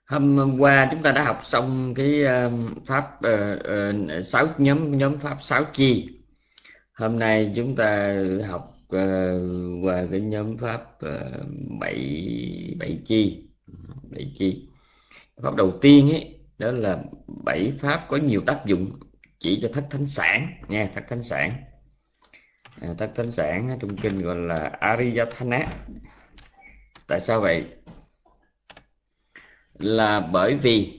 Hôm qua chúng ta đã học xong cái pháp sáu nhóm pháp sáu chi. Hôm nay chúng ta học qua cái nhóm pháp bảy bảy chi. Bảy chi. Pháp đầu tiên ấy đó là bảy pháp có nhiều tác dụng chỉ cho thất thánh sản nha, thất thánh sản. Thất thánh sản trong kinh gọi là Ariyathana. Tại sao vậy? Là bởi vì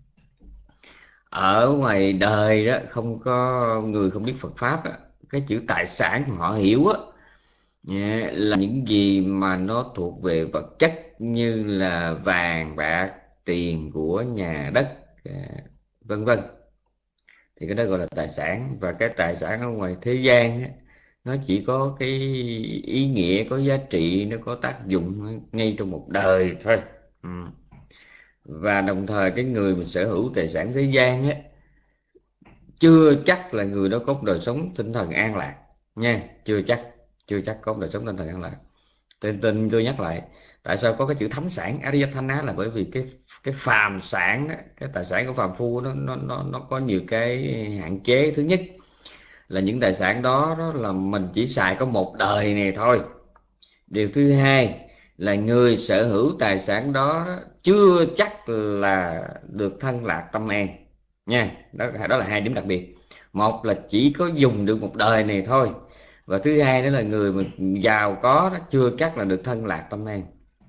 ở ngoài đời đó không có người không biết Phật pháp á, cái chữ tài sản họ hiểu á là những gì mà nó thuộc về vật chất như là vàng bạc, tiền của nhà đất, vân vân, thì cái đó gọi là tài sản. Và cái tài sản ở ngoài thế gian á, nó chỉ có cái ý nghĩa, có giá trị, nó có tác dụng ngay trong một đời thôi. Ừ. Và đồng thời cái người mình sở hữu tài sản thế gian á, chưa chắc là người đó có đời sống tinh thần an lạc nha, chưa chắc có đời sống tinh thần an lạc. Tên tôi nhắc lại, tại sao có cái chữ thánh sản Ariyathana, là bởi vì cái phàm sản á, cái tài sản của phàm phu nó có nhiều cái hạn chế. Thứ nhất là những tài sản đó là mình chỉ xài có một đời này thôi. Điều thứ hai là người sở hữu tài sản đó chưa chắc là được thân lạc tâm an nha. Đó là hai điểm đặc biệt. Một là chỉ có dùng được một đời này thôi, và thứ hai đó là người mà giàu có đó chưa chắc là được thân lạc tâm an.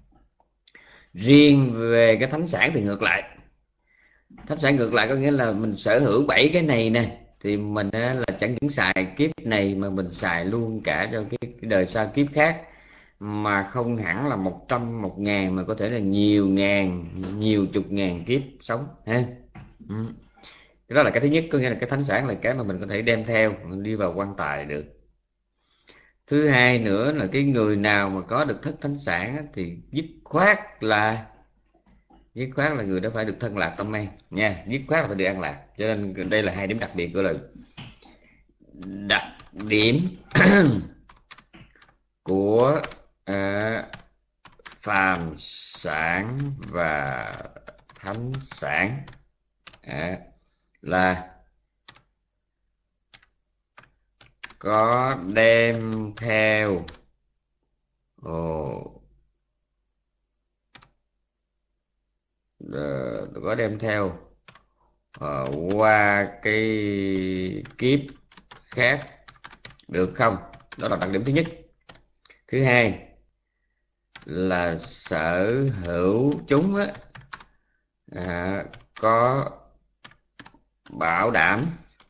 Riêng về cái thánh sản thì ngược lại. Thánh sản ngược lại có nghĩa là mình sở hữu bảy cái này nè, thì mình là chẳng những xài kiếp này mà mình xài luôn cả cho cái đời sau kiếp khác, mà không hẳn là 100, 1.000, mà có thể là nhiều ngàn, nhiều chục ngàn kiếp sống ha. Ừ. Đó là cái thứ nhất, có nghĩa là cái thánh sản là cái mà mình có thể đem theo, mình đi vào quan tài được. Thứ hai nữa là cái người nào mà có được thất thánh sản thì dứt khoát là người đó phải được thân lạc tâm an nha, dứt khoát là phải được an lạc. Cho nên đây là hai điểm đặc biệt, gọi là đặc điểm của phàm sản và thánh sản, là có đem theo có đem theo qua cái kiếp khác được không. Đó là đặc điểm thứ nhất. Thứ hai là sở hữu chúng có bảo đảm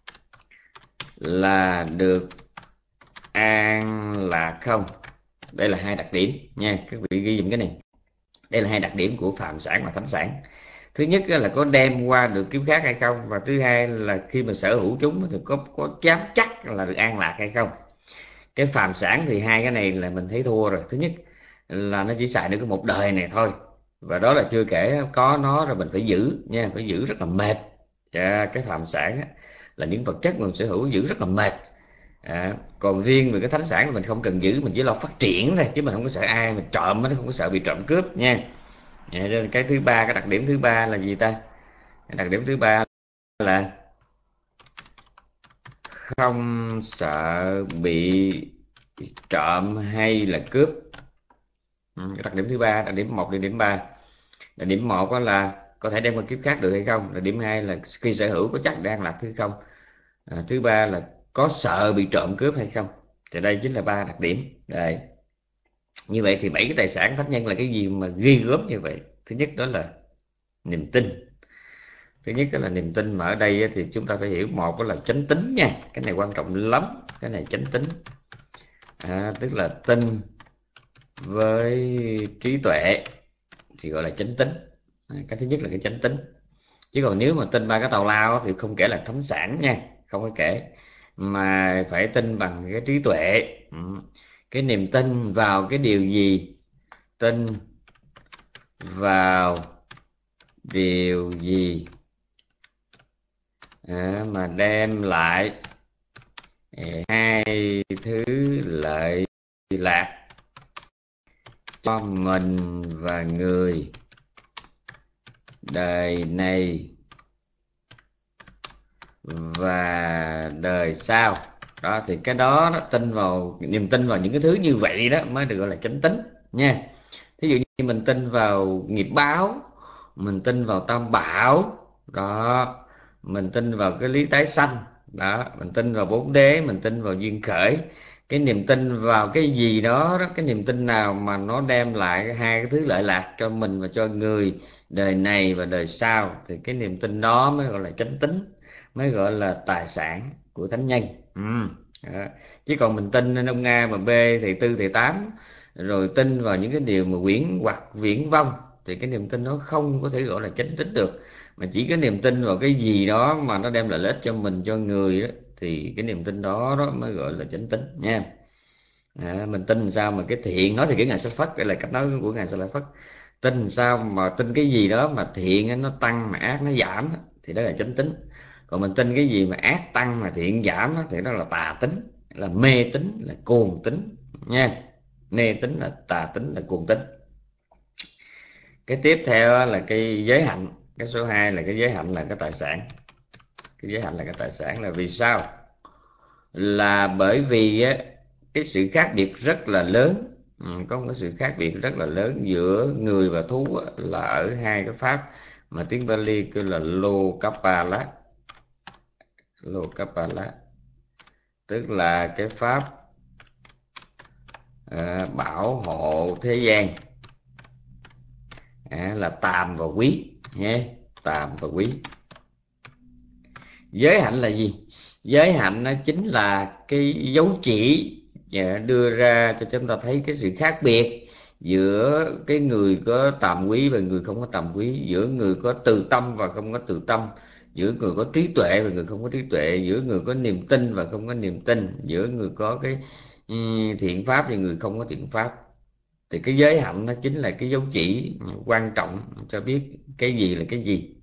là được an lạc không. Đây là hai đặc điểm nha, các vị ghi dùm cái này. Đây là hai đặc điểm của phàm sản và thánh sản. Thứ nhất là có đem qua được kiếp khác hay không, và thứ hai là khi mà sở hữu chúng thì có dám chắc là được an lạc hay không. Cái phàm sản thì hai cái này là mình thấy thua rồi. Thứ nhất là nó chỉ xài được có một đời này thôi, và đó là chưa kể có nó rồi mình phải giữ nha, phải giữ rất là mệt. Cái phàm sản là những vật chất mình sở hữu giữ rất là mệt. Còn riêng về cái thánh sản là mình không cần giữ, mình chỉ lo phát triển thôi, chứ mình không có sợ ai mình trộm, nó không có sợ bị trộm cướp nha. Cho nên cái thứ ba, cái đặc điểm thứ ba là gì ta? Cái đặc điểm thứ ba là không sợ bị trộm hay là cướp. Cái đặc điểm thứ ba, đặc điểm 1 đến điểm 3. Đặc điểm 1 là có thể đem qua kiếp khác được hay không. Đặc điểm 2 là khi sở hữu có chắc đang lạc hay không. Thứ ba là có sợ bị trộm cướp hay không. Thì đây chính là ba đặc điểm. Đây. Như vậy thì 7 cái tài sản thánh nhân là cái gì mà ghi gớm như vậy? Thứ nhất đó là niềm tin. Thứ nhất đó là niềm tin, mà ở đây thì chúng ta phải hiểu, một đó là chánh tín nha. Cái này quan trọng lắm. Cái này chánh tín, tức là tin với trí tuệ thì gọi là chánh tín. Cái thứ nhất là cái chánh tín. Chứ còn nếu mà tin ba cái tào lao thì không kể là thánh sản nha, không có kể, mà phải tin bằng cái trí tuệ. Cái niềm tin vào cái điều gì? Tin vào điều gì mà đem lại hai thứ lợi lạc cho mình và người đời này và đời sau. Đó thì cái đó nó tin vào, niềm tin vào những cái thứ như vậy đó mới được gọi là chánh tín nha. Thí dụ như mình tin vào nghiệp báo, mình tin vào tam bảo đó, mình tin vào cái lý tái sanh đó, mình tin vào bốn đế, mình tin vào duyên khởi. Cái niềm tin vào cái gì đó, cái niềm tin nào mà nó đem lại hai cái thứ lợi lạc cho mình và cho người, đời này và đời sau, thì cái niềm tin đó mới gọi là chánh tín, mới gọi là tài sản của thánh nhân. Đó. Chứ còn mình tin nên ông A mà B thì tư thì tám, rồi tin vào những cái điều mà huyễn hoặc viển vông, thì cái niềm tin nó không có thể gọi là chánh tín được. Mà chỉ có niềm tin vào cái gì đó mà nó đem lại lợi ích cho mình, cho người đó, thì cái niềm tin đó mới gọi là chánh tín nha. Mình tin sao mà cái thiện, nói thì cái ngài Sa Phất, đây là cách nói của ngài Sa La Phất. Tin sao mà tin cái gì đó mà thiện nó tăng mà ác nó giảm, thì đó là chánh tín. Còn mình tin cái gì mà ác tăng mà thiện giảm thì đó là tà tín, là mê tín, là cuồng tín nha. Mê tín là tà tín, là cuồng tín. Cái tiếp theo là cái giới hạnh. Cái số 2 là cái giới hạnh là cái tài sản. Cái giới hạnh là cái tài sản là vì sao? Là bởi vì cái sự khác biệt rất là lớn. Có một cái sự khác biệt rất là lớn giữa người và thú là ở hai cái pháp mà tiếng Pali kêu là Lokapala. Lokapala tức là cái pháp bảo hộ thế gian, là tàm và quý nhé. Tàm và quý. Giới hạnh là gì? Giới hạnh nó chính là cái dấu chỉ đưa ra cho chúng ta thấy cái sự khác biệt giữa cái người có tàm quý và người không có tàm quý, giữa người có từ tâm và không có từ tâm, giữa người có trí tuệ và người không có trí tuệ, giữa người có niềm tin và không có niềm tin, giữa người có cái thiện pháp và người không có thiện pháp. Thì cái giới hạnh nó chính là cái dấu chỉ quan trọng cho biết cái gì là cái gì.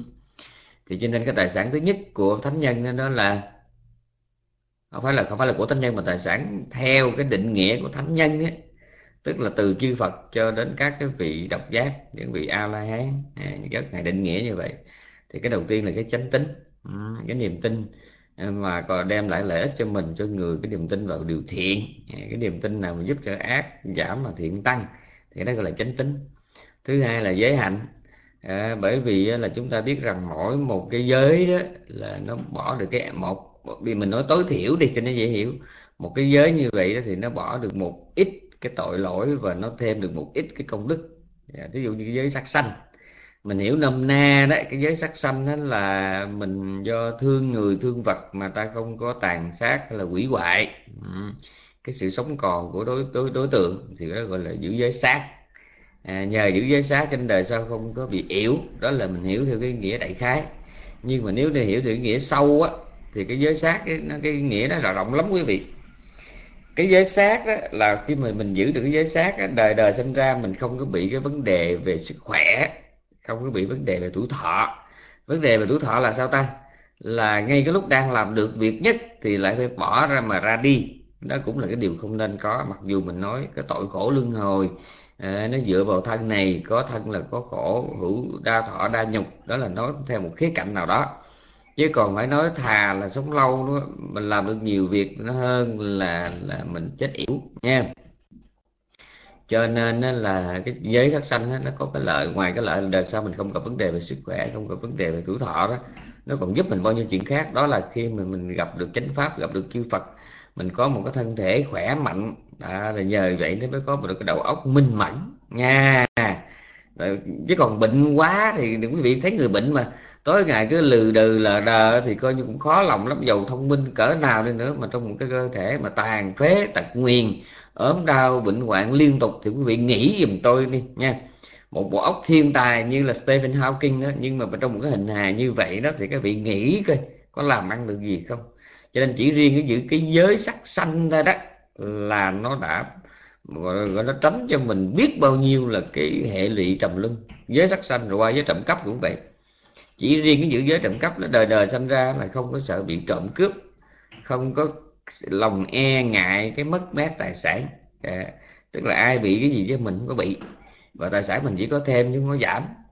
Thì cho nên cái tài sản thứ nhất của thánh nhân đó là không phải là của thánh nhân, mà tài sản theo cái định nghĩa của thánh nhân ấy, tức là từ chư Phật cho đến các cái vị độc giác, những vị A La Hán, rất ngài định nghĩa như vậy. Thì cái đầu tiên là cái chánh tín, cái niềm tin mà còn đem lại lợi ích cho mình, cho người, cái niềm tin vào điều thiện, cái niềm tin nào mà giúp cho ác giảm mà thiện tăng, thì đó gọi là chánh tín. Thứ hai là giới hạnh. Bởi vì là chúng ta biết rằng mỗi một cái giới đó là nó bỏ được cái một, vì mình nói tối thiểu đi cho nó dễ hiểu, một cái giới như vậy đó thì nó bỏ được một ít cái tội lỗi và nó thêm được một ít cái công đức. Ví dụ như cái giới sát sanh, mình hiểu nôm na đấy, cái giới sát sanh đó là mình do thương người thương vật mà ta không có tàn sát hay là hủy hoại cái sự sống còn của đối tượng, thì đó gọi là giữ giới sát. Nhờ giữ giới sát trên đời sau không có bị yểu, đó là mình hiểu theo cái nghĩa đại khái. Nhưng mà nếu để hiểu theo cái nghĩa sâu á, thì cái giới sát cái nghĩa nó rộng lắm quý vị. Cái giới sát á, là khi mà mình giữ được cái giới sát á, đời đời sinh ra mình không có bị cái vấn đề về sức khỏe, không có bị vấn đề về tuổi thọ. Vấn đề về tuổi thọ là sao ta? Là ngay cái lúc đang làm được việc nhất thì lại phải bỏ ra mà ra đi. Đó cũng là cái điều không nên có. Mặc dù mình nói cái tội khổ luân hồi nó dựa vào thân này, có thân là có khổ, hữu đa thọ đa nhục, đó là nói theo một khía cạnh nào đó. Chứ còn phải nói thà là sống lâu đó, mình làm được nhiều việc nó hơn là mình chết yểu nha. Cho nên là cái giới sát sanh nó có cái lợi, ngoài cái lợi là đời sau mình không gặp vấn đề về sức khỏe, không gặp vấn đề về tuổi thọ đó, nó còn giúp mình bao nhiêu chuyện khác. Đó là khi mình gặp được chánh pháp, gặp được chư Phật, mình có một cái thân thể khỏe mạnh, rồi nhờ vậy nó mới có được cái đầu óc minh mẫn nha. Chứ còn bệnh quá thì đừng quý vị thấy người bệnh mà tối ngày cứ lừ đừ lờ đờ thì coi như cũng khó lòng lắm, giàu thông minh cỡ nào đi nữa mà trong một cái cơ thể mà tàn phế tật nguyền, ốm đau bệnh hoạn liên tục, thì quý vị nghĩ giùm tôi đi nha. Một bộ óc thiên tài như là Stephen Hawking đó, nhưng mà trong một cái hình hài như vậy đó, thì các vị nghĩ coi có làm ăn được gì không. Cho nên chỉ riêng giữ cái giới sắc sanh ra đó là nó đã gọi nó tránh cho mình biết bao nhiêu là cái hệ lụy trầm luân. Giới sắc sanh rồi qua giới trộm cắp cũng vậy. Chỉ riêng cái giữ giới trộm cắp nó đời đời sanh ra là không có sợ bị trộm cướp, không có lòng e ngại cái mất mát tài sản. Tức là ai bị cái gì chứ mình không có bị, và tài sản mình chỉ có thêm chứ không có giảm.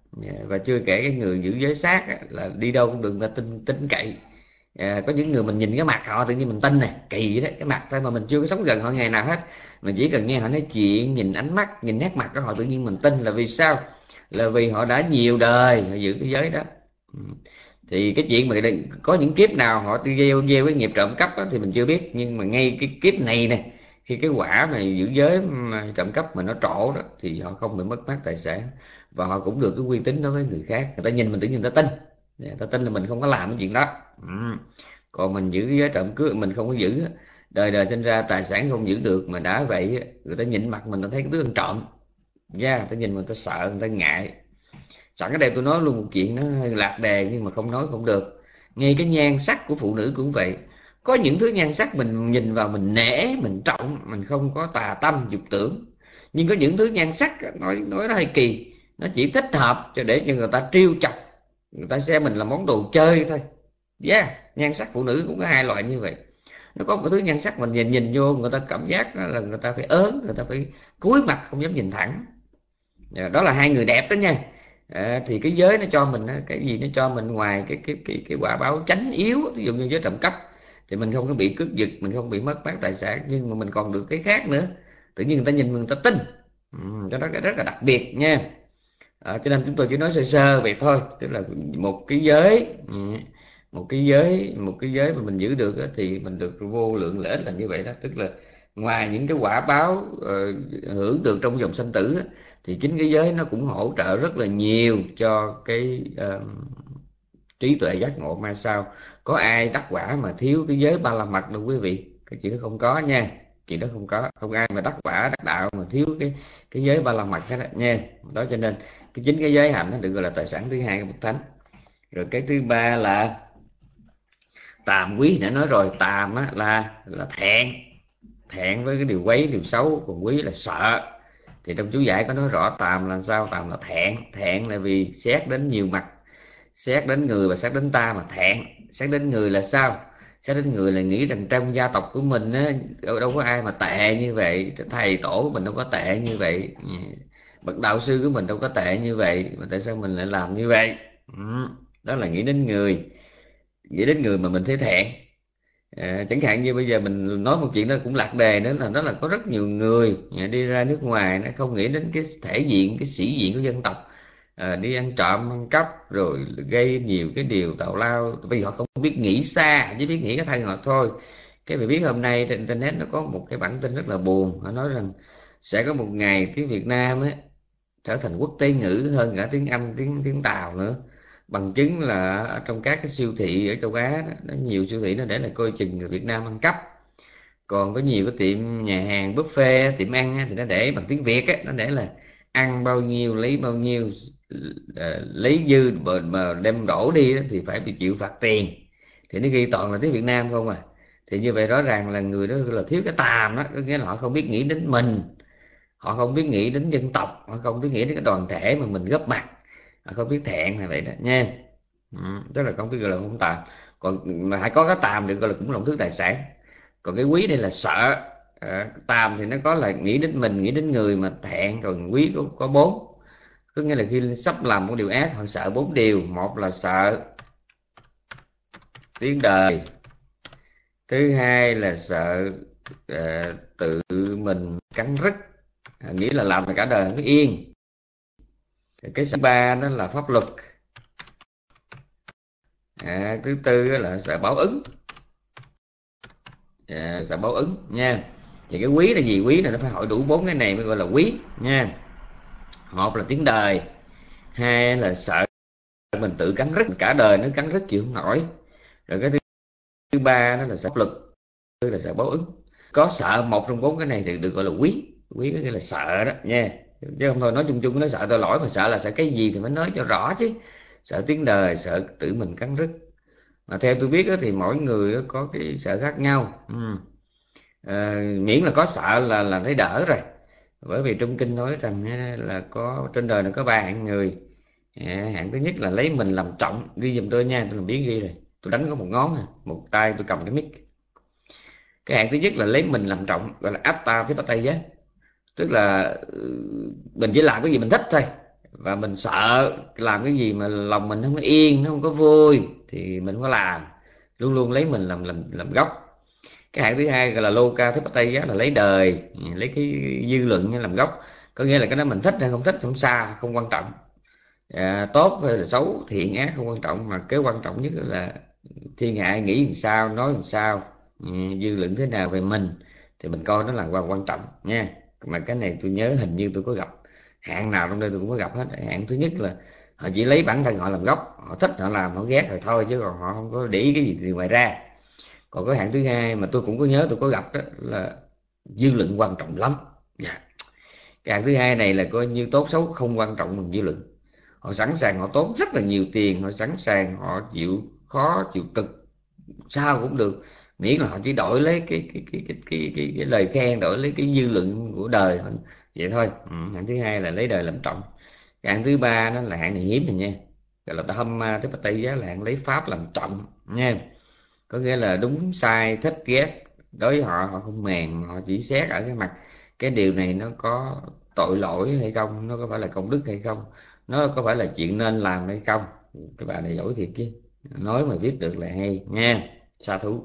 Và chưa kể cái người giữ giới sát là đi đâu cũng được người ta tin cậy. Có những người mình nhìn cái mặt họ tự nhiên mình tin này, kỳ vậy đó, cái mặt thôi mà mình chưa có sống gần họ ngày nào hết, mình chỉ cần nghe họ nói chuyện, nhìn ánh mắt, nhìn nét mặt của họ tự nhiên mình tin. Là vì sao? Là vì họ đã nhiều đời họ giữ cái giới đó. Thì cái chuyện mà có những kiếp nào họ gieo cái nghiệp trộm cắp đó, thì mình chưa biết, nhưng mà ngay cái kiếp này nè, khi cái quả mà giữ giới mà trộm cắp mà nó trổ đó, thì họ không bị mất mát tài sản, và họ cũng được cái uy tín đối với người khác. Người ta nhìn mình tự nhiên người ta tin, người ta tin là mình không có làm cái chuyện đó. Còn mình giữ giới trộm cướp mình không có giữ, đời đời sinh ra tài sản không giữ được, mà đã vậy người ta nhìn mặt mình, ta thấy cái đứa ăn trộm, người ta nhìn mình, ta sợ, người ta ngại. Sẵn ở đây tôi nói luôn một chuyện nó hơi lạc đề nhưng mà không nói không được. Ngay cái nhan sắc của phụ nữ cũng vậy. Có những thứ nhan sắc mình nhìn vào mình nể, mình trọng, mình không có tà tâm dục tưởng. Nhưng có những thứ nhan sắc nói nó hơi kỳ, nó chỉ thích hợp để cho người ta trêu chọc, người ta xem mình là món đồ chơi thôi. Nhan sắc phụ nữ cũng có hai loại như vậy. Nó có một thứ nhan sắc mình nhìn vô người ta cảm giác là người ta phải ớn, người ta phải cúi mặt không dám nhìn thẳng. Đó là hai người đẹp đó nha. Thì cái giới nó cho mình cái gì? Nó cho mình ngoài cái quả báo chánh yếu, ví dụ như giới trộm cắp thì mình không có bị cướp giật, mình không bị mất mát tài sản, nhưng mà mình còn được cái khác nữa, tự nhiên người ta nhìn mình, người ta tin. Cho nó rất là đặc biệt nha. Cho nên chúng tôi chỉ nói sơ sơ vậy thôi, tức là một cái giới, một cái giới mà mình giữ được thì mình được vô lượng lợi ích là như vậy đó. Tức là ngoài những cái quả báo hưởng được trong dòng sanh tử thì chính cái giới nó cũng hỗ trợ rất là nhiều cho cái trí tuệ giác ngộ mai sau. Có ai đắc quả mà thiếu cái giới ba la mật đâu quý vị, cái chuyện đó không có nha. Chuyện đó không có, không ai mà đắc quả đắc đạo mà thiếu cái giới ba la mật hết nha. Đó, cho nên chính cái giới hạnh nó được gọi là tài sản thứ hai của bậc thánh. Rồi cái thứ ba là tàm quý. Đã nói rồi, tàm là thẹn với cái điều quấy, điều xấu, còn quý là sợ. Thì trong chú giải có nói rõ tàm là sao. Tàm là thẹn là vì xét đến nhiều mặt, xét đến người và xét đến ta mà thẹn. Xét đến người là sao? Xét đến người là nghĩ rằng trong gia tộc của mình á, đâu có ai mà tệ như vậy, thầy tổ của mình đâu có tệ như vậy, bậc đạo sư của mình đâu có tệ như vậy, mà tại sao mình lại làm như vậy? Đó là nghĩ đến người, nghĩ đến người mà mình thấy thẹn. Chẳng hạn như bây giờ mình nói một chuyện đó cũng lạc đề nữa, là đó là có rất nhiều người đi ra nước ngoài nó không nghĩ đến cái thể diện, cái sĩ diện của dân tộc, đi ăn trộm ăn cắp rồi gây nhiều cái điều tào lao, vì họ không biết nghĩ xa, chỉ biết nghĩ cái thân họ thôi. Cái việc biết hôm nay trên internet nó có một cái bản tin rất là buồn, họ nói rằng sẽ có một ngày tiếng Việt Nam ấy trở thành quốc tế ngữ hơn cả tiếng Anh, tiếng Tàu nữa. Bằng chứng là ở trong các cái siêu thị ở châu Á đó, nó nhiều siêu thị nó để là coi chừng người Việt Nam ăn cắp. Còn có nhiều cái tiệm nhà hàng buffet, tiệm ăn thì nó để bằng tiếng Việt á, nó để là ăn bao nhiêu lấy bao nhiêu, lấy dư mà đem đổ đi thì phải bị chịu phạt tiền. Thì nó ghi toàn là tiếng Việt Nam không à. Thì như vậy rõ ràng là người đó là thiếu cái tàm đó, có nghĩa là họ không biết nghĩ đến mình, họ không biết nghĩ đến dân tộc, họ không biết nghĩ đến cái đoàn thể mà mình góp mặt, họ không biết thẹn là vậy đó nha. Đó là không biết gọi là không tàm. Còn mà hãy có cái tàm được gọi là cũng là một thứ tài sản. Còn cái quý đây là sợ. Tàm thì nó có là nghĩ đến mình, nghĩ đến người mà thẹn. Rồi quý có bốn, có nghĩa là khi sắp làm một điều ác họ sợ bốn điều. Một là sợ tiếng đời, thứ hai là sợ tự mình cắn rứt, nghĩ là làm cả đời không có yên. Cái thứ ba đó là pháp luật. Thứ tư là sợ báo ứng. Sợ báo ứng nha. Thì cái quý là gì? Quý là nó phải hỏi đủ bốn cái này mới gọi là quý nha. Một là tiếng đời, hai là sợ mình tự cắn rứt, cả đời nó cắn rứt chịu không nổi. Rồi cái thứ ba đó là sợ pháp luật, thứ là sợ báo ứng. Có sợ một trong bốn cái này thì được gọi là quý. Quý có nghĩa là sợ đó nha, chứ không thôi nói chung chung nó sợ tội lỗi, mà sợ là sợ cái gì thì phải nói cho rõ chứ. Sợ tiếng đời, sợ tự mình cắn rứt. Mà theo tôi biết đó, thì mỗi người có cái sợ khác nhau. Miễn là có sợ là thấy đỡ rồi. Bởi vì trong kinh nói rằng là có trên đời này có ba hạng người. Hạng thứ nhất là lấy mình làm trọng. Ghi giùm tôi nha, tôi làm biết ghi rồi, tôi đánh có một ngón một tay tôi cầm cái mic. Cái hạng thứ nhất là lấy mình làm trọng, gọi là atta thipataya, tức là mình chỉ làm cái gì mình thích thôi, và mình sợ làm cái gì mà lòng mình không có yên, nó không có vui thì mình không có làm, luôn luôn lấy mình làm gốc. Cái hạng thứ hai gọi là Loka Thepataya, là lấy đời, lấy cái dư luận làm gốc. Có nghĩa là cái đó mình thích hay không thích không xa, không quan trọng, tốt hay là xấu, thiện ác không quan trọng, mà cái quan trọng nhất là thiên hạ nghĩ làm sao, nói làm sao, dư luận thế nào về mình thì mình coi nó là quan trọng nha. Mà cái này tôi nhớ hình như tôi có gặp hạng nào trong đây tôi cũng có gặp hết. Hạng thứ nhất là họ chỉ lấy bản thân họ làm gốc, họ thích họ làm, họ ghét rồi thôi, chứ còn họ không có để ý cái gì từ ngoài ra. Còn cái hạng thứ hai mà tôi cũng có nhớ tôi có gặp đó là dư luận quan trọng lắm. Dạ. Cái hạng thứ hai này là coi như tốt xấu không quan trọng bằng dư luận. Họ sẵn sàng họ tốn rất là nhiều tiền, họ sẵn sàng họ chịu khó chịu cực sao cũng được, miễn là họ chỉ đổi lấy cái lời khen, đổi lấy cái dư luận của đời vậy thôi. Hạng thứ hai là lấy đời làm trọng. Cái hạng thứ ba đó là hạng này hiếm rồi nha, gọi là Dhamma Thế Tây Giá, là hạng lấy pháp làm trọng nha. Có nghĩa là đúng sai thích ghét đối với họ, họ không màng, họ chỉ xét ở cái mặt cái điều này nó có tội lỗi hay không, nó có phải là công đức hay không, nó có phải là chuyện nên làm hay không. Các bạn này giỏi thiệt chứ, nói mà viết được là hay nha, sa thú.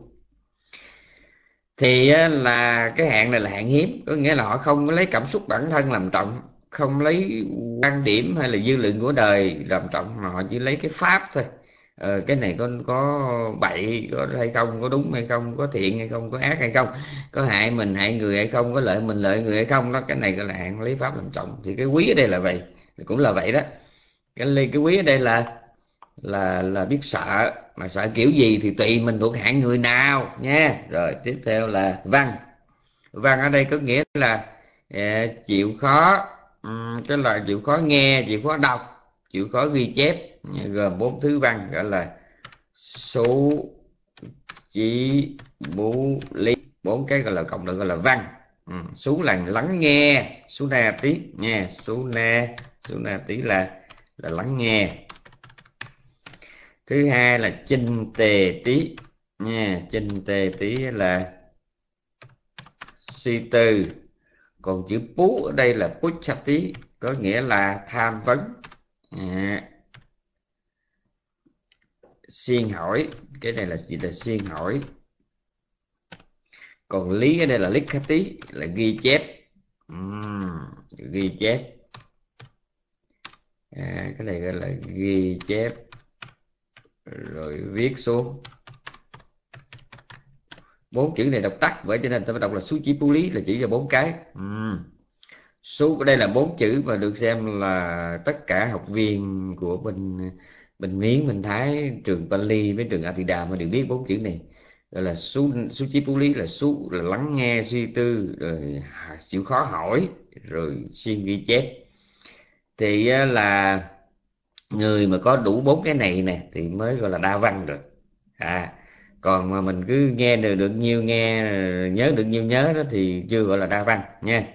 Thì là cái hạng này là hạng hiếm, có nghĩa là họ không có lấy cảm xúc bản thân làm trọng, không lấy quan điểm hay là dư luận của đời làm trọng, mà họ chỉ lấy cái pháp thôi. Cái này có bậy có hay không, có đúng hay không, có thiện hay không, có ác hay không, có hại mình hại người hay không, có lợi mình lợi người hay không đó. Cái này gọi là hạng lấy pháp làm trọng. Thì cái quý ở đây là vậy, cũng là vậy đó. Cái quý ở đây là biết sợ, mà sợ kiểu gì thì tùy mình thuộc hạng người nào nha. Rồi tiếp theo là văn. Văn ở đây có nghĩa là chịu khó, cái là chịu khó nghe, chịu khó đọc, chịu khó ghi chép, gồm 4 thứ văn gọi là số, chỉ, bú, lý. 4 cái gọi là cộng lại gọi là văn. Số là lắng nghe, số na tí nha, số na tí là lắng nghe. Thứ hai là chinh tề tí nha, chinh tề tí là suy tư. Còn chữ pú ở đây là puchati, có nghĩa là tham vấn, xiên hỏi. Cái này là gì? Là xiên hỏi. Còn lý ở đây là likhati, là ghi chép, ghi chép. Cái này gọi là ghi chép rồi viết xuống. 4 chữ này đọc tắt, vậy cho nên ta phải đọc là Suchi Puli, là chỉ cho 4 cái. Số ở đây là 4 chữ và được xem là tất cả học viên của bên Miến, bên Thái, trường Pali với trường Atida mà đều biết 4 chữ này. Gọi là Suchi Puli, là su là lắng nghe suy tư, rồi chịu khó hỏi, rồi xuyên ghi chép. Thì là người mà có đủ 4 cái này nè thì mới gọi là đa văn được. Còn mà mình cứ nghe được nhiêu nghe, nhớ được nhiêu nhớ đó thì chưa gọi là đa văn nha.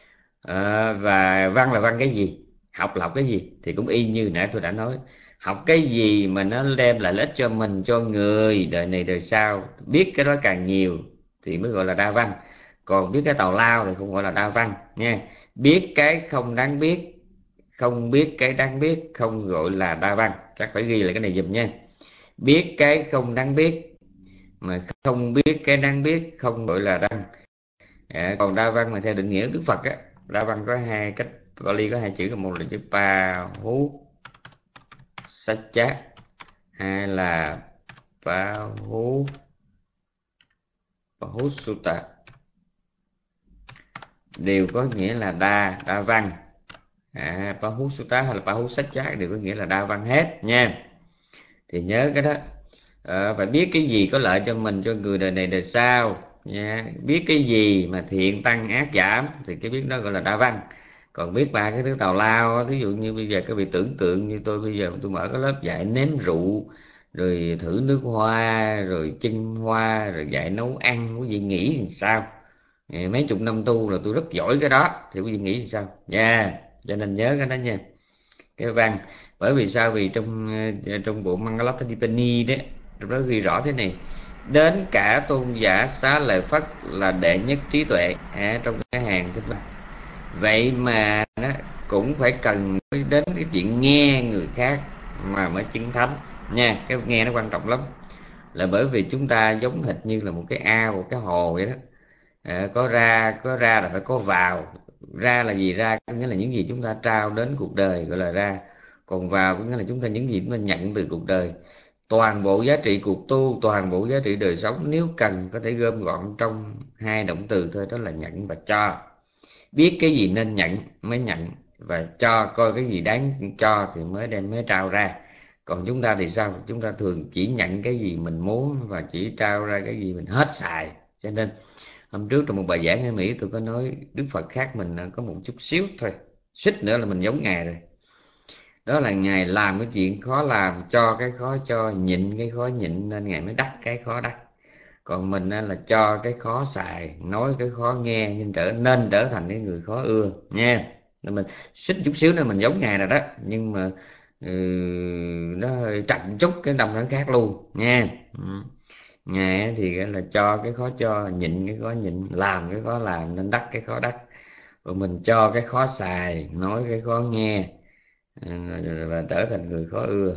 Và văn là văn cái gì, học là học cái gì, thì cũng y như nãy tôi đã nói, học cái gì mà nó đem lại lợi ích cho mình, cho người đời này đời sau, biết cái đó càng nhiều thì mới gọi là đa văn. Còn biết cái tào lao thì không gọi là đa văn nha. Biết cái không đáng biết, không biết cái đáng biết không gọi là đa văn. Chắc phải ghi lại cái này giùm nha. Biết cái không đáng biết mà không biết cái đáng biết không gọi là đa văn. Còn đa văn mà theo định nghĩa Đức Phật á, đa văn có hai cách. Pali có hai chữ, một là chữ pa hú sách chát, hai là pa hú sutta, đều có nghĩa là đa văn. Pa hú sutta hay là pa hú sách chát đều có nghĩa là đa văn hết nha. Thì nhớ cái đó. Phải biết cái gì có lợi cho mình, cho người đời này đời sau nha. Biết cái gì mà thiện tăng ác giảm thì cái biết đó gọi là đa văn. Còn biết ba cái thứ tào lao, ví dụ như bây giờ các vị tưởng tượng như tôi, bây giờ tôi mở cái lớp dạy nếm rượu, rồi thử nước hoa, rồi chưng hoa, rồi dạy nấu ăn, quý vị nghĩ thì sao? Mấy chục năm tu là tôi rất giỏi cái đó, thì quý vị nghĩ thì sao nha? Cho nên nhớ cái đó nha, cái văn. Bởi vì sao? Vì trong bộ Mangalatadipani đấy, trong đó ghi rõ thế này: đến cả tôn giả Xá Lợi Phất là đệ nhất trí tuệ, trong cái hàng thứ ba. Vậy mà đó, cũng phải cần đến cái chuyện nghe người khác mà mới chứng thánh nha. Cái nghe nó quan trọng lắm, là bởi vì chúng ta giống hệt như là một cái ao, một cái hồ vậy đó. Có ra là phải có vào. Ra là gì? Ra có nghĩa là những gì chúng ta trao đến cuộc đời gọi là ra, còn vào có nghĩa là chúng ta những gì chúng ta nhận từ cuộc đời. Toàn bộ giá trị cuộc tu, toàn bộ giá trị đời sống nếu cần có thể gom gọn trong hai động từ thôi, đó là nhận và cho. Biết cái gì nên nhận mới nhận, và cho coi cái gì đáng cho thì mới trao ra. Còn chúng ta thì sao? Chúng ta thường chỉ nhận cái gì mình muốn và chỉ trao ra cái gì mình hết xài. Cho nên hôm trước trong một bài giảng ở Mỹ tôi có nói Đức Phật khác mình có một chút xíu thôi, suýt nữa là mình giống Ngài rồi. Đó là Ngài làm cái chuyện khó làm, cho cái khó cho, nhịn cái khó nhịn, nên Ngài mới đắc cái khó đắc. Còn mình là cho cái khó xài, nói cái khó nghe, nên trở thành cái người khó ưa nha. Nên mình xích chút xíu nữa mình giống Ngài rồi đó, nhưng mà ừ, nó hơi chậm chút cái đâm nó khác luôn nha. Ngài thì là cho cái khó cho, nhịn cái khó nhịn, làm cái khó làm, nên đắc cái khó đắc. Còn mình cho cái khó xài, nói cái khó nghe, và trở thành người khó ưa.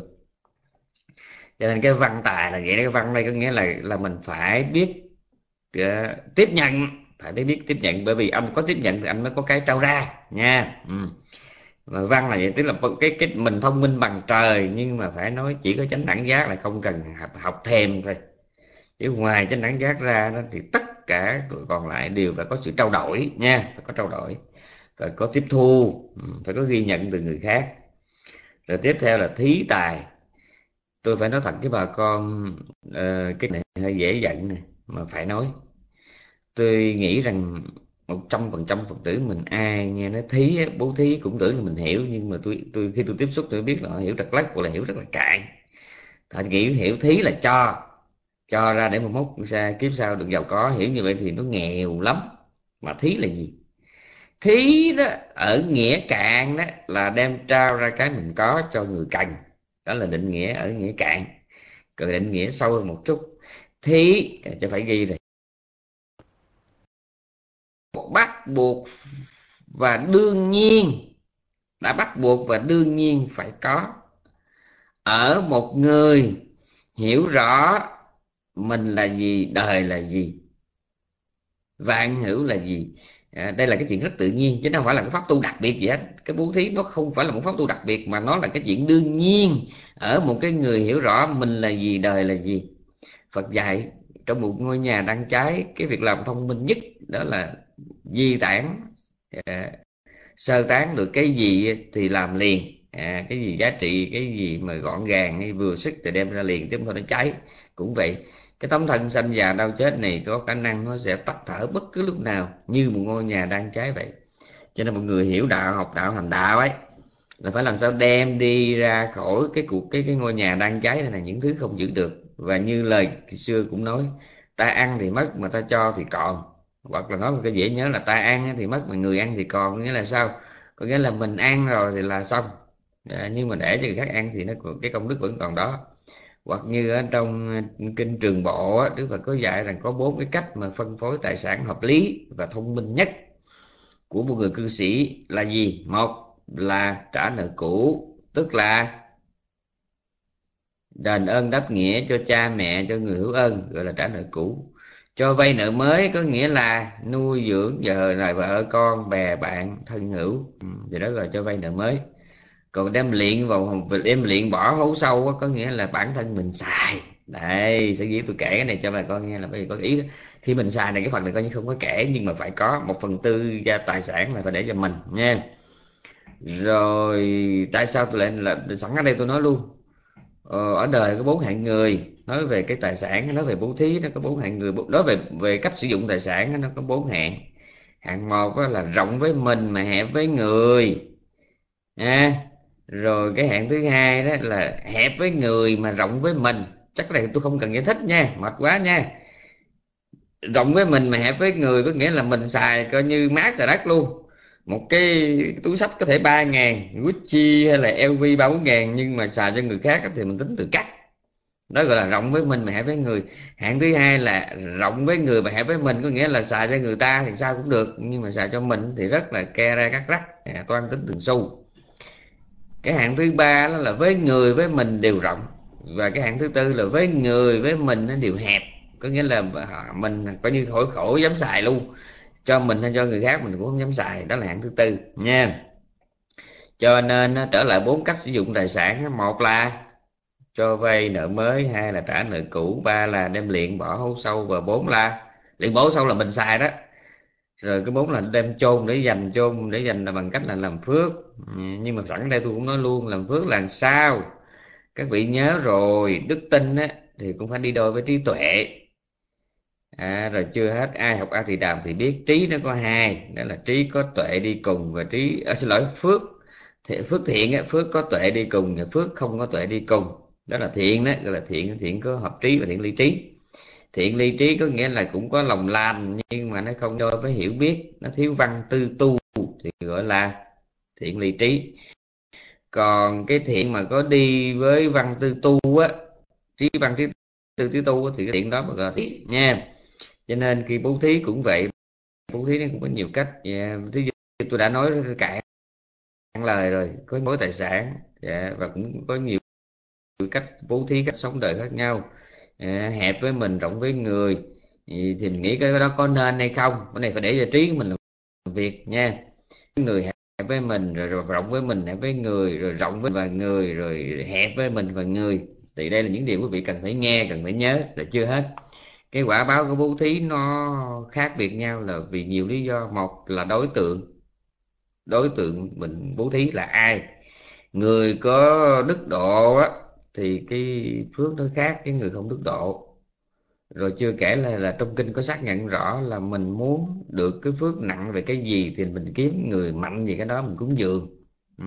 Cho nên cái văn tài là vậy đó. Cái văn đây có nghĩa là mình phải biết tiếp nhận, phải biết tiếp nhận, bởi vì ông có tiếp nhận thì anh mới có cái trao ra nha. Mà văn là vậy, tức là cái mình thông minh bằng trời, nhưng mà phải nói chỉ có chánh đẳng giác là không cần học thêm thôi. Chứ ngoài chánh đẳng giác ra đó, thì tất cả còn lại đều phải có sự trao đổi nha, phải có trao đổi, phải có tiếp thu, phải có ghi nhận từ người khác. Rồi tiếp theo là thí tài. Tôi phải nói thật với bà con, cái này hơi dễ giận này mà phải nói. Tôi nghĩ rằng 100% Phật tử mình ai nghe nói thí, bố thí cũng tưởng là mình hiểu, nhưng mà tôi khi tôi tiếp xúc tôi biết là họ hiểu trật lắc, hoặc là hiểu rất là cạn. Họ nghĩ hiểu thí là cho ra để mà mốt xa kiếp sau được giàu có. Hiểu như vậy thì nó nghèo lắm. Mà thí là gì? Thí đó ở nghĩa cạn đó là đem trao ra cái mình có cho người cần. Đó là định nghĩa ở nghĩa cạn. Còn định nghĩa sâu hơn một chút, thí cho phải ghi rồi, bắt buộc và đương nhiên, đã bắt buộc và đương nhiên phải có ở một người hiểu rõ mình là gì, đời là gì, vạn hữu là gì. Đây là cái chuyện rất tự nhiên, chứ không phải là cái pháp tu đặc biệt gì hết. Cái bố thí nó không phải là một pháp tu đặc biệt, mà nó là cái chuyện đương nhiên ở một cái người hiểu rõ mình là gì, đời là gì. Phật dạy trong một ngôi nhà đang cháy, cái việc làm thông minh nhất đó là di tản, sơ tán được cái gì thì làm liền. Cái gì giá trị, cái gì mà gọn gàng hay vừa sức thì đem ra liền, chứ không thôi nó cháy. Cũng vậy, cái tấm thân sanh già đau chết này có khả năng nó sẽ tắt thở bất cứ lúc nào, như một ngôi nhà đang cháy vậy. Cho nên một người hiểu đạo, học đạo, hành đạo ấy, là phải làm sao đem đi ra khỏi cái ngôi nhà đang cháy này là những thứ không giữ được. Và như lời xưa cũng nói, ta ăn thì mất mà ta cho thì còn. Hoặc là nói một cái dễ nhớ là ta ăn thì mất mà người ăn thì còn. Nghĩa là sao? Có nghĩa là mình ăn rồi thì là xong, nhưng mà để cho người khác ăn thì cái công đức vẫn còn đó. Hoặc như ở trong kinh Trường Bộ á, Đức Phật có dạy rằng có 4 cái cách mà phân phối tài sản hợp lý và thông minh nhất của một người cư sĩ là gì? Một là trả nợ cũ, tức là đền ơn đáp nghĩa cho cha mẹ, cho người hữu ơn, gọi là trả nợ cũ. Cho vay nợ mới có nghĩa là nuôi dưỡng vợ rồi vợ con, bè bạn, thân hữu, thì đó gọi là cho vay nợ mới. Còn đem luyện bỏ hố sâu có nghĩa là bản thân mình xài. Đây, sẽ dĩ tôi kể cái này cho bà con nghe là bởi vì có ý đó. Khi mình xài này, cái phần này coi như không có kể, nhưng mà phải có 1/4 gia tài sản là phải để cho mình nha. Rồi tại sao tôi lại là sẵn ở đây tôi nói luôn. Ở đời có 4 hạng người. Nói về cái tài sản, nói về bố thí nó có 4 hạng người. Nói về cách sử dụng tài sản nó có 4 hạng. Hạng 1 là rộng với mình mà hẹp với người. Rồi cái hạng thứ hai đó là hẹp với người mà rộng với mình. Chắc là tôi không cần giải thích nha, mệt quá nha. Rộng với mình mà hẹp với người có nghĩa là mình xài coi như mát trời đất luôn. Một cái túi xách có thể 3.000, Gucci hay là LV 3-4 ngàn, nhưng mà xài cho người khác thì mình tính từ cắt. đó gọi là rộng với mình mà hẹp với người. Hạng thứ hai là rộng với người mà hẹp với mình, có nghĩa là xài cho người ta thì sao cũng được, nhưng mà xài cho mình thì rất là ke ra cắt rắc, toan tính từng xu. Cái hạng thứ ba đó là với người với mình đều rộng, và cái hạng thứ tư là với người với mình nó đều hẹp, có nghĩa là mình coi như khỏi khổ dám xài luôn, cho mình hay cho người khác mình cũng không dám xài. Đó là hạng thứ tư nha. Cho nên trở lại 4 cách sử dụng tài sản: một là cho vay nợ mới, hai là trả nợ cũ, ba là đem luyện bỏ hố sâu, và bốn là luyện bỏ hố sâu là mình xài đó. Rồi cái bốn là đem chôn để dành. Chôn để dành là bằng cách là làm phước. Nhưng mà sẵn đây tôi cũng nói luôn, làm phước là sao các vị nhớ rồi, đức tin á thì cũng phải đi đôi với trí tuệ. Rồi chưa hết, ai học A Thì Đàm thì biết trí nó có hai, đó là trí có tuệ đi cùng, và xin lỗi, phước thì phước thiện á, phước có tuệ đi cùng, và phước không có tuệ đi cùng, đó là thiện. Đó gọi là thiện. Thiện có hợp trí và thiện ly trí. Thiện ly trí có nghĩa là cũng có lòng lành, nhưng mà nó không đôi với hiểu biết, nó thiếu văn tư tu thì gọi là thiện ly trí. Còn cái thiện mà có đi với văn tư tu á, trí văn trí tư trí tu á, thì cái thiện đó mà gọi là thiện nha. Cho nên khi bố thí cũng vậy, bố thí nó cũng có nhiều cách. Thí dụ tôi đã nói cạn lời rồi, có mối tài sản, và cũng có nhiều cách bố thí, cách sống đời khác nhau. Hẹp với mình, rộng với người, thì mình nghĩ cái đó có nên hay không, cái này phải để cho trí của mình làm việc nha. Người hẹp với mình, rồi rộng với mình, hẹp với người, rồi rộng với và người, rồi hẹp với mình và người, thì đây là những điều quý vị cần phải nghe, cần phải nhớ. Là chưa hết, cái quả báo của bố thí nó khác biệt nhau là vì nhiều lý do. Một là đối tượng mình bố thí là ai. Người có đức độ á thì cái phước nó khác cái người không đức độ. Rồi chưa kể là trong kinh có xác nhận rõ là mình muốn được cái phước nặng về cái gì thì mình kiếm người mạnh gì cái đó mình cúng dường. ừ.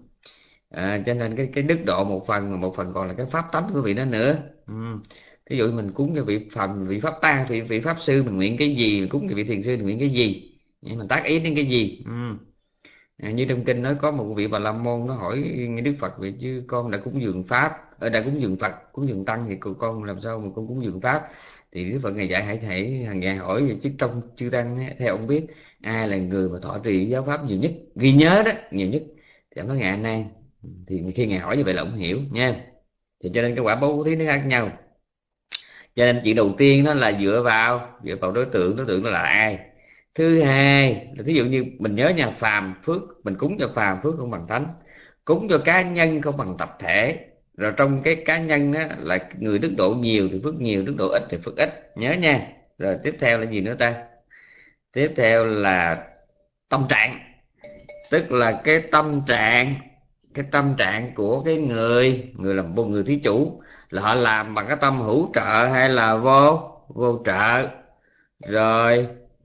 Cho nên cái đức độ một phần, mà một phần còn là cái pháp tánh của vị đó nữa. Ví dụ mình cúng cho vị phàm, vị pháp tăng, vị pháp sư mình nguyện cái gì, mình cúng cho vị thiền sư mình nguyện cái gì, mình tác ý đến cái gì. Như trong kinh nói có một vị Bà La Môn nó hỏi Đức Phật vậy: chứ con đã cúng dường pháp, đã cúng dường Phật, cúng dường tăng, thì con làm sao mà con cúng dường pháp? Thì Đức Phật ngày dạy hãy hàng ngày hỏi vậy, chứ trong chư tăng theo ông biết ai là người mà thọ trì giáo pháp nhiều nhất, ghi nhớ đó nhiều nhất, thì ông nói ngài A Nan. Thì khi ngài hỏi như vậy là ông hiểu nha. Thì cho nên cái quả bố thí nó khác nhau. Cho nên chuyện đầu tiên đó là dựa vào đối tượng đó là ai. Thứ hai là thí dụ như mình nhớ nha, phàm phước mình cúng cho phàm, phước không bằng thánh. Cúng cho cá nhân không bằng tập thể. Rồi trong cái cá nhân á là người đức độ nhiều thì phước nhiều, đức độ ít thì phước ít, nhớ nha. Rồi tiếp theo là gì nữa ta? Tiếp theo là tâm trạng, tức là cái tâm trạng của cái người làm một người thí chủ, là họ làm bằng cái tâm hữu trợ hay là vô trợ. Rồi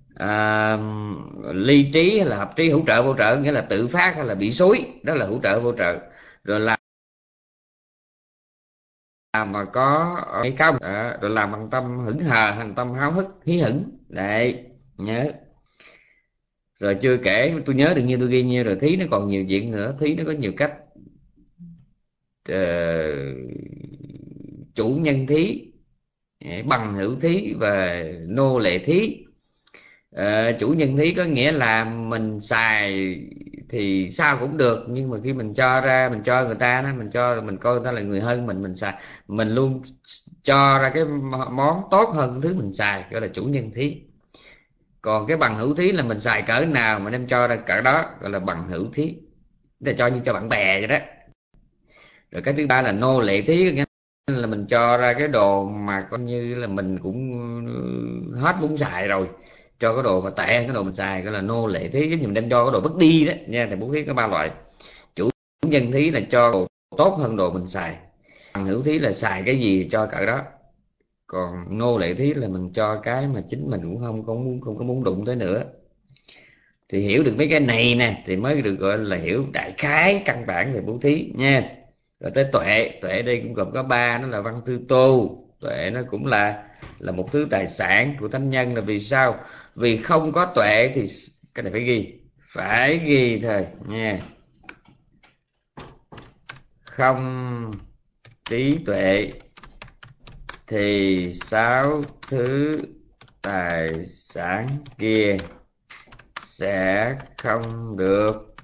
ly trí hay là hợp trí. Hữu trợ vô trợ nghĩa là tự phát hay là bị xúi, đó là hữu trợ vô trợ. Rồi làm mà có hay không, rồi làm bằng tâm hững hờ, hành tâm háo hức hí hửng đấy, nhớ. Rồi chưa kể, tôi nhớ được như tôi ghi nhiêu rồi, thí nó còn nhiều chuyện nữa. Thí nó có nhiều cách. Ờ, Chủ nhân thí, bằng hữu thí và nô lệ thí. Chủ nhân thí có nghĩa là mình xài thì sao cũng được, nhưng mà khi mình cho ra, mình cho người ta đó, mình coi người ta là người hơn mình xài, mình luôn cho ra cái món tốt hơn thứ mình xài, gọi là chủ nhân thí. Còn cái bằng hữu thí là mình xài cỡ nào mà đem cho ra cỡ đó, gọi là bằng hữu thí, để cho như cho bạn bè vậy đó. Rồi cái thứ ba là nô lệ thí, nghĩa là mình cho ra cái đồ mà coi như là mình cũng hết muốn xài rồi, cho cái đồ mà tệ cái đồ mình xài, gọi là nô lệ thí. Giống như mình đem cho cái đồ vứt đi đó nha. Thì bố thí có ba loại. Chủ nhân thí là cho đồ tốt hơn đồ mình xài. Bằng hữu thí là xài cái gì cho cỡ đó. Còn nô lệ thí là mình cho cái mà chính mình cũng không có muốn đụng tới nữa. Thì hiểu được mấy cái này nè thì mới được gọi là hiểu đại khái căn bản về bố thí nha. Rồi tới tuệ. Tuệ đây cũng gồm có ba, nó là văn tư tu. Tuệ nó cũng là một thứ tài sản của thánh nhân. Là vì sao? Vì không có tuệ thì cái này phải ghi thôi nha. Không trí tuệ thì 6 thứ tài sản kia sẽ không được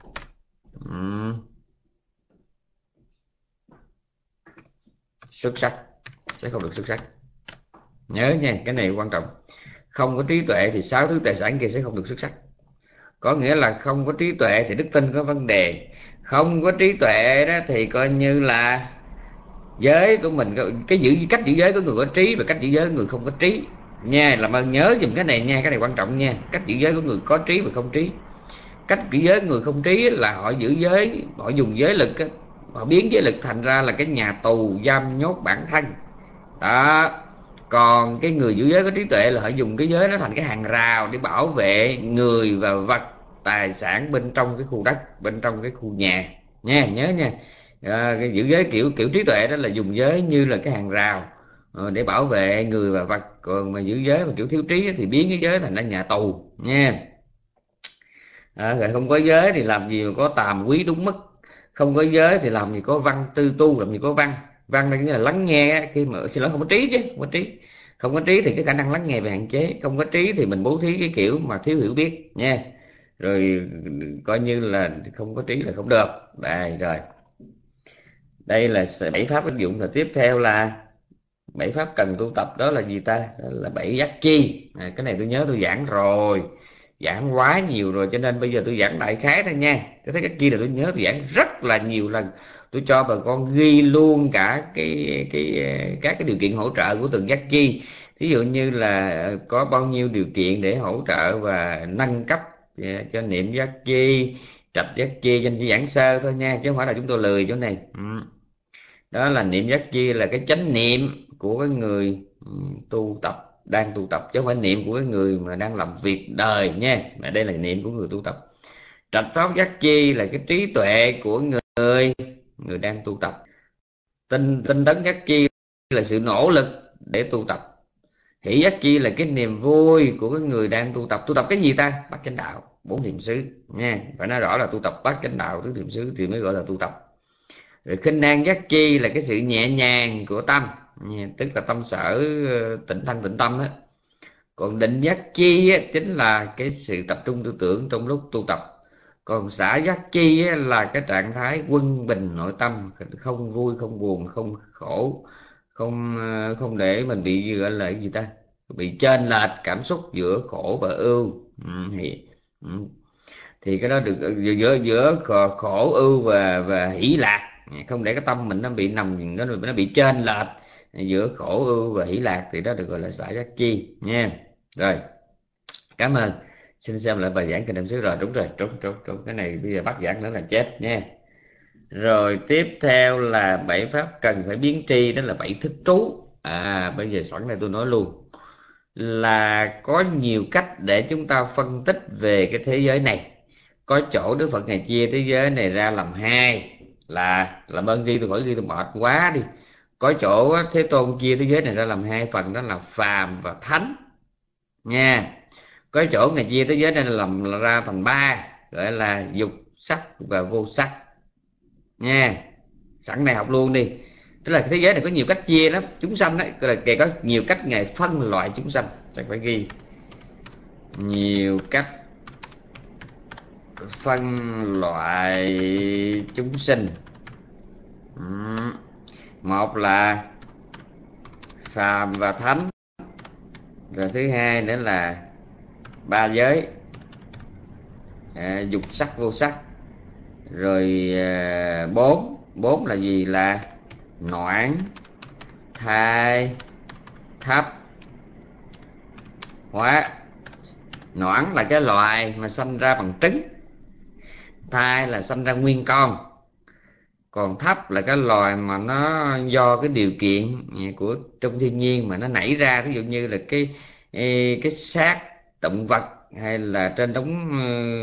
xuất sắc, sẽ không được xuất sắc. Nhớ nha, cái này quan trọng. Không có trí tuệ thì 6 thứ tài sản kia sẽ không được xuất sắc. Có nghĩa là không có trí tuệ thì đức tin có vấn đề, không có trí tuệ đó thì coi như là giới của mình, cái cách giữ giới của người có trí và cách giữ giới của người không có trí nha. Làm ơn nhớ dùm cái này nha, cái này quan trọng nha. Cách giữ giới của người có trí và không trí. Cách giữ giới người không trí là họ giữ giới, họ dùng giới lực á, họ biến giới lực thành ra là cái nhà tù giam nhốt bản thân đó. Còn cái người giữ giới có trí tuệ là họ dùng cái giới nó thành cái hàng rào để bảo vệ người và vật, tài sản bên trong cái khu đất, bên trong cái khu nhà nha, nhớ nha. Cái giữ giới kiểu trí tuệ đó là dùng giới như là cái hàng rào để bảo vệ người và vật. Còn mà giữ giới mà kiểu thiếu trí thì biến cái giới thành ra nhà tù nha. Rồi không có giới thì làm gì mà có tàm quý đúng mức, không có giới thì làm gì có văn tư tu, làm gì có văn. Văn đây nghĩa là lắng nghe, khi mà xin lỗi không có trí chứ, không có trí. Không có trí thì cái khả năng lắng nghe bị hạn chế, không có trí thì mình bố thí cái kiểu mà thiếu hiểu biết nha. Rồi coi như là không có trí là không được. Đây rồi, đây là 7 pháp ứng dụng. Rồi tiếp theo là 7 pháp cần tu tập, đó là gì ta? Đó là 7 giác chi. Cái này tôi nhớ tôi giảng rồi, giảng quá nhiều rồi cho nên bây giờ tôi giảng đại khái thôi nha. Tôi thấy cái chi là tôi nhớ tôi giảng rất là nhiều lần. Tôi cho bà con ghi luôn cả các cái điều kiện hỗ trợ của từng giác chi. Ví dụ như là có bao nhiêu điều kiện để hỗ trợ và nâng cấp cho niệm giác chi, trạch giác chi, cho nên chỉ giảng sơ thôi nha, chứ không phải là chúng tôi lười chỗ này. Đó là niệm giác chi là cái chánh niệm của cái người tu tập, đang tu tập, chứ không phải niệm của cái người mà đang làm việc đời nha, mà đây là niệm của người tu tập. Trạch pháp giác chi là cái trí tuệ của người đang tu tập. Tinh tấn giác chi là sự nỗ lực để tu tập. Hỷ giác chi là cái niềm vui của cái người đang tu tập. Tu tập cái gì ta? Bát chánh đạo, 4 thiền xứ nha, phải nói rõ là tu tập bát chánh đạo, tứ thiền xứ thì mới gọi là tu tập. Rồi khinh an giác chi là cái sự nhẹ nhàng của tâm, tức là tâm sở tịnh thân tịnh tâm á. Còn định giác chi á, chính là cái sự tập trung tư tưởng trong lúc tu tập. Còn xả giác chi á, là cái trạng thái quân bình nội tâm, không vui không buồn không khổ, không để mình bị gọi là cái gì ta, bị chênh lệch cảm xúc giữa khổ và ưu. Ừ, thì cái đó được giữa khổ ưu và hỷ lạc, không để cái tâm mình nó bị nằm, nó bị chênh lệch giữa khổ ưu và hỷ lạc, thì đó được gọi là xả giác chi nha. Rồi, cảm ơn. Xin xem lại bài giảng kinh niệm xứ. Rồi đúng rồi, trúng cái này bây giờ bắt giảng nữa là chết nha. Rồi tiếp theo là 7 pháp cần phải biến tri, đó là 7 thức trú. Bây giờ sẵn này tôi nói luôn là có nhiều cách để chúng ta phân tích về cái thế giới này. Có chỗ Đức Phật ngày chia thế giới này ra làm hai, là làm ơn ghi, tôi khỏi ghi tôi mệt quá đi. Có chỗ Thế Tôn chia thế giới này ra làm hai phần, đó là phàm và thánh nha. Có chỗ ngày chia thế giới này làm ra thành ba, gọi là dục sắc và vô sắc nha. Sẵn này học luôn đi. Tức là thế giới này có nhiều cách chia lắm, chúng sanh đấy, là kể có nhiều cách Ngài phân loại chúng sanh, chắc phải ghi nhiều cách phân loại chúng sinh. Một là phàm và thánh, rồi thứ hai nữa là ba giới, dục sắc vô sắc, rồi bốn là gì, là noãn, thai, thấp, hóa. Noãn là cái loài mà sanh ra bằng trứng, thai là sanh ra nguyên con, còn thấp là cái loài mà nó do cái điều kiện của trong thiên nhiên mà nó nảy ra. Ví dụ như là cái xác động vật, hay là trên đống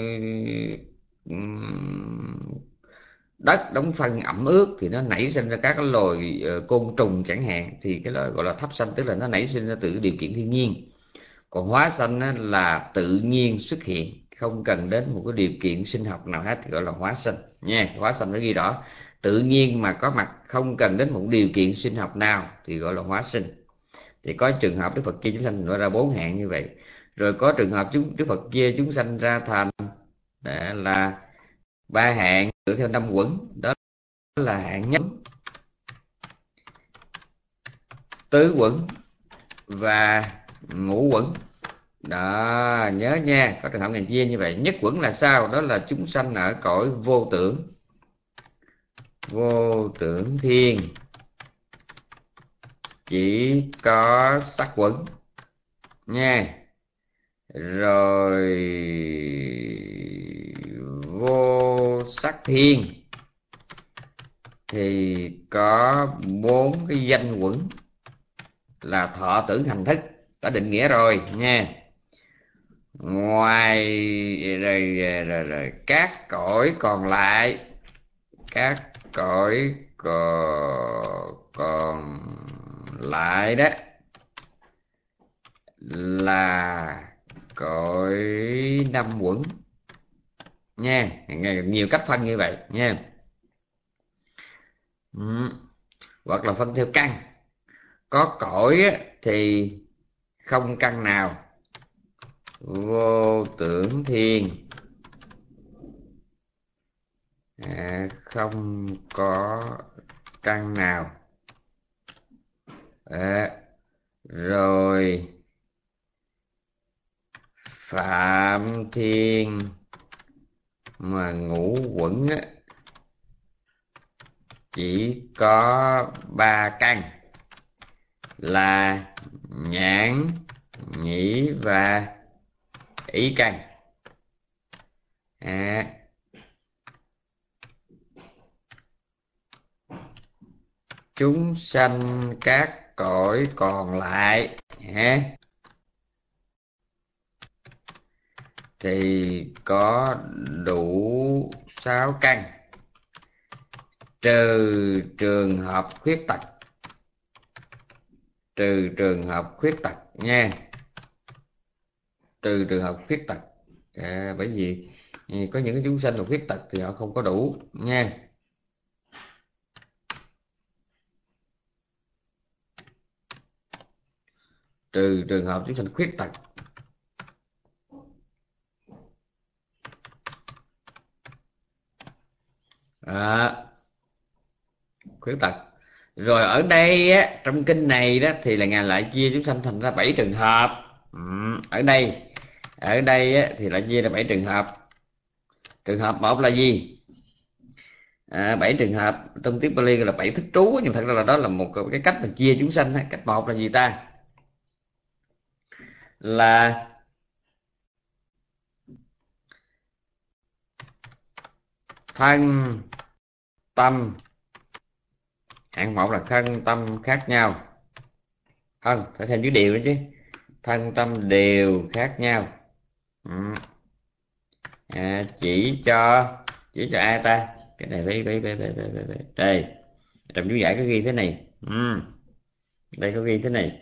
đất, đống phân ẩm ướt, thì nó nảy sinh ra các cái loài côn trùng chẳng hạn, thì cái đó gọi là thấp sanh, tức là nó nảy sinh ra từ điều kiện thiên nhiên. Còn hóa sanh là tự nhiên xuất hiện, không cần đến một cái điều kiện sinh học nào hết, thì gọi là hóa sanh nha. Hóa sanh phải ghi rõ, tự nhiên mà có mặt, không cần đến một điều kiện sinh học nào thì gọi là hóa sinh. Thì có trường hợp Đức Phật chia chúng sanh ra 4 hạng như vậy. Rồi có trường hợp Đức Phật chia chúng sanh ra thành là 3 hạng dựa theo 5 quẩn. Đó là hạng nhất, tứ quẩn và ngũ quẩn. Đó, nhớ nha, có trường hợp ngàn chia như vậy. Nhất quẩn là sao? Đó là chúng sanh ở cõi vô tưởng, vô tưởng thiên, chỉ có sắc quẩn nha. Rồi vô sắc thiên thì có 4 cái danh quẩn là thọ tưởng hành thức, đã định nghĩa rồi nha. Ngoài rồi các cõi còn lại, các cõi còn lại đó là cõi 5 quẩn nha. Nhiều cách phân như vậy nha. Hoặc là phân theo căn. Có cõi thì không căn nào, vô tưởng thiên không có căn nào. Rồi phạm thiên mà ngũ quẩn chỉ có 3 căn là nhãn, nhĩ và ý căn. Chúng sanh các cõi còn lại thì có đủ 6 căn, trừ trường hợp khuyết tật. Trừ trường hợp khuyết tật nha. Trừ trường hợp khuyết tật. Bởi vì có những cái chúng sanh mà khuyết tật thì họ không có đủ nha. Trừ trường hợp chúng sanh khuyết tật. Khuyết tật. Rồi ở đây á, trong kinh này đó thì là Ngài lại chia chúng sanh thành ra 7 trường hợp. Ở đây á, thì lại chia ra 7 trường hợp. Trường hợp một là gì? 7 trường hợp trong tiếng Pali gọi là 7 thức trú, nhưng thật ra là đó là một cái cách mà chia chúng sanh. Cách một là gì ta? Là thân tâm. Hạng một là thân tâm khác nhau. Thân phải thêm chữ điều nữa chứ. Thân tâm đều khác nhau. Chỉ cho ai ta? Cái này phải đây, trong chú giải có ghi thế này. Đây có ghi thế này.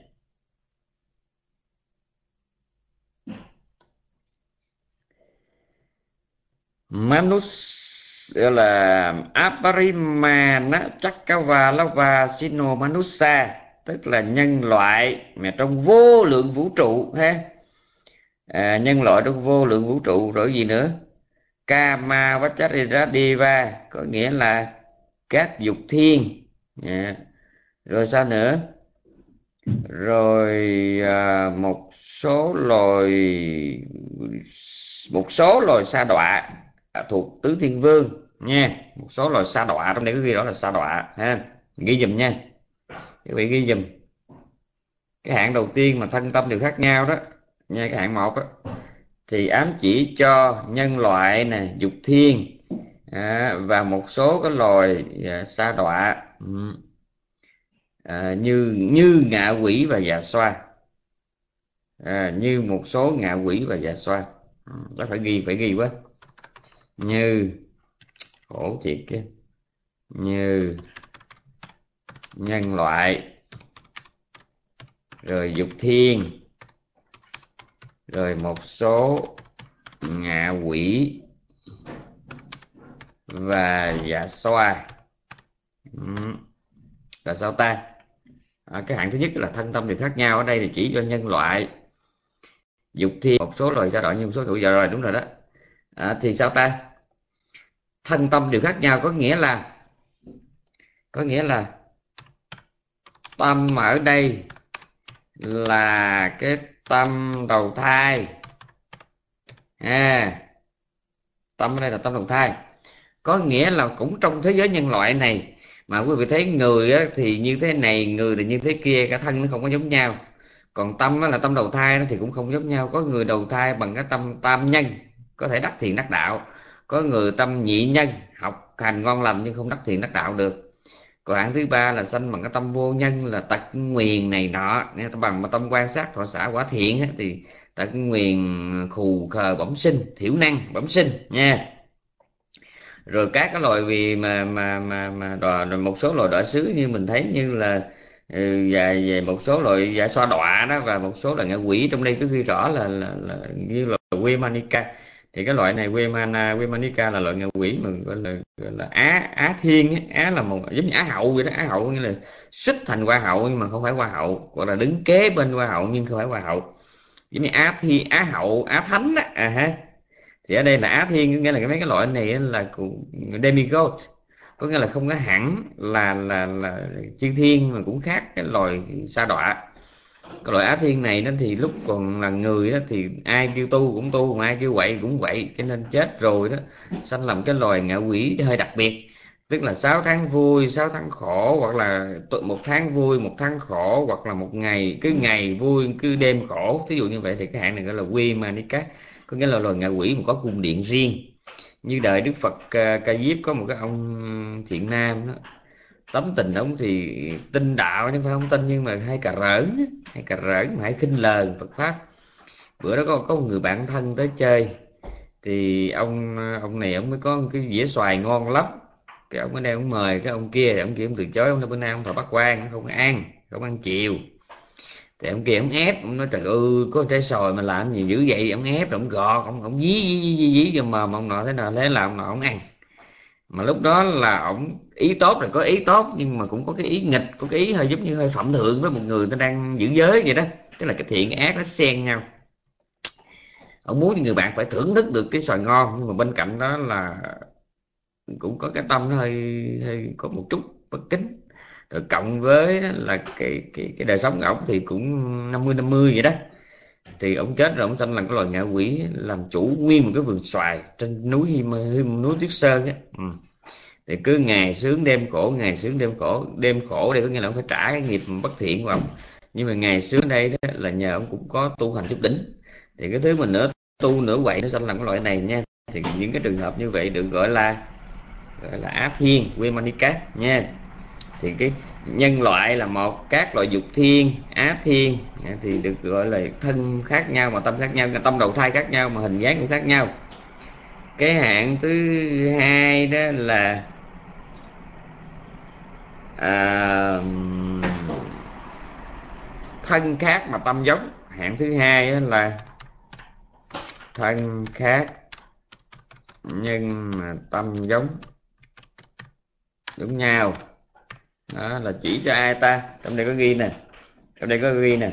Manus gọi là Aparimana Chakkavalava Sino Manusa, tức là nhân loại mà trong vô lượng vũ trụ ha. Nhân loại trong vô lượng vũ trụ. Rồi gì nữa? Kama Vacharira, có nghĩa là các dục thiên. Rồi sao nữa? Rồi một số loài sa đọa thuộc tứ thiên vương nha. Một số loài sa đọa, trong đây có ghi đó là sa đọa ha, ghi dùm nha, các vị ghi dùm. Cái hạng đầu tiên mà thân tâm đều khác nhau đó nha, cái hạng một đó, thì ám chỉ cho nhân loại nè, dục thiên và một số cái loài sa đọa như ngạ quỷ và dạ xoa. Như một số ngạ quỷ và dạ xoa. Đó phải ghi quá. Như khổ thiệt chứ. Như nhân loại, rồi dục thiên, rồi một số ngạ quỷ và dạ xoa. Là sao ta? Cái hạng thứ nhất là thân tâm đều khác nhau, ở đây thì chỉ cho nhân loại. Dục thiên một số loài sa đọa như một số tuổi giờ rồi, đúng rồi đó. Thì sao ta? Thân tâm đều khác nhau có nghĩa là tâm ở đây là cái tâm đầu thai. Tâm ở đây là tâm đầu thai, có nghĩa là cũng trong thế giới nhân loại này mà quý vị thấy người á, thì như thế này, người thì như thế kia, cả thân nó không có giống nhau. Còn tâm á, là tâm đầu thai nó thì cũng không giống nhau. Có người đầu thai bằng cái tâm tam nhân, có thể đắc thiền đắc đạo. Có người tâm nhị nhân, học hành ngon lành nhưng không đắc thiền đắc đạo được. Còn hạng thứ ba là sanh bằng cái tâm vô nhân, là tật nguyền này nọ. Nếu bằng mà tâm quan sát thọ xả quả thiện á, thì tật nguyền khù khờ bẩm sinh, thiểu năng bẩm sinh nha. Rồi các cái loài vì một số loài đọa xứ như mình thấy, như là và về một số loại dạ xoa đọa đó, và một số là ngạ quỷ. Trong đây cứ ghi rõ là như là Vemanica. Thì cái loại này Vemanica là loại ngạ quỷ mà gọi là á thiên á. Á là một giống như á hậu vậy đó. Á hậu nghĩa là xích thành hoa hậu nhưng mà không phải hoa hậu, gọi là đứng kế bên hoa hậu nhưng không phải hoa hậu. Giống như á thiên, á hậu, á thánh đó. Thì ở đây là á thiên, nghĩa là mấy cái loại này là demigod, có nghĩa là không có hẳn là chư thiên, mà cũng khác cái loài sa đọa. Cái loại á thiên này nó thì lúc còn là người đó thì ai kêu tu cũng tu, còn ai kêu quậy cũng quậy, cho nên chết rồi đó sanh làm cái loài ngạ quỷ hơi đặc biệt. Tức là 6 tháng vui 6 tháng khổ, hoặc là một tháng vui một tháng khổ, hoặc là một ngày cứ ngày vui cứ đêm khổ. Thí dụ như vậy thì cái hạng này gọi là quy manika, có nghĩa là loài ngạ quỷ mà có cung điện riêng. Như đời Đức Phật Ca Diếp có một cái ông thiện nam đó, tấm tình ông thì tin đạo chứ không phải không tin, nhưng mà hay cà rỡn mà hay khinh lờn Phật pháp. Bữa đó có một người bạn thân tới chơi, thì ông này ông mới có một cái dĩa xoài ngon lắm. Cái ông ở đây ông mời cái ông kia ông từ chối. Ông nói bữa nay ông thọ bắt quan không ăn chiều. Thì ông kia ông ép, ông nói trời ơi có trái xoài mà làm gì dữ vậy. Ông ép rồi ông gọt, ông dí cho mà ông nọ thế nào, thế là ông nọ ông ăn. Mà lúc đó là ổng ý tốt, rồi có ý tốt nhưng mà cũng có cái ý nghịch, có cái ý hơi giống như hơi phạm thượng với một người ta đang giữ giới vậy đó. Tức là cái thiện cái ác nó xen nhau. Ông muốn cho người bạn phải thưởng thức được cái xoài ngon, nhưng mà bên cạnh đó là cũng có cái tâm nó hơi hơi có một chút bất kính. Rồi cộng với là cái đời sống của ổng thì cũng 50-50 vậy đó. Thì ông chết rồi ông sanh làm cái loài ngạ quỷ, làm chủ nguyên một cái vườn xoài trên núi Tuyết Sơn á. Thì cứ ngày sướng đêm khổ, ngày sướng đêm khổ. Đêm khổ đây có nghĩa là ông phải trả cái nghiệp bất thiện của ông, nhưng mà ngày sướng đây đó là nhờ ông cũng có tu hành chút đỉnh. Thì cái thứ mình nửa tu nửa quậy nó sanh làm cái loại này nha. Thì những cái trường hợp như vậy được gọi là á thiên Vemanika nha. Thì cái nhân loại là một, các loại dục thiên á thiên thì được gọi là thân khác nhau mà tâm khác nhau, tâm đầu thai khác nhau mà hình dáng cũng khác nhau. Cái hạng thứ hai đó là thân khác mà tâm giống. Hạng thứ hai đó là thân khác nhưng mà tâm giống nhau. Đó là chỉ cho ai ta? Trong đây có ghi nè.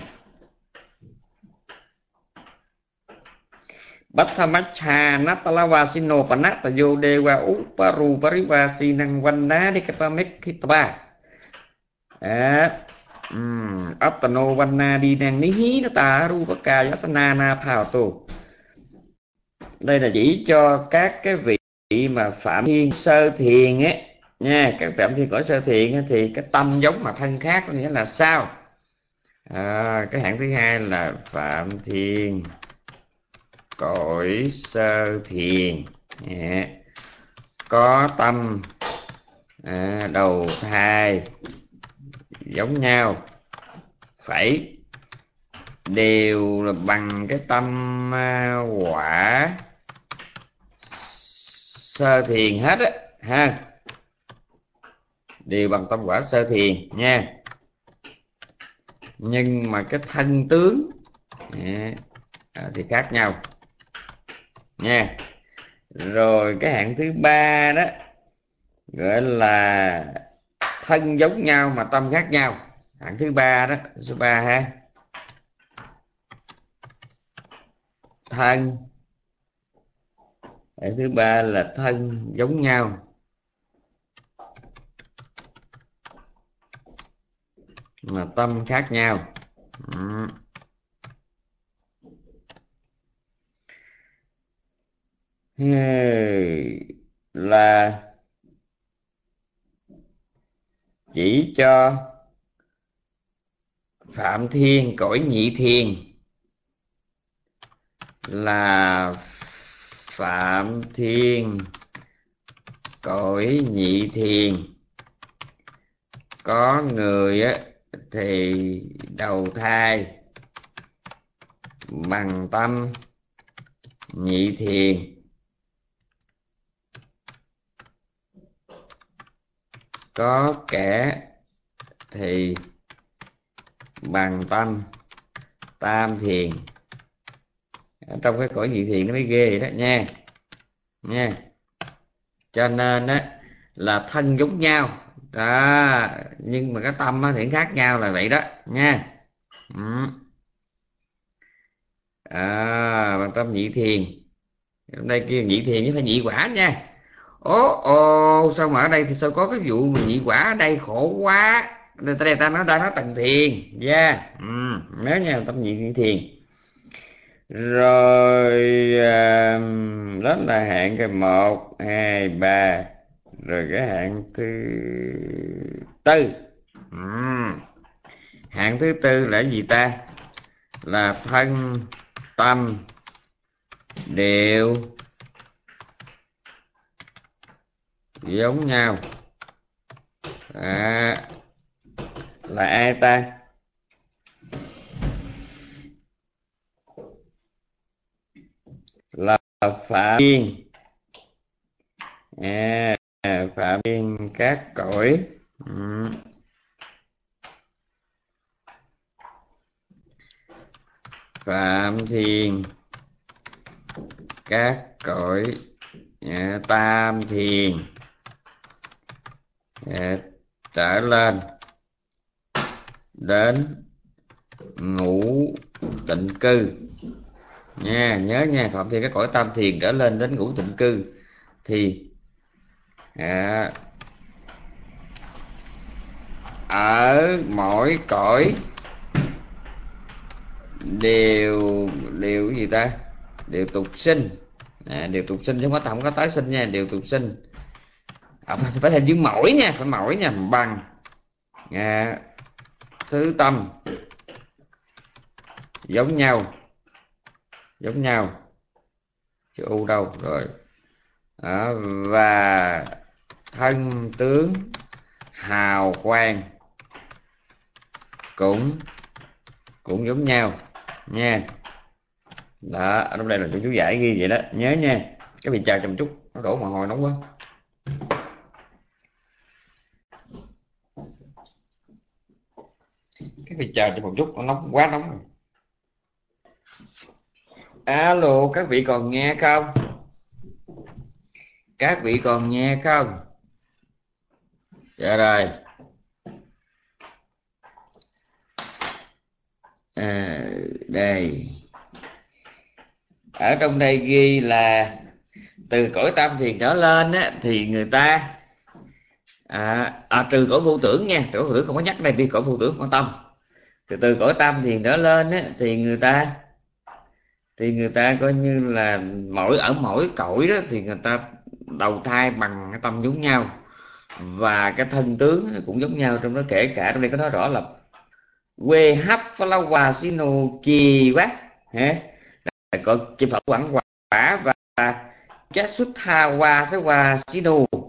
Batthamaccha Natalawasino Panatayo Dewa Uparu Parivasinang Vannadikapamekitva Attano Vanna Dinang Nihi Nata Rupaka Yasana Na Phào. Đây là chỉ cho các cái vị mà phạm thiên sơ thiền ấy nha. Các phạm thiên cõi sơ thiền ấy, thì cái tâm giống mà thân khác, có nghĩa là sao? Cái hạng thứ hai là phạm thiên cõi sơ thiền, có tâm đầu thai giống nhau, phải đều là bằng cái tâm quả sơ thiền hết á ha, đều bằng tâm quả sơ thiền nha. Nhưng mà cái thân tướng thì khác nhau nha. Rồi cái hạng thứ ba đó gọi là thân giống nhau mà tâm khác nhau. Hạng thứ ba đó, số 3 ha. Thân. Hạng thứ ba là thân giống nhau mà tâm khác nhau. Là chỉ cho Phạm Thiên cõi nhị thiền, là Phạm Thiên cõi nhị thiền có người á thì đầu thai bằng tâm nhị thiền, có kẻ thì bằng tâm tam thiền. Trong cái cõi nhị thiền nó mới ghê vậy đó nha. Cho nên á là thân giống nhau đó, nhưng mà cái tâm thì khác nhau là vậy đó nha. Bằng tâm nhị thiền. Hôm nay kêu nhị thiền chứ phải nhị quả nha. Sao mà ở đây thì sao có cái vụ mà nhị quả ở đây, khổ quá. Đây ta đang nói tầng thiền. Nhớ nha, tâm nhị thiền. Rồi đó là hạng cái 1, 2, 3. Rồi cái hạng thứ tư. Hạng thứ tư là gì ta? Là thân tâm đều giống nhau. Là ai ta? Là Phạm Thiên. Phạm Thiên các cõi. Phạm Thiên các cõi tam thiền trở lên đến ngũ tịnh cư nha. Nhớ nha, Phạm Thiên các cõi tam thiền trở lên đến ngũ tịnh cư thì ở mỗi cõi đều cái gì ta? Đều tục sinh. Đều tục sinh chứ không có tái sinh nha, đều tục sinh. Phải thêm chữ mỗi nha, phải mỗi nha, bằng thứ tâm giống nhau chữ u đâu rồi. Và thân tướng hào quang cũng giống nhau nha. Đó, ở đây là chú giải ghi vậy đó, nhớ nha. Các vị chờ cho một chút, nó đổ mồ hôi nóng quá. Các vị chờ cho một chút, nó nóng quá, nóng rồi. Alo, các vị còn nghe không? Các vị còn nghe không? Dạ rồi. Đây. Ở trong đây ghi là từ cõi tam thiền trở lên á, thì người ta trừ cõi vô tưởng nha, cõi vô tưởng không có nhắc đây, vì cõi vô tưởng quan tâm. Từ cõi tam thiền trở lên á, thì người ta coi như là ở mỗi cõi đó thì người ta đầu thai bằng cái tâm giống nhau và cái thân tướng cũng giống nhau. Trong đó kể cả trong đây có nói rõ là quê hấp phá sino chi quá hả, có chim Phật quảng quả và chết xuất tha qua sẽ qua sino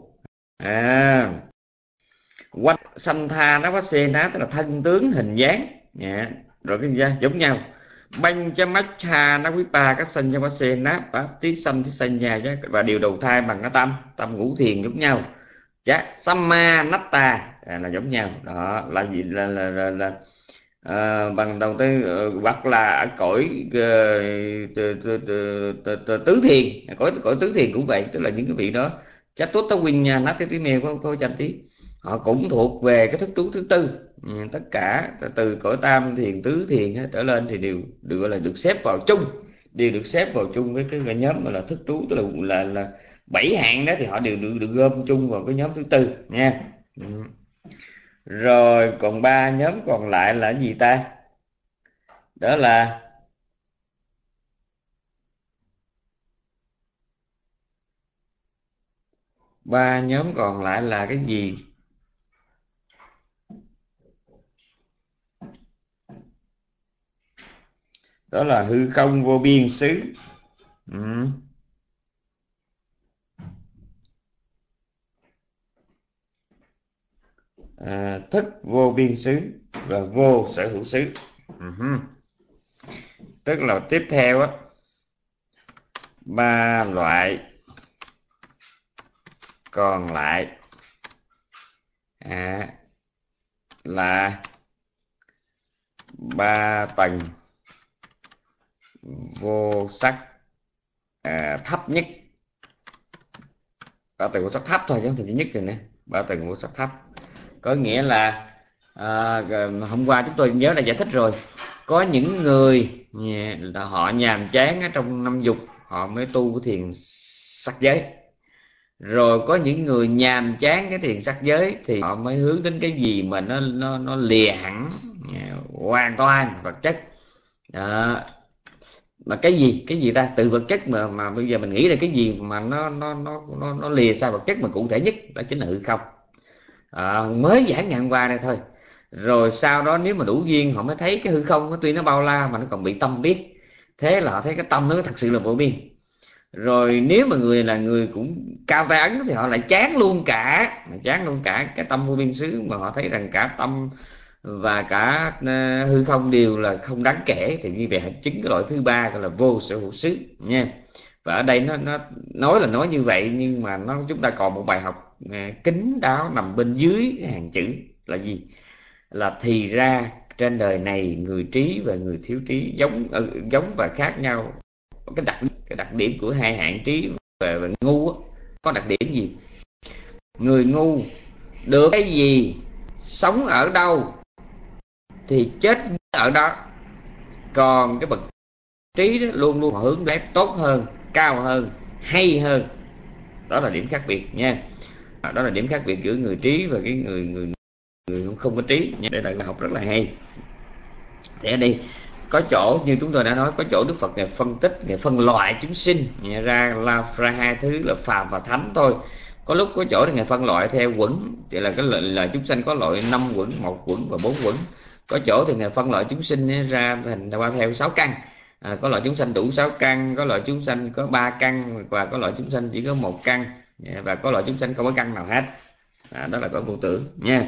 quanh sanh tha nó có xe ná, tức là thân tướng hình dáng. Rồi cái gì giống nhau. Banh cho mắt cha nó quý ba các sanh cho mắt xe ná tí sanh tí sanh nhà chứ, và điều đầu thai bằng cái tâm ngũ thiền giống nhau. Samma natta là giống nhau. Đó là gì? Là bằng đầu tư hoặc là ở cõi tứ thiền, cõi tứ thiền cũng vậy, tức là những cái vị đó chắc tốt tao win nha, nát cái tí mèo có chanh tí, họ cũng thuộc về cái thức tú thứ tư. tất cả từ cõi tam thiền tứ thiền trở lên thì đều được gọi là được xếp vào chung, đều được xếp vào chung với cái nhóm gọi là thức trú, tức là 7 hạng đó thì họ đều được gom chung vào cái nhóm thứ tư nha. Rồi còn 3 nhóm còn lại là gì ta? Đó là 3 nhóm còn lại là cái gì? Đó là hư không vô biên xứ, thức vô biên xứ và vô sở hữu xứ. Tức là tiếp theo á, 3 loại còn lại là 3 tầng vô sắc thấp nhất. 3 tầng vô sắc thấp thôi chứ không phải nhất rồi nè. 3 tầng vô sắc thấp có nghĩa là hôm qua chúng tôi nhớ là giải thích rồi, có những người là họ nhàm chán ở trong 50 họ mới tu cái thiền sắc giới, rồi có những người nhàm chán cái thiền sắc giới thì họ mới hướng đến cái gì mà nó lìa hẳn hoàn toàn vật chất. Đó. Mà cái gì ta, từ vật chất mà bây giờ mình nghĩ là cái gì mà nó lìa xa vật chất mà cụ thể nhất, đó chính là hư không. Mới giảng ngày hôm qua đây thôi, rồi sau đó nếu mà đủ duyên họ mới thấy cái hư không tuy nó bao la mà nó còn bị tâm biết, thế là họ thấy cái tâm nó thật sự là vô biên. Rồi nếu mà người là người cũng cao tay ấn thì họ lại chán luôn cả cái tâm vô biên xứ, mà họ thấy rằng cả tâm và cả hư không đều là không đáng kể, thì như vậy họ chứng cái loại thứ ba gọi là vô sở hữu xứ nha. Và ở đây nó nói là nói như vậy, nhưng mà chúng ta còn một bài học kín đáo nằm bên dưới cái hàng chữ là gì? Là thì ra trên đời này người trí và người thiếu trí giống và khác nhau. Cái đặc điểm của 2 hạng trí và ngu có đặc điểm gì? Người ngu được cái gì, sống ở đâu thì chết ở đó, còn cái bậc trí đó luôn luôn hướng đến tốt hơn, cao hơn, hay hơn. Đó là điểm khác biệt nha. Đó là điểm khác biệt giữa người trí và cái người không có trí. Đây là bài học rất là hay. Thì ở đây có chỗ như chúng tôi đã nói, có chỗ Đức Phật ngài phân tích, ngài phân loại chúng sinh ra ra 2 thứ là phàm và thánh thôi. Có lúc có chỗ thì ngài phân loại theo quẩn, thì là cái là chúng sanh có loại 5 quẩn, 1 quẩn và 4 quẩn. Có chỗ thì ngài phân loại chúng sinh ra thành qua theo 6 căn. Có loại chúng sanh đủ 6 căn, có loại chúng sanh có 3 căn, và có loại chúng sanh chỉ có 1 căn, và có loại chúng sanh không có căn nào hết. Đó là cõi vô tưởng nha.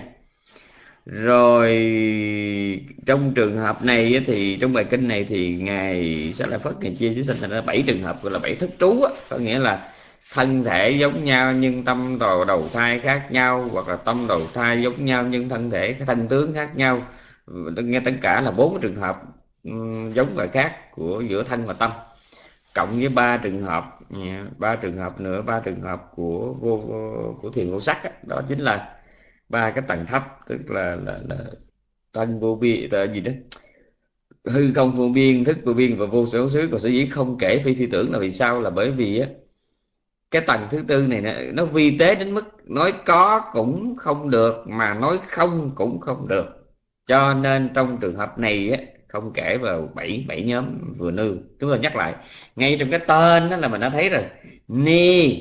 Rồi trong trường hợp này thì trong bài kinh này thì ngài Xá Lợi Phất ngài chia chúng sanh thành ra 7 trường hợp, gọi là 7 thức trú á, có nghĩa là thân thể giống nhau nhưng tâm đầu thai khác nhau, hoặc là tâm đầu thai giống nhau nhưng thân thể thân tướng khác nhau. Nghe tất cả là 4 trường hợp giống và khác của giữa thân và tâm, cộng với 3 trường hợp, 3 trường hợp nữa, 3 trường hợp của thiền vô sắc đó, đó chính là 3 cái tầng thấp, tức là tân vô biên gì đó, hư không vô biên, thức vô biên và vô sở hữu xứ. Còn sở dĩ không kể phi thi tưởng là vì sao? Là bởi vì á, cái tầng thứ tư này nó vi tế đến mức nói có cũng không được, mà nói không cũng không được, cho nên trong trường hợp này á, không kể vào 7 nhóm vừa nêu. Chúng tôi nhắc lại, ngay trong cái tên đó là mình đã thấy rồi. Ni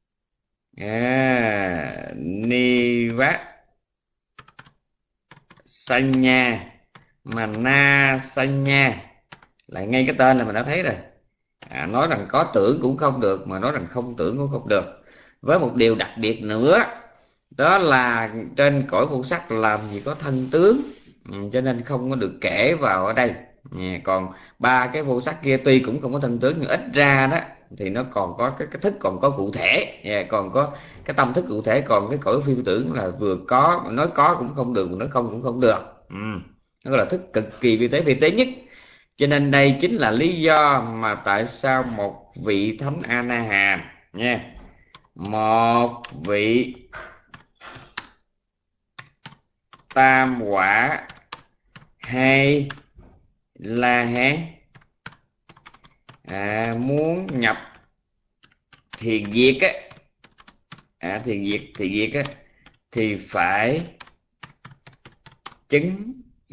Ni vát Sanya mà na Sanya, lại ngay cái tên là mình đã thấy rồi. Nói rằng có tưởng cũng không được, mà nói rằng không tưởng cũng không được. Với một điều đặc biệt nữa, đó là trên cõi vô sắc làm gì có thân tướng, cho nên không có được kể vào ở đây. Còn 3 cái vô sắc kia tuy cũng không có thân tướng, nhưng ít ra đó thì nó còn có cái thức còn có cụ thể, còn có cái tâm thức cụ thể. Còn cái cõi phi tưởng là vừa có, nói có cũng không được, nói không cũng không được. Nó là thức cực kỳ vi tế nhất. Cho nên đây chính là lý do mà tại sao một vị thánh A Na Hàm nha, một vị tam quả hay La Hán muốn nhập thiền diệt thì phải chứng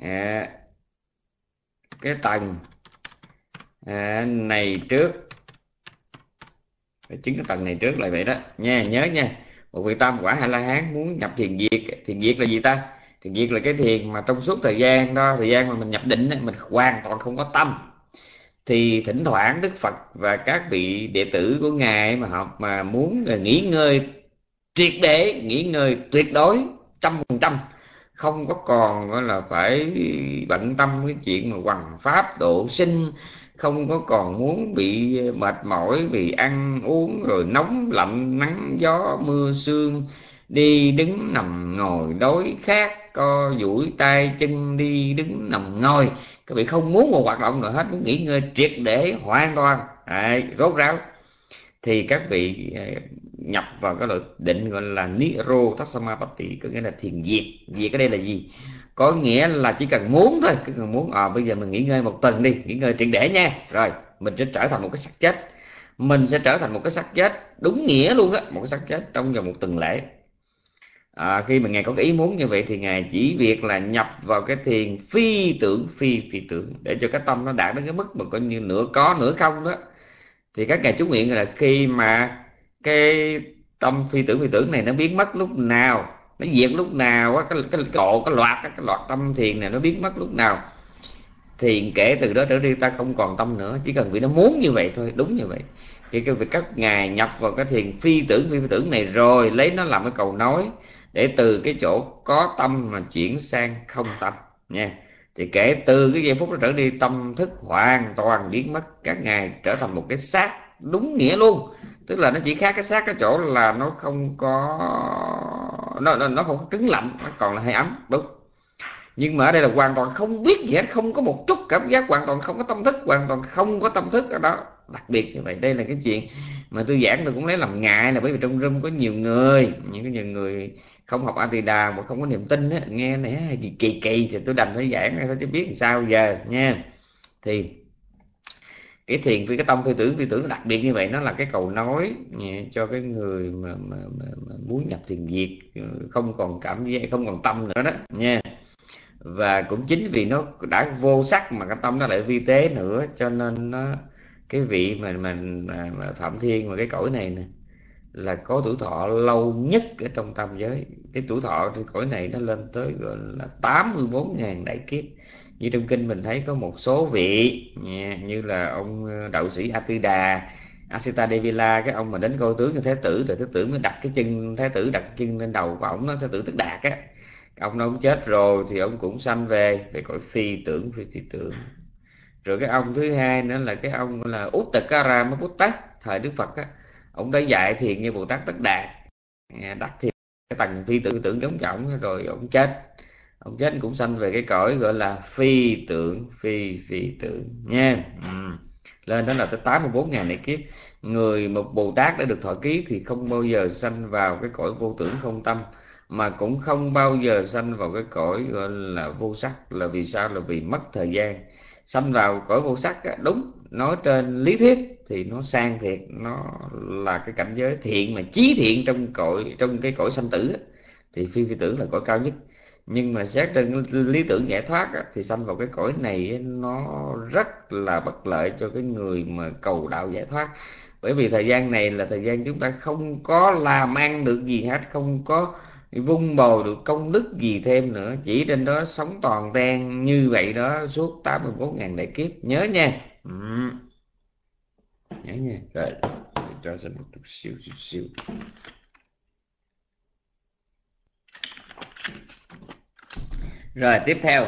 cái tầng này trước, phải chứng cái tầng này trước là vậy đó nha, nhớ nha. Một vị tam quả hay La Hán muốn nhập thiền diệt. Thiền diệt là gì ta? Thiền diệt là cái thiền mà trong suốt thời gian đó, thời gian mà mình nhập định mình hoàn toàn không có tâm. Thì thỉnh thoảng Đức Phật và các vị đệ tử của ngài mà học mà muốn nghỉ ngơi triệt để, nghỉ ngơi tuyệt đối 100%, không có còn gọi là phải bận tâm cái chuyện mà hoằng pháp độ sinh, không có còn muốn bị mệt mỏi vì ăn uống rồi nóng lạnh nắng gió mưa sương, đi đứng nằm ngồi đối khát, co duỗi tay chân, đi đứng nằm ngồi. Các vị không muốn một hoạt động nào hết, muốn nghỉ ngơi triệt để hoàn toàn rốt ráo, thì các vị nhập vào cái loại định gọi là Nirodhassamapatti, có nghĩa là thiền diệt. Diệt ở đây là gì? Có nghĩa là chỉ cần muốn thôi, cứ cần muốn bây giờ mình nghỉ ngơi một tuần đi, nghỉ ngơi triệt để nha, rồi mình sẽ trở thành một cái xác chết. Mình sẽ trở thành một cái xác chết đúng nghĩa luôn á, một cái xác chết trong vòng một tuần lễ. Khi mà ngài có cái ý muốn như vậy thì ngài chỉ việc là nhập vào cái thiền phi tưởng phi tưởng, để cho cái tâm nó đạt đến cái mức mà coi như nửa có nửa không đó. Thì các ngài chú nguyện là khi mà cái tâm phi tưởng này nó biến mất lúc nào, nó diệt lúc nào á, cái loạt tâm thiền này nó biến mất lúc nào, thì kể từ đó trở đi ta không còn tâm nữa, chỉ cần vì nó muốn như vậy thôi, đúng như vậy. Thì cái việc các ngài nhập vào cái thiền phi tưởng này rồi lấy nó làm cái cầu nối để từ cái chỗ có tâm mà chuyển sang không tâm nha. Thì kể từ cái giây phút đó trở đi, tâm thức hoàn toàn biến mất, các ngài trở thành một cái xác đúng nghĩa luôn. Tức là nó chỉ khác cái xác cái chỗ là nó không có, nó không có cứng lạnh, nó còn là hơi ấm, đúng. Nhưng mà ở đây là hoàn toàn không biết gì hết, không có một chút cảm giác, hoàn toàn không có tâm thức, hoàn toàn không có tâm thức ở đó. Đặc biệt như vậy, đây là cái chuyện mà tôi giảng tôi cũng lấy làm ngại, là bởi vì trong room có nhiều người không học Atida mà không có niềm tin á, nghe này kỳ thì tôi đành phải giảng thôi chứ biết làm sao giờ nha. Thì cái thiền phi cái tâm phi tưởng đặc biệt như vậy, nó là cái cầu nối cho cái người mà muốn nhập thiền diệt, không còn cảm giác, không còn tâm nữa đó nha. Và cũng chính vì nó đã vô sắc mà cái tâm nó lại vi tế nữa, cho nên nó, cái vị mà Phạm Thiên mà cái cõi này nè là có tuổi thọ lâu nhất ở trong tam giới. Cái tuổi thọ trên cõi này nó lên tới gọi là 84.000 đại kiếp. Như trong kinh mình thấy có một số vị như là ông đạo sĩ Atida Asita Devila, cái ông mà đến coi tướng cho Thái tử, rồi Thái tử mới đặt cái chân, Thái tử đặt chân lên đầu của ổng đó, Thái tử Tức Đạt á. Ông đó ông chết rồi thì ông cũng sanh về cõi phi tưởng phi tưởng. Rồi cái ông thứ hai nữa là cái ông là Uttakara Bút Tát thời Đức Phật á, ông đã dạy thiền như Bồ Tát Tất Đạt, đắc thiền cái tầng phi tưởng giống trọng, rồi ông chết cũng sanh về cái cõi gọi là phi tưởng phi tưởng nha. Lên đó là tới 84.000 đại kiếp. Người một Bồ Tát đã được thọ ký thì không bao giờ sanh vào cái cõi vô tưởng không tâm, mà cũng không bao giờ sanh vào cái cõi gọi là vô sắc. Là vì sao? Là vì mất thời gian. Sanh vào cõi vô sắc á, đúng, nói trên lý thuyết thì nó sang thiệt, nó là cái cảnh giới thiện mà chí thiện trong cái cõi sanh tử á, thì phi tưởng là cõi cao nhất. Nhưng mà xét trên lý tưởng giải thoát á, thì sanh vào cái cõi này nó rất là bất lợi cho cái người mà cầu đạo giải thoát. Bởi vì thời gian này là thời gian chúng ta không có làm ăn được gì hết, không có vun bồi được công đức gì thêm nữa, chỉ trên đó sống toàn ten như vậy đó suốt 84.000 đại kiếp. Nhớ nha. Nhớ nha. Rồi cho xin một chút xíu. Rồi tiếp theo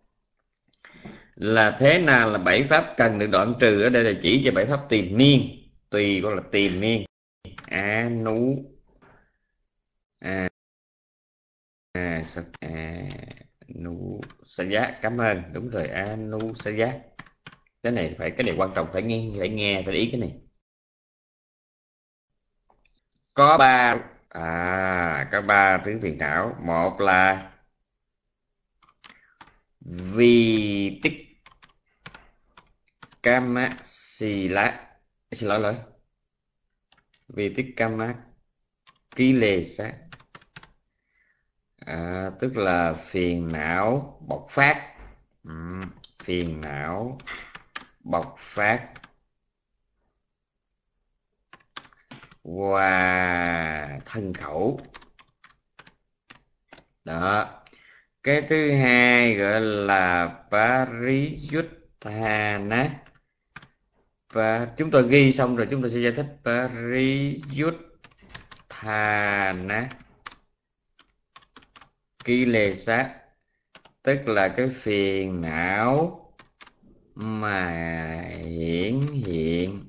là thế nào là 7 pháp cần được đoạn trừ. Ở đây là chỉ cho 7 pháp tìm niên, tùy gọi là tìm niên. Anu Anu sa giác, cảm ơn, đúng rồi, Anu sa giác. Cái này quan trọng, phải nghe phải ý cái này. Có ba có ba thứ phiền não. Một là vi tích kama sila, xin lỗi, vi tích kama ký lê sát, tức là phiền não bộc phát. Phiền não bộc phát qua thân khẩu. Đó. Cái thứ hai gọi là pariyutthana. Và chúng tôi ghi xong rồi chúng tôi sẽ giải thích pariyutthana kilesa, tức là cái phiền não mà hiển hiện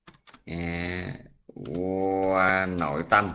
qua nội tâm.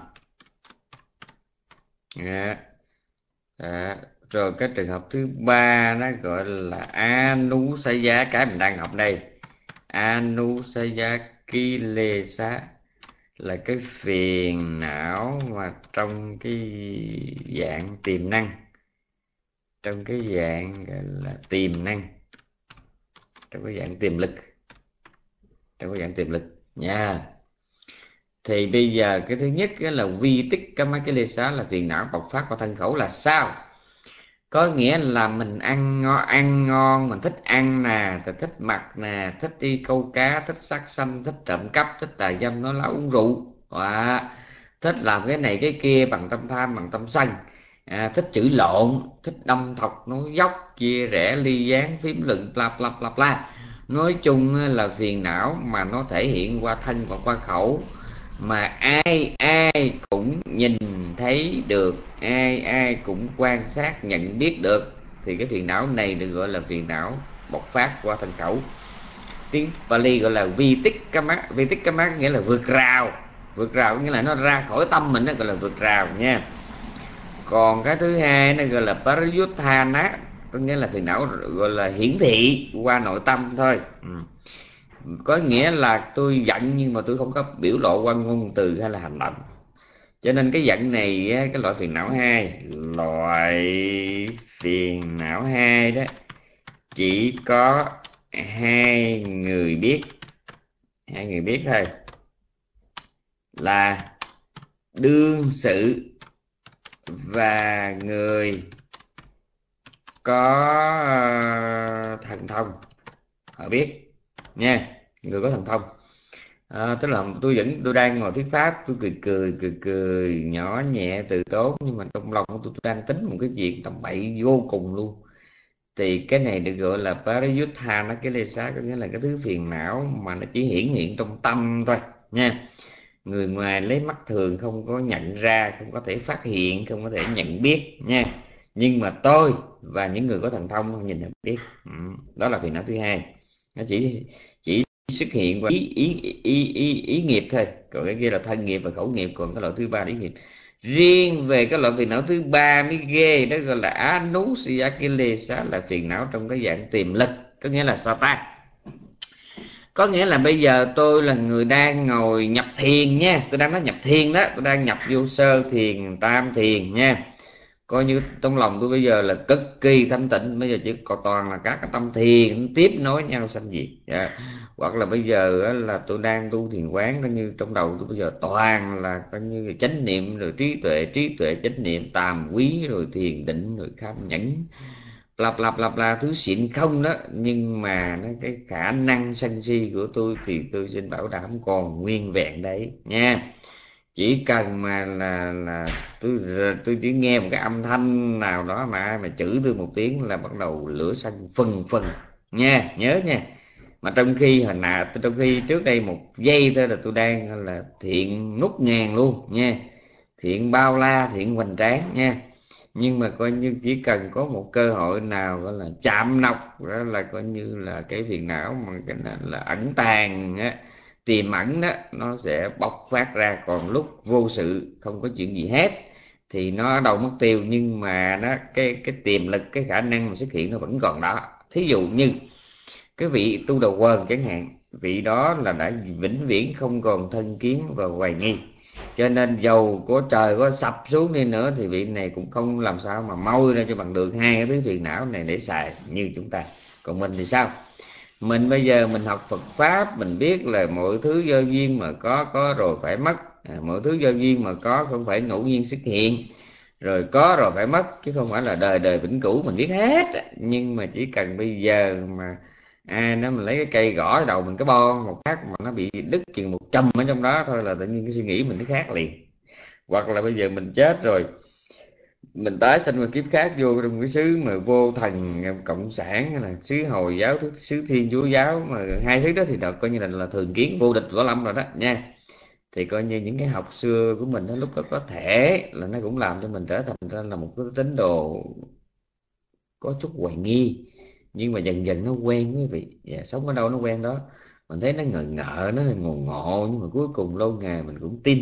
Rồi cái trường hợp thứ ba nó gọi là anusaya, cái mình đang học đây. Anusaya kilesa là cái phiền não mà trong cái dạng tiềm năng, trong cái dạng gọi là tiềm năng, trong cái dạng tiềm lực, trong cái dạng tiềm lực nha. Thì bây giờ cái thứ nhất là vi tích kamakilesa, là phiền não bộc phát qua thân khẩu là sao? Có nghĩa là mình ăn ngon, mình thích ăn nè, thích mặc nè, thích đi câu cá, thích sát sanh, thích trộm cắp, thích tà dâm nói láo uống rượu, thích làm cái này cái kia bằng tâm tham, bằng tâm sân, thích chửi lộn, thích đâm thọc nói dốc, chia rẽ ly gián, phím luận, bla bla bla bla. Nói chung là phiền não mà nó thể hiện qua thân và qua khẩu, mà ai cũng nhìn thấy được, ai cũng quan sát nhận biết được, thì cái phiền não này được gọi là phiền não bộc phát qua thân khẩu. Tiếng Pali gọi là vi tích kama. Vi tích kama nghĩa là vượt rào nghĩa là nó ra khỏi tâm mình, nó gọi là vượt rào nha. Còn cái thứ hai nó gọi là pariyutthana, có nghĩa là phiền não gọi là hiển thị qua nội tâm thôi. Có nghĩa là tôi giận nhưng mà tôi không có biểu lộ qua ngôn từ hay là hành động. Cho nên cái giận này, cái loại phiền não 2, đó chỉ có hai người biết thôi, là đương sự và người có thần thông, họ biết nha, người có thần thông. Tức là tôi đang ngồi thuyết pháp, tôi cười nhỏ nhẹ từ tốn, nhưng mà trong lòng tôi đang tính một cái chuyện tầm bậy vô cùng luôn. Thì cái này được gọi là pariyutthana kilesa, có nghĩa là cái thứ phiền não mà nó chỉ hiển hiện trong tâm thôi nha. Người ngoài lấy mắt thường không có nhận ra, không có thể phát hiện, không có thể nhận biết nha. Nhưng mà tôi và những người có thần thông nhìn nhận biết. Đó là phiền não thứ hai. Nó chỉ xuất hiện qua ý nghiệp thôi, còn cái kia là thân nghiệp và khẩu nghiệp. Còn cái loại thứ ba là ý nghiệp. Riêng về cái loại phiền não thứ ba mới ghê, đó gọi là anusaya kilesa, là phiền não trong cái dạng tiềm lực, có nghĩa là sao ta? Có nghĩa là bây giờ tôi là người đang ngồi nhập thiền nha, tôi đang nói nhập thiền đó, tôi đang nhập vô sơ thiền, tam thiền nha. Coi như trong lòng tôi bây giờ là cực kỳ thanh tịnh, bây giờ chỉ còn toàn là các cái tâm thiền tiếp nối nhau sanh diệt. Hoặc là bây giờ là tôi đang tu thiền quán, coi như trong đầu tôi bây giờ toàn là coi như chánh niệm, rồi trí tuệ chánh niệm, tàm quý, rồi thiền định, rồi kham nhẫn, bla thứ xịn không đó. Nhưng mà cái khả năng sân si của tôi thì tôi xin bảo đảm còn nguyên vẹn đấy nha. Chỉ cần mà là tôi chỉ nghe một cái âm thanh nào đó mà ai mà chửi tôi một tiếng là bắt đầu lửa xanh phừng nha, nhớ nha. Mà trong khi trước đây một giây thôi là tôi đang là thiện ngút ngàn luôn nha, thiện bao la, thiện hoành tráng nha. Nhưng mà coi như chỉ cần có một cơ hội nào gọi là chạm nọc đó là coi như là cái phiền não mà cái là ẩn tàng á, tiềm ẩn đó, nó sẽ bộc phát ra. Còn lúc vô sự không có chuyện gì hết thì nó ở đâu mất tiêu, nhưng mà nó cái tiềm lực, cái khả năng mà xuất hiện nó vẫn còn đó. Thí dụ như cái vị tu đầu quần chẳng hạn, vị đó là đã vĩnh viễn không còn thân kiến và hoài nghi. Cho nên dầu có trời có sập xuống đi nữa thì vị này cũng không làm sao mà moi ra cho bằng được hai cái thứ phiền não này để xài như chúng ta. Còn mình thì sao? Mình bây giờ mình học Phật pháp, mình biết là mọi thứ do duyên mà có rồi phải mất, mọi thứ do duyên mà có không phải ngẫu nhiên xuất hiện, rồi có rồi phải mất chứ không phải là đời đời vĩnh cửu, mình biết hết. Nhưng mà chỉ cần bây giờ mà nó mình lấy cái cây gõ đầu mình cái bon một phát mà nó bị đứt chừng 100 ở trong đó thôi là tự nhiên cái suy nghĩ mình nó khác liền. Hoặc là bây giờ mình chết rồi, mình tái sinh một kiếp khác vô trong cái xứ mà vô thần cộng sản hay là xứ hồi giáo, xứ thiên chúa giáo, mà hai xứ đó thì được coi như là thường kiến vô địch võ lâm rồi đó nha. Thì coi như những cái học xưa của mình đó, lúc đó có thể là nó cũng làm cho mình trở thành ra là một cái tín đồ có chút hoài nghi. Nhưng mà dần dần nó quen quý vị, sống ở đâu nó quen đó. Mình thấy nó ngờ ngợ, nó ngộ ngộ, nhưng mà cuối cùng lâu ngày mình cũng tin.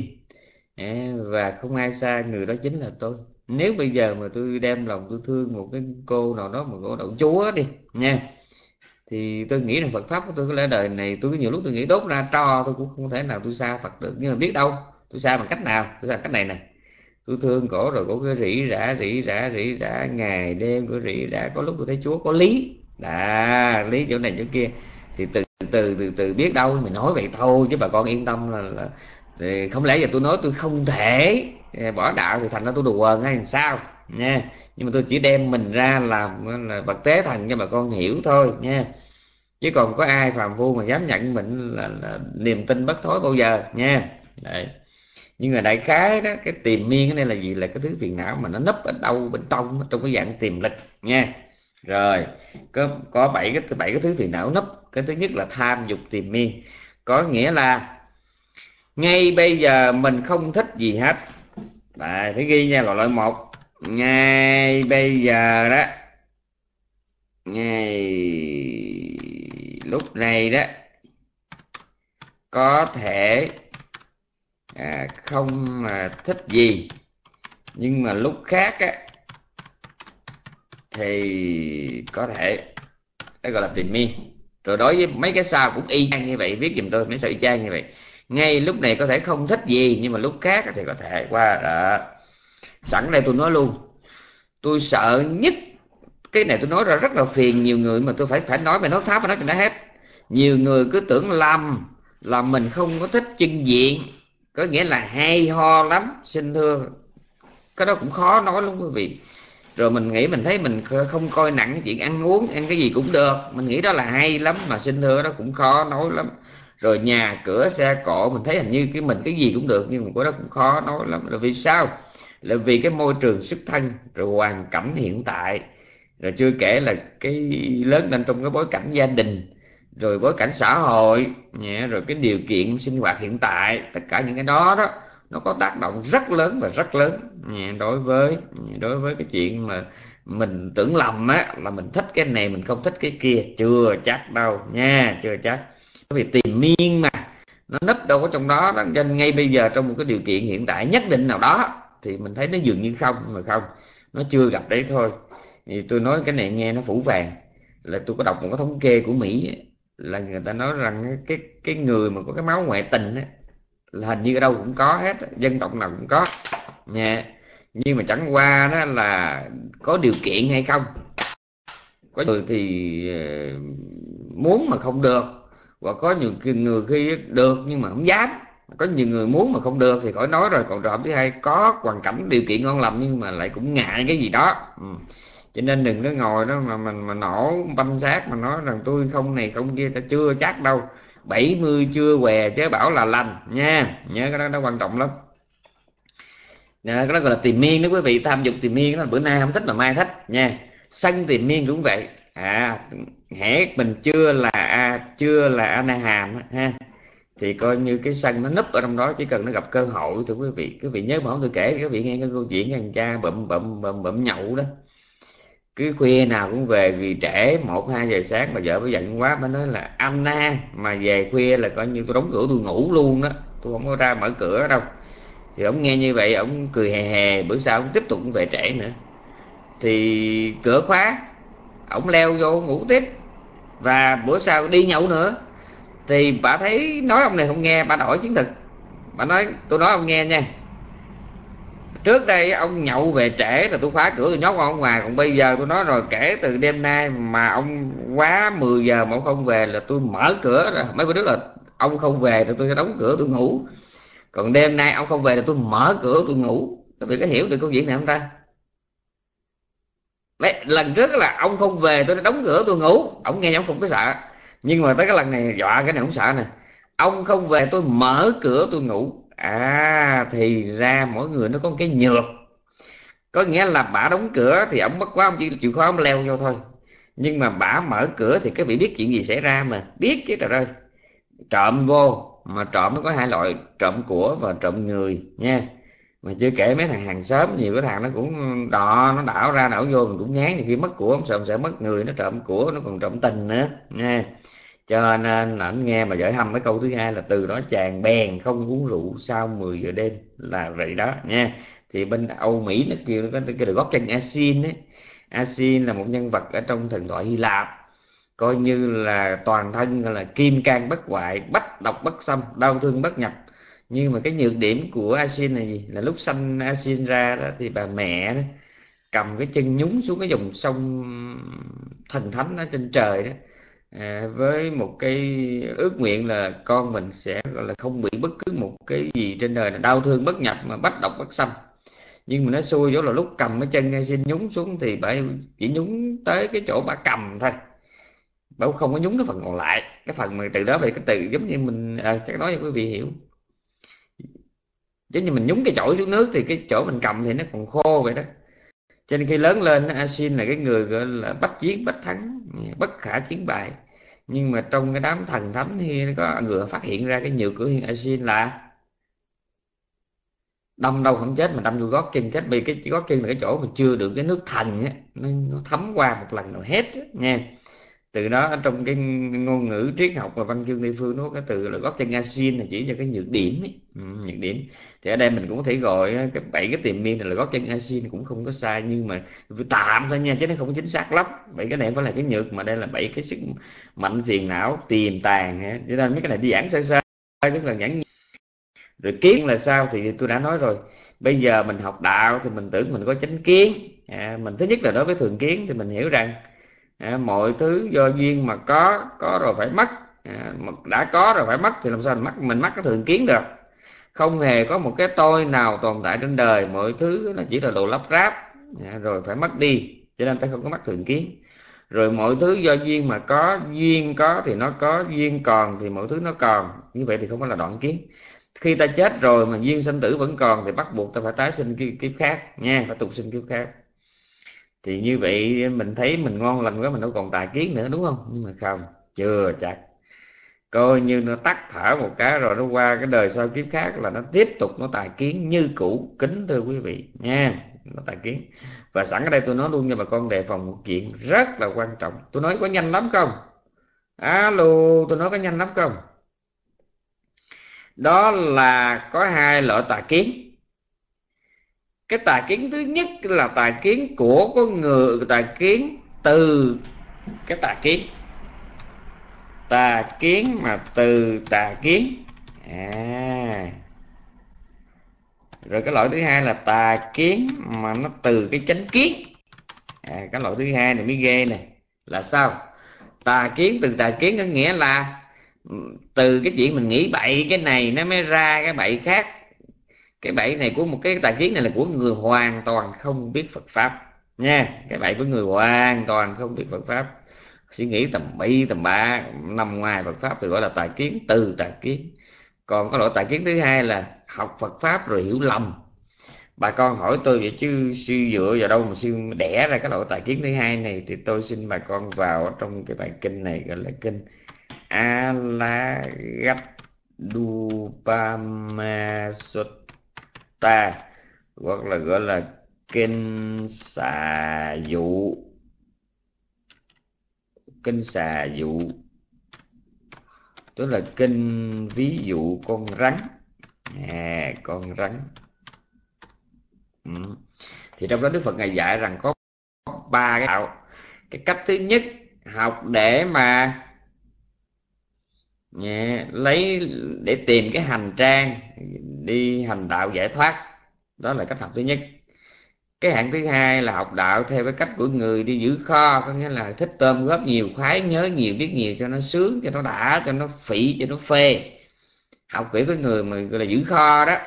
Và không ai xa người đó chính là tôi. Nếu bây giờ mà tôi đem lòng tôi thương một cái cô nào đó mà cô đậu chúa đi nha, thì tôi nghĩ rằng Phật pháp của tôi có lẽ đời này tôi có nhiều lúc tôi nghĩ đốt ra tro tôi cũng không thể nào tôi xa Phật được. Nhưng mà biết đâu tôi xa bằng cách nào? Tôi xa bằng cách này nè. Tôi thương cổ rồi cổ cứ rỉ rả ngày đêm, cứ rỉ rả. Có lúc tôi thấy Chúa có lý, lý chỗ này chỗ kia, thì từ biết đâu mình nói vậy thôi chứ bà con yên tâm là thì không lẽ giờ tôi nói tôi không thể bỏ đạo thì thành ra tôi đùa hay làm sao nha. Nhưng mà tôi chỉ đem mình ra làm là vật tế thần cho bà con hiểu thôi nha. Chứ còn có ai phàm phu mà dám nhận mình là niềm tin bất thối bao giờ nha. Đấy. Nhưng mà đại khái đó, cái tiềm miên cái này là gì? Là cái thứ phiền não mà nó nấp ở đâu bên trong cái dạng tiềm lực nha. Rồi có bảy cái thứ phiền não nấp. Cái thứ nhất là tham dục tiềm miên, có nghĩa là ngay bây giờ mình không thích gì hết. Đấy, phải ghi nha, loại một. Ngay bây giờ đó, ngay lúc này đó, có thể không thích gì, nhưng mà lúc khác á thì có thể. Cái gọi là tìm miên. Rồi đối với mấy cái sau cũng y chang như vậy, viết giùm tôi mấy sao y chang như vậy. Ngay lúc này có thể không thích gì, nhưng mà lúc khác thì có thể qua đó. Sẵn đây tôi nói luôn, tôi sợ nhất cái này, tôi nói ra rất là phiền nhiều người mà tôi phải nói bài nói pháp và nói cho nó hết. Nhiều người cứ tưởng lầm là mình không có thích chân diện, có nghĩa là hay ho lắm. Xin thưa, cái đó cũng khó nói lắm quý vị. Rồi mình nghĩ, mình thấy mình không coi nặng cái chuyện ăn uống, ăn cái gì cũng được, mình nghĩ đó là hay lắm, mà xin thưa đó cũng khó nói lắm. Rồi nhà cửa xe cộ mình thấy hình như mình cái gì cũng được, nhưng mà cái đó cũng khó nói lắm. Là vì sao? Là vì cái môi trường xuất thân, rồi hoàn cảnh hiện tại, rồi chưa kể là cái lớn lên trong cái bối cảnh gia đình, rồi bối cảnh xã hội, rồi cái điều kiện sinh hoạt hiện tại. Tất cả những cái đó đó nó có tác động rất lớn và rất lớn đối với cái chuyện mà mình tưởng lầm á là mình thích cái này mình không thích cái kia. Chưa chắc đâu nha, chưa chắc. Bởi vì tìm miên mà nó nấp đâu có trong đó. Cho nên ngay bây giờ trong một cái điều kiện hiện tại nhất định nào đó thì mình thấy nó dường như không, mà không, nó chưa gặp đấy thôi. Thì tôi nói cái này nghe nó phủ vàng, là tôi có đọc một cái thống kê của Mỹ ấy, là người ta nói rằng cái người mà có cái máu ngoại tình ấy, là hình như ở đâu cũng có hết, dân tộc nào cũng có nha. Nhưng mà chẳng qua đó là có điều kiện hay không. Có người thì muốn mà không được, và có nhiều người khi được nhưng mà không dám. Có nhiều người muốn mà không được thì khỏi nói rồi. Còn trường hợp thứ hai, có hoàn cảnh điều kiện ngon lành nhưng mà lại cũng ngại cái gì đó. Cho nên đừng có ngồi đó mà mình mà nổ banh xác mà nói rằng tôi không này không kia, ta chưa chắc đâu. 70 chưa què chứ bảo là lành nha. Nhớ cái đó nó quan trọng lắm. Cái đó gọi là tìm miên đó quý vị. Tham dục tìm miên đó, bữa nay không thích mà mai thích nha. Sân tìm miên cũng vậy. Hễ mình chưa là ana hàm ha, thì coi như cái sân nó núp ở trong đó. Chỉ cần nó gặp cơ hội, thưa quý vị. Quý vị nhớ mà không tôi kể quý vị nghe cái câu chuyện thằng cha bậm nhậu đó, cứ khuya nào cũng về vì trễ 1-2 giờ sáng. Bà vợ mới giận quá, mới nói là anh mà về khuya là coi như tôi đóng cửa tôi ngủ luôn đó, tôi không có ra mở cửa đâu. Thì ông nghe như vậy ông cười hè hè. Bữa sau ông tiếp tục về trễ nữa, thì cửa khóa, ông leo vô ngủ tiếp. Và bữa sau đi nhậu nữa, thì bà thấy nói ông này không nghe, bà đổi chiến thực. Bà nói, tôi nói ông nghe nha, trước đây ông nhậu về trễ là tôi phá cửa tôi nhốt ông ở ngoài, còn bây giờ tôi nói rồi, kể từ đêm nay mà ông quá 10 giờ mà ông không về là tôi mở cửa rồi. Mấy bữa trước là ông không về thì tôi sẽ đóng cửa tôi ngủ, còn đêm nay ông không về là tôi mở cửa tôi ngủ. Các vị có hiểu được câu chuyện này không ta? Đấy, lần trước là ông không về tôi đã đóng cửa tôi ngủ, ông nghe ông không có sợ, nhưng mà tới cái lần này dọa cái này không sợ nè, ông không về tôi mở cửa tôi ngủ. Thì ra mỗi người nó có một cái nhược, có nghĩa là bả đóng cửa thì ông bất quá ông chỉ chịu khó ông leo vô thôi, nhưng mà bả mở cửa thì các vị biết chuyện gì xảy ra mà, biết chứ trời ơi. Trộm vô, mà trộm nó có hai loại, trộm của và trộm người nha. Mà chưa kể mấy thằng hàng xóm, nhiều cái thằng nó cũng nó đảo ra đảo vô, mình cũng ngán, nhiều khi mất của không sợ mất người, nó trộm của nó còn trộm tình nữa nha. Cho nên là anh nghe mà gửi hâm cái câu thứ hai là từ đó chàng bèn không uống rượu sau 10 giờ đêm, là vậy đó nha. Thì bên Âu Mỹ nó kêu nó có cái được gót chân Asin ấy. Asin là một nhân vật ở trong thần thoại Hy Lạp, coi như là toàn thân là kim cang bất hoại, bách độc bất xâm, đau thương bất nhập. Nhưng mà cái nhược điểm của Asin là gì, là lúc sanh Asin ra đó thì bà mẹ đó cầm cái chân nhúng xuống cái dòng sông thần thánh ở trên trời đó, với một cái ước nguyện là con mình sẽ gọi là không bị bất cứ một cái gì trên đời là đau thương bất nhập mà bách độc bất xâm. Nhưng mà nó xui chỗ là lúc cầm cái chân Asin nhúng xuống thì bà chỉ nhúng tới cái chỗ bà cầm thôi, bà không có nhúng cái phần còn lại, cái phần mà từ đó về cái từ giống như mình chắc nói cho quý vị hiểu, giống như mình nhúng cái chổi xuống nước thì cái chỗ mình cầm thì nó còn khô vậy đó. Cho nên khi lớn lên Asin là cái người gọi là bách chiến bách thắng, bất khả chiến bại. Nhưng mà trong cái đám thần thánh thì có người phát hiện ra cái nhược của Asin là đâm đâu không chết mà đâm vô gót chân chết, vì cái gót chân là cái chỗ mà chưa được cái nước thần á, nó thấm qua một lần nào hết á, nha. Từ đó ở trong cái ngôn ngữ triết học và văn chương địa phương nó có cái từ là gót chân Asin, là chỉ cho cái nhược điểm ấy. Nhược điểm thì ở đây mình cũng có thể gọi cái 7 cái tiền miên này là gót chân Asin cũng không có sai, nhưng mà tạm thôi nha, chứ nó không có chính xác lắm. Bảy cái này phải là cái nhược, mà đây là 7 cái sức mạnh phiền não tiềm tàng, cho nên mấy cái này đi giảng sơ sơ rất là nhãn. Rồi kiến là sao thì tôi đã nói rồi, bây giờ mình học đạo thì mình tưởng mình có chánh kiến. Mình thứ nhất là đối với thường kiến thì mình hiểu rằng mọi thứ do duyên mà có rồi phải mất. Mà đã có rồi phải mất thì làm sao mình mất cái thường kiến được. Không hề có một cái tôi nào tồn tại trên đời, mọi thứ nó chỉ là đồ lắp ráp, rồi phải mất đi, cho nên ta không có mất thường kiến. Rồi mọi thứ do duyên mà có, duyên có thì nó có, duyên còn thì mọi thứ nó còn, như vậy thì không phải là đoạn kiến. Khi ta chết rồi mà duyên sinh tử vẫn còn thì bắt buộc ta phải tái sinh kiếp khác nha, phải tục sinh kiếp khác. Thì như vậy mình thấy mình ngon lành quá, mình đâu còn tài kiến nữa, đúng không? Nhưng mà không, chưa chắc. Coi như nó tắt thở một cái rồi nó qua cái đời sau kiếp khác là nó tiếp tục nó tài kiến như cũ. Kính thưa quý vị nha, nó tài kiến. Và sẵn ở đây tôi nói luôn cho bà con đề phòng một chuyện rất là quan trọng. Tôi nói có nhanh lắm không? Alo, tôi nói có nhanh lắm không? Đó là có hai loại tà kiến. Cái tà kiến thứ nhất là tà kiến của con người, tà kiến từ cái tà kiến, tà kiến mà từ tà kiến. Rồi cái loại thứ hai là tà kiến mà nó từ cái chánh kiến. Cái loại thứ hai này mới ghê này, là sao? Tà kiến từ tà kiến có nghĩa là từ cái chuyện mình nghĩ bậy cái này nó mới ra cái bậy khác. Cái bậy này của một cái tà kiến này là của người hoàn toàn không biết Phật pháp nha. Cái bậy của người hoàn toàn không biết Phật pháp, suy nghĩ tầm bậy tầm bạ, nằm ngoài Phật pháp thì gọi là tà kiến từ tà kiến. Còn cái loại tà kiến thứ hai là học Phật pháp rồi hiểu lầm. Bà con hỏi tôi vậy chứ sư dựa vào đâu mà sư đẻ ra cái loại tà kiến thứ hai này, thì tôi xin bà con vào trong cái bài kinh này gọi là kinh Alagapdupamasutta, hoặc là gọi là kinh xà dụ. Kinh xà dụ tức là kinh ví dụ con rắn. Con rắn. Thì trong đó Đức Phật ngài dạy rằng có ba cái đạo. Cái cách thứ nhất học để mà lấy để tìm cái hành trang đi hành đạo giải thoát. Đó là cách học thứ nhất. Cái hạng thứ hai là học đạo theo cái cách của người đi giữ kho, có nghĩa là thích tôm góp nhiều, khoái nhớ nhiều, biết nhiều, cho nó sướng, cho nó đã, cho nó phỉ, cho nó phê. Học kiểu cái người mà gọi là giữ kho đó.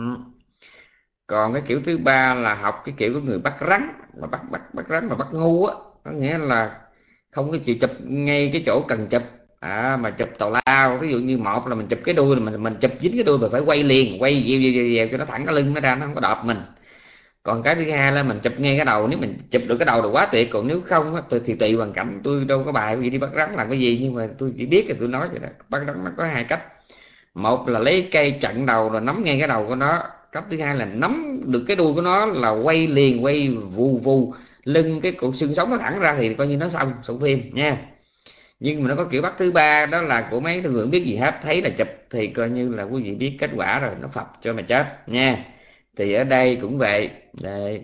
Còn cái kiểu thứ ba là học cái kiểu của người bắt rắn, mà bắt rắn mà bắt ngu á, có nghĩa là không có chịu chụp ngay cái chỗ cần chụp, mà chụp tào lao. Ví dụ như một là mình chụp cái đuôi, là mình chụp dính cái đuôi mà phải quay liền, quay dèo cho nó thẳng cái lưng nó ra, nó không có đọp mình. Còn cái thứ hai là mình chụp ngay cái đầu, nếu mình chụp được cái đầu là quá tuyệt, còn nếu không á, thì tùy hoàn cảnh. Tôi đâu có bài gì đi bắt rắn làm cái gì, nhưng mà tôi chỉ biết là tôi nói vậy đó. Bắt rắn nó có hai cách: một là lấy cây chặn đầu rồi nắm ngay cái đầu của nó; cách thứ hai là nắm được cái đuôi của nó là quay liền, quay vù vù lưng, cái cột xương sống nó thẳng ra, thì coi như nó xong phim nha. Nhưng mà nó có kiểu bắt thứ ba, đó là của mấy người không biết gì hết, thấy là chụp thì coi như là quý vị biết kết quả rồi, nó phập cho mà chết nha. Thì ở đây cũng vậy. Đây,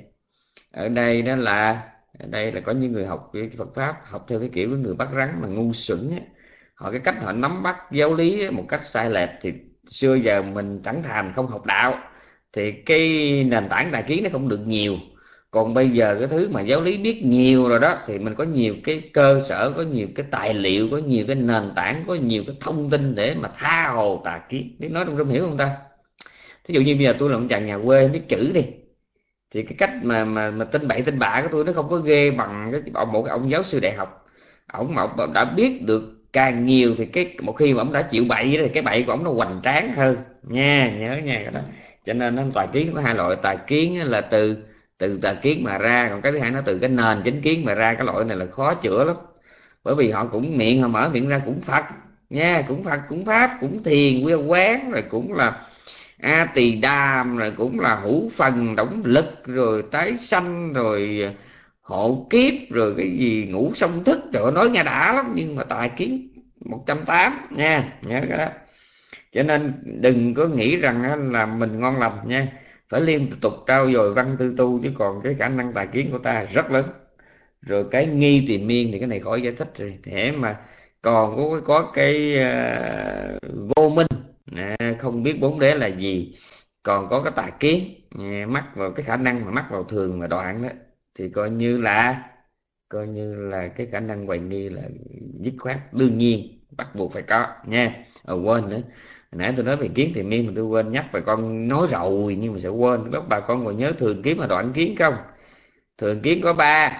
ở đây đó là, ở đây là có những người học cái Phật pháp học theo cái kiểu của người bắt rắn mà ngu xuẩn á. Họ cái cách họ nắm bắt giáo lý một cách sai lệch. Thì xưa giờ mình chẳng thành không học đạo thì cái nền tảng tài kiến nó không được nhiều. Còn bây giờ cái thứ mà giáo lý biết nhiều rồi đó, thì mình có nhiều cái cơ sở, có nhiều cái tài liệu, có nhiều cái nền tảng, có nhiều cái thông tin để mà tha hồ tà kiến. Biết nói trong hiểu không ta? Thí dụ như bây giờ tôi là một chàng nhà quê biết chữ đi, thì cái cách mà tin bậy tin bạ của tôi nó không có ghê bằng một cái ông giáo sư đại học. Ổng mà ổng đã biết được càng nhiều thì một khi mà ổng đã chịu bậy thì cái bậy của ổng nó hoành tráng hơn nha, nhớ nha cái đó. Cho nên nó tài kiến có hai loại: tài kiến là từ từ tài kiến mà ra, còn cái thứ hai nó từ cái nền chính kiến mà ra. Cái loại này là khó chữa lắm, bởi vì họ cũng miệng, họ mở miệng ra cũng Phật nha, cũng Phật, cũng Pháp, cũng thiền quy quán, rồi cũng là A Tỳ Đàm, rồi cũng là hữu phần động lực, rồi tái sanh, rồi hộ kiếp, rồi cái gì ngủ song thức. Trời ơi, nói nghe đã lắm, nhưng mà tài kiến 180 nha, nhớ cái đó. Cho nên đừng có nghĩ rằng là mình ngon lành nha, phải liên tục trau dồi văn tư tu, chứ còn cái khả năng tài kiến của ta rất lớn. Rồi cái nghi tìm miên thì cái này khỏi giải thích rồi, thế mà còn có cái vô minh, không biết bốn đế là gì, còn có cái tà kiến, mắc vào cái khả năng mà mắc vào thường và đoạn đó, thì coi như là cái khả năng hoài nghi là dứt khoát đương nhiên bắt buộc phải có nha. Quên nữa, hồi nãy tôi nói về kiến thì miên mà tôi quên nhắc, bà con nói rồi nhưng mà sẽ quên. Các bà con còn nhớ thường kiến và đoạn kiến không? Thường kiến có ba.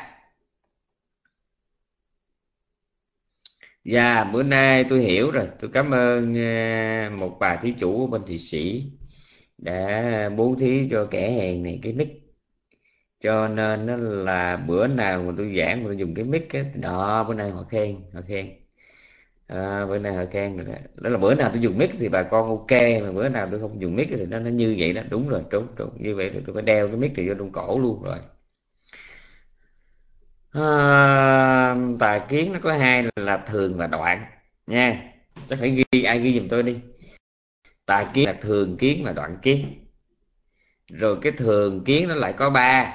Dạ, bữa nay tôi hiểu rồi. Tôi cảm ơn một bà thí chủ ở bên Thụy Sĩ đã bố thí cho kẻ hèn này cái mic. Cho nên nó là bữa nào mà tôi giảng mà tôi dùng cái mic á, đó bữa nay họ khen. Bữa nay họ khen rồi đó. Đó là bữa nào tôi dùng mic thì bà con ok, mà bữa nào tôi không dùng mic thì nó như vậy đó. Đúng rồi, trúng như vậy thì tôi phải đeo cái mic thì vô trong cổ luôn rồi. Tà kiến nó có hai là thường và đoạn nha, chắc phải ghi, ai ghi giùm tôi đi. Tà kiến là thường kiến và đoạn kiến. Rồi cái thường kiến nó lại có ba.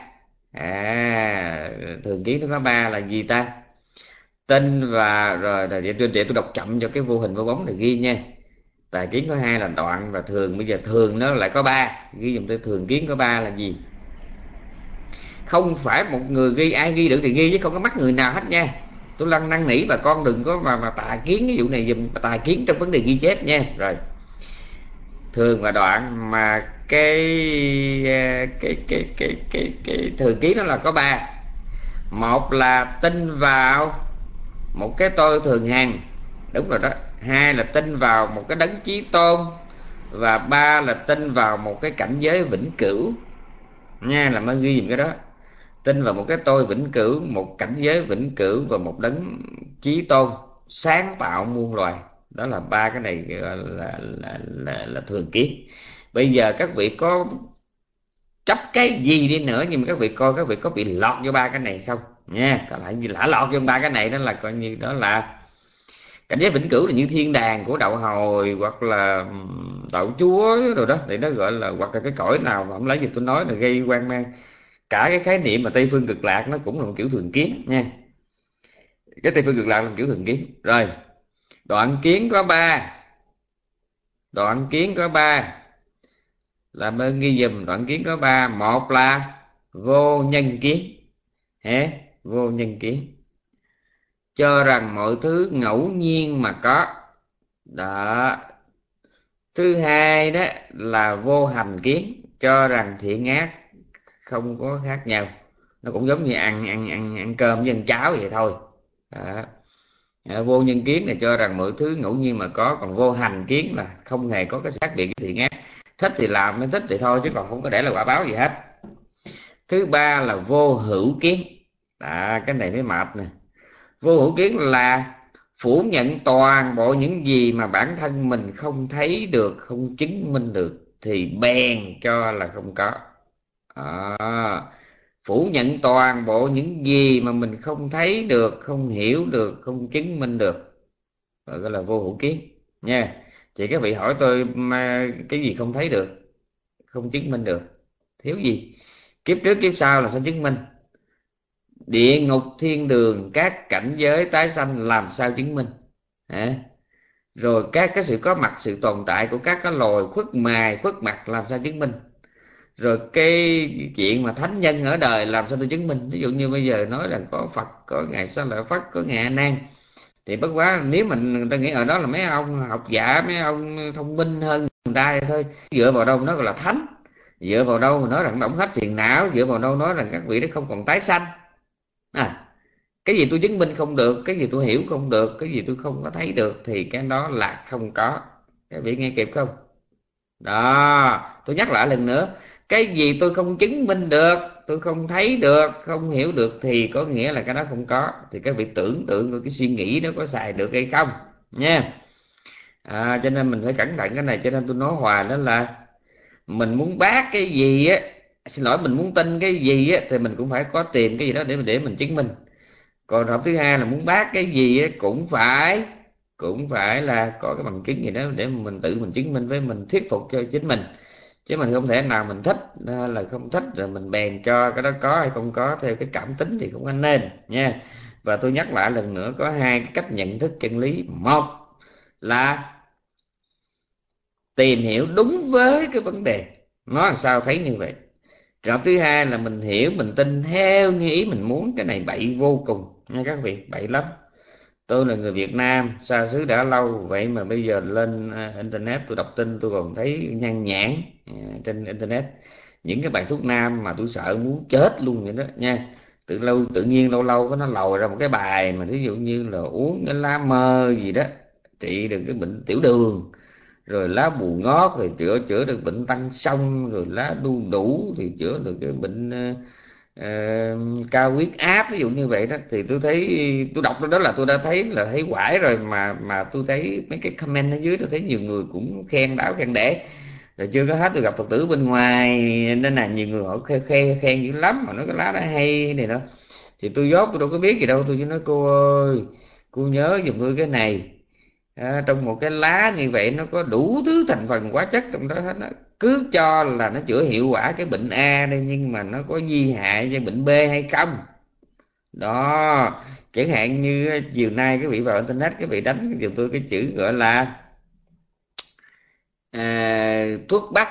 Thường kiến nó có ba là gì ta? Tinh và rồi để tôi đọc chậm cho cái vô hình vô bóng này ghi nha. Tà kiến có hai là đoạn và thường. Bây giờ thường nó lại có ba, ghi giùm tôi thường kiến có ba là gì. Không phải một người ghi, ai ghi được thì ghi chứ không có mắc người nào hết nha. Tôi lăng năn nỉ bà con đừng có mà tà kiến cái vụ này dùm, tà kiến trong vấn đề ghi chép nha. Rồi thường và đoạn mà cái thường kiến đó là có ba. Một là tin vào một cái tôi thường hằng, đúng rồi đó. Hai là tin vào một cái đấng chí tôn, và ba là tin vào một cái cảnh giới vĩnh cửu nha. Làm ơn ghi dùm cái đó. Tin vào một cái tôi vĩnh cửu, một cảnh giới vĩnh cửu, và một đấng chí tôn sáng tạo muôn loài. Đó là ba cái này gọi là thường kiến. Bây giờ các vị có chấp cái gì đi nữa, nhưng mà các vị coi các vị có bị lọt vô ba cái này không nha. Còn lại như lã lọt vô ba cái này đó là coi như đó là cảnh giới vĩnh cửu, là như thiên đàng của đạo hồi hoặc là đạo chúa rồi đó, thì nó gọi là, hoặc là cái cõi nào mà không lấy gì tôi nói là gây hoang mang. Cả cái khái niệm mà Tây phương cực lạc nó cũng là một kiểu thường kiến nha. Cái Tây phương cực lạc là một kiểu thường kiến. Rồi Đoạn kiến có ba. Đoạn kiến có ba, làm ơn ghi dùm. Đoạn kiến có ba. Một là vô nhân kiến. Vô nhân kiến, cho rằng mọi thứ ngẫu nhiên mà có. Đó. Thứ hai đó là vô hành kiến, cho rằng thiện ác không có khác nhau, nó cũng giống như ăn cơm với ăn cháo vậy thôi. Đó. Vô nhân kiến này cho rằng mọi thứ ngẫu nhiên mà có, còn vô hành kiến là không hề có cái khác biệt cái thiện ác, thích thì làm, mới thích thì thôi, chứ còn không có để là quả báo gì hết. Thứ ba là vô hữu kiến. Cái này mới mệt nè. Vô hữu kiến là phủ nhận toàn bộ những gì mà bản thân mình không thấy được, không chứng minh được thì bèn cho là không có. Phủ nhận toàn bộ những gì mà mình không thấy được, không hiểu được, không chứng minh được, gọi là vô hữu kiến nha. Chị các vị hỏi tôi mà cái gì không thấy được, không chứng minh được, thiếu gì? Kiếp trước kiếp sau là sao chứng minh? Địa ngục thiên đường các cảnh giới tái sanh làm sao chứng minh? Rồi các cái sự có mặt, sự tồn tại của các cái loài khuất mài khuất mặt làm sao chứng minh? Rồi cái chuyện mà thánh nhân ở đời làm sao tôi chứng minh? Ví dụ như bây giờ nói là có Phật, có Ngài Sa Lợi Phất, có Ngài A Nan, thì bất quá nếu mình người ta nghĩ ở đó là mấy ông học giả, mấy ông thông minh hơn người ta thôi. Dựa vào đâu nó gọi là thánh? Dựa vào đâu mà nói rằng đổng hết phiền não? Dựa vào đâu nói rằng các vị đó không còn tái sanh? Cái gì tôi chứng minh không được, cái gì tôi hiểu không được, cái gì tôi không có thấy được thì cái đó là không có. Các vị nghe kịp không? Đó, tôi nhắc lại lần nữa. Cái gì tôi không chứng minh được, tôi không thấy được, không hiểu được thì có nghĩa là cái đó không có. Thì các vị tưởng tượng rồi cái suy nghĩ đó có xài được hay không nha. Cho nên mình phải cẩn thận cái này. Cho nên tôi nói hoài đó là mình muốn bác cái gì á, xin lỗi, mình muốn tin cái gì á thì mình cũng phải có tìm cái gì đó để mình chứng minh. Còn hợp thứ hai là muốn bác cái gì á cũng phải là có cái bằng chứng gì đó để mình tự mình chứng minh với mình, thuyết phục cho chính mình. Chứ mình không thể nào mình thích hay là không thích rồi mình bèn cho cái đó có hay không có theo cái cảm tính thì cũng nên nha. Và tôi nhắc lại lần nữa, có hai cái cách nhận thức chân lý. Một là tìm hiểu đúng với cái vấn đề, nó làm sao thấy như vậy. Trường hợp thứ hai là mình hiểu, mình tin theo như ý mình muốn. Cái này bậy vô cùng nha các vị, bậy lắm. Tôi là người Việt Nam xa xứ đã lâu, vậy mà bây giờ lên internet tôi đọc tin tôi còn thấy nhan nhản trên internet những cái bài thuốc nam mà tôi sợ muốn chết luôn vậy đó nha. Tự nhiên lâu lâu có nó lòi ra một cái bài mà ví dụ như là uống cái lá mơ gì đó trị được cái bệnh tiểu đường, rồi lá bù ngót rồi chữa được bệnh tăng xong, rồi lá đu đủ thì chữa được cái bệnh cao huyết áp, ví dụ như vậy đó. Thì tôi thấy, tôi đọc đó là tôi đã thấy là thấy quải rồi, mà tôi thấy mấy cái comment ở dưới tôi thấy nhiều người cũng khen đảo khen để. Rồi chưa có hết, tôi gặp Phật tử bên ngoài nên là nhiều người họ khen dữ lắm, mà nói cái lá đó hay này đó. Thì tôi dốt, tôi đâu có biết gì đâu, tôi chỉ nói cô ơi, cô nhớ giùm tôi cái này. Trong một cái lá như vậy nó có đủ thứ thành phần hóa chất trong đó hết. Nó cứ cho là nó chữa hiệu quả cái bệnh A đây, nhưng mà nó có di hại cho bệnh B hay không? Đó, chẳng hạn như chiều nay các vị vào internet, các vị đánh giùm tôi cái chữ gọi là thuốc bắc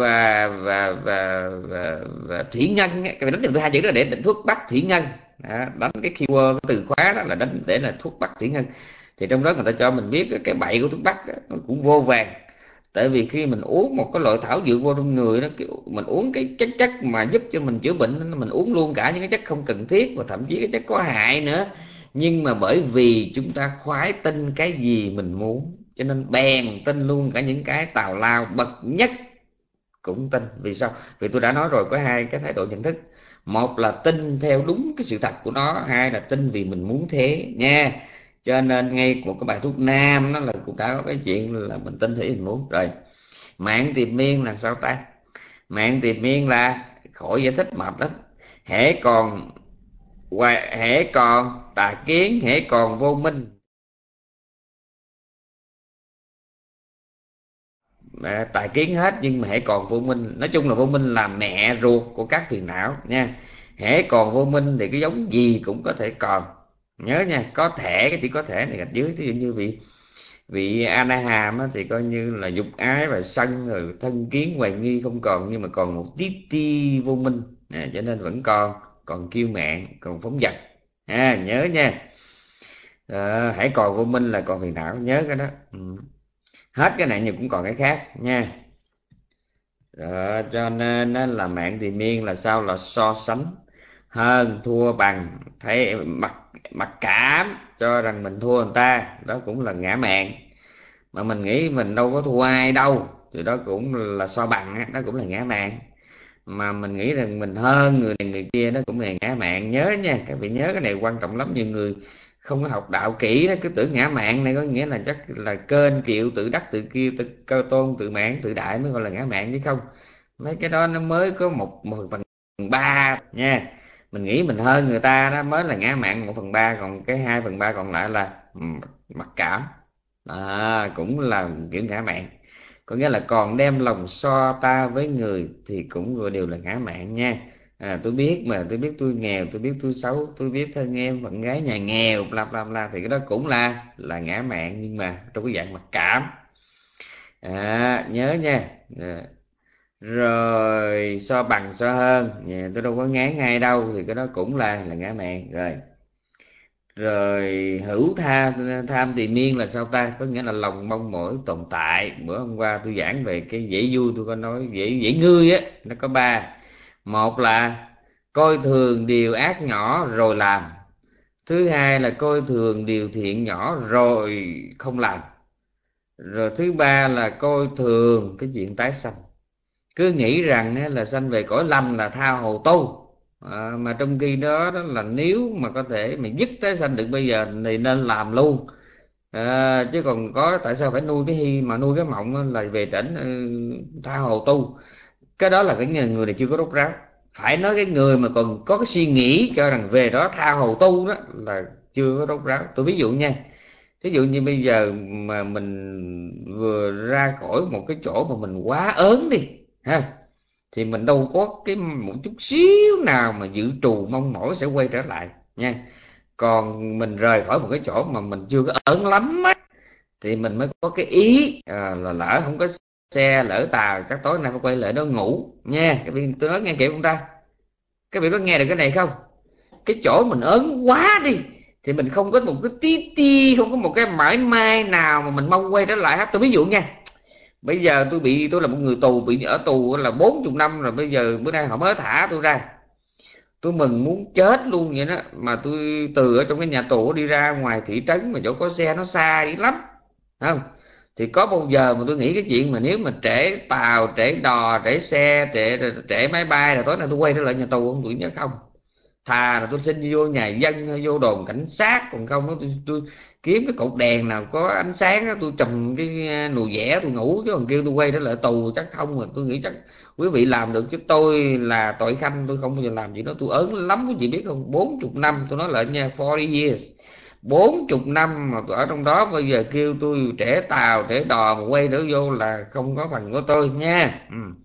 và thủy ngân. Các vị đánh giùm tôi hai chữ đó để định thuốc bắc thủy ngân. Đánh cái keyword, cái từ khóa đó là đánh để là thuốc bắc thủy ngân. Thì trong đó người ta cho mình biết cái bậy của thuốc bắc đó, nó cũng vô vàng. Tại vì khi mình uống một cái loại thảo dược vô trong người đó, mình uống cái chất mà giúp cho mình chữa bệnh, mình uống luôn cả những cái chất không cần thiết và thậm chí cái chất có hại nữa. Nhưng mà bởi vì chúng ta khoái tin cái gì mình muốn, cho nên bèn tin luôn cả những cái tào lao bậc nhất cũng tin. Vì sao? Vì tôi đã nói rồi, có hai cái thái độ nhận thức. Một là tin theo đúng cái sự thật của nó, hai là tin vì mình muốn thế nha. Cho nên ngay một cái bài thuốc nam nó là cũng đã có cái chuyện là mình tin thì mình muốn rồi. Mạng tìm miên là sao ta? Mạng tìm miên là khỏi giải thích mệt lắm. Hễ còn tà kiến, hễ còn vô minh. Tài kiến hết, nhưng mà hễ còn vô minh, nói chung là vô minh là mẹ ruột của các phiền não nha. Hễ còn vô minh thì cái giống gì cũng có thể còn. Nhớ nha, có thể, cái chỉ có thể này gạch dưới. Ví dụ như vị Anaham á, thì coi như là dục ái và sân rồi thân kiến hoài nghi không còn, nhưng mà còn một tí ti vô minh, cho nên vẫn còn kiêu mạn, còn phóng dật. Nhớ nha. Hãy còn vô minh là còn phiền não, nhớ cái đó. Hết cái này nhưng cũng còn cái khác nha. Cho nên là mạng thì miên là sao? Là so sánh, hơn thua bằng, thấy mặc cảm cho rằng mình thua người ta, đó cũng là ngã mạn. Mà mình nghĩ mình đâu có thua ai đâu thì đó cũng là so bằng, đó cũng là ngã mạn. Mà mình nghĩ rằng mình hơn người này người kia, đó cũng là ngã mạn. Nhớ nha, các vị nhớ cái này quan trọng lắm. Nhiều người không có học đạo kỹ đó, cứ tưởng ngã mạn này có nghĩa là chắc là kênh kiệu tự đắc tự kiêu tự cơ tôn tự mãn tự đại mới gọi là ngã mạn, chứ không, mấy cái đó nó mới có một phần ba nha. Mình nghĩ mình hơn người ta đó mới là ngã mạn 1/3, còn cái 2/3 còn lại là mặc cảm, cũng là kiểu ngã mạn. Có nghĩa là còn đem lòng so ta với người thì cũng vừa đều là ngã mạn nha. Tôi biết mà, tôi biết tôi nghèo, tôi biết tôi xấu, tôi biết thân em bạn gái nhà nghèo bla bla bla, thì cái đó cũng là ngã mạn, nhưng mà trong cái dạng mặc cảm. Nhớ nha. Rồi so bằng so hơn, tôi đâu có ngán ai đâu, thì cái đó cũng là ngã mạn rồi. Rồi hữu tham tỳ miên là sao ta? Có nghĩa là lòng mong mỏi tồn tại. Bữa hôm qua tôi giảng về cái dễ vui, tôi có nói dễ dễ ngươi á, nó có ba. Một là coi thường điều ác nhỏ rồi làm. Thứ hai là coi thường điều thiện nhỏ rồi không làm. Rồi thứ ba là coi thường cái chuyện tái sanh, cứ nghĩ rằng là sanh về cõi lâm là tha hồ tu. Mà trong khi đó đó là nếu mà có thể mà dứt tái sanh được bây giờ thì nên làm luôn. Chứ còn có tại sao phải nuôi cái hy mà nuôi cái mộng là về trển tha hồ tu. Cái đó là cái người này chưa có rốt ráo. Phải nói cái người mà còn có cái suy nghĩ cho rằng về đó tha hồ tu đó là chưa có rốt ráo. Tôi ví dụ nha, ví dụ như bây giờ mà mình vừa ra khỏi một cái chỗ mà mình quá ớn đi ha, thì mình đâu có cái một chút xíu nào mà dự trù mong mỏi sẽ quay trở lại nha. Còn mình rời khỏi một cái chỗ mà mình chưa có ớn lắm á, thì mình mới có cái ý là lỡ không có xe, lỡ tàu, chắc tối nay phải quay lại đó ngủ nha. Cái vị tôi nói nghe kịp không ta? Các vị có nghe được cái này không? Cái chỗ mình ớn quá đi thì mình không có một cái tí ti, không có một cái mãi may nào mà mình mong quay trở lại hết. Tôi ví dụ nha, bây giờ tôi là một người tù, bị ở tù là 40 năm rồi, bây giờ bữa nay họ mới thả tôi ra, tôi mừng muốn chết luôn vậy đó. Mà tôi từ ở trong cái nhà tù đi ra ngoài thị trấn mà chỗ có xe nó xa dữ lắm, không? Thì có bao giờ mà tôi nghĩ cái chuyện mà nếu mà trễ tàu, trễ đò, trễ xe, trễ máy bay là tối nay tôi quay trở lại nhà tù không? Tôi nhớ không. Thà là tôi xin vô nhà dân hay vô đồn cảnh sát, còn không đó tôi kiếm cái cột đèn nào có ánh sáng đó, tôi trùm cái nồi vẽ tôi ngủ, chứ còn kêu tôi quay trở lại tù chắc không. Mà tôi nghĩ chắc quý vị làm được, chứ tôi là tội khanh, tôi không bao giờ làm gì đó. Tôi ớn lắm quý vị biết không, 40 năm, tôi nói lại nha, 40 years, 40 năm mà tôi ở trong đó. Bây giờ kêu tôi trễ tàu trễ đò mà quay trở vô là không có phần của tôi nha.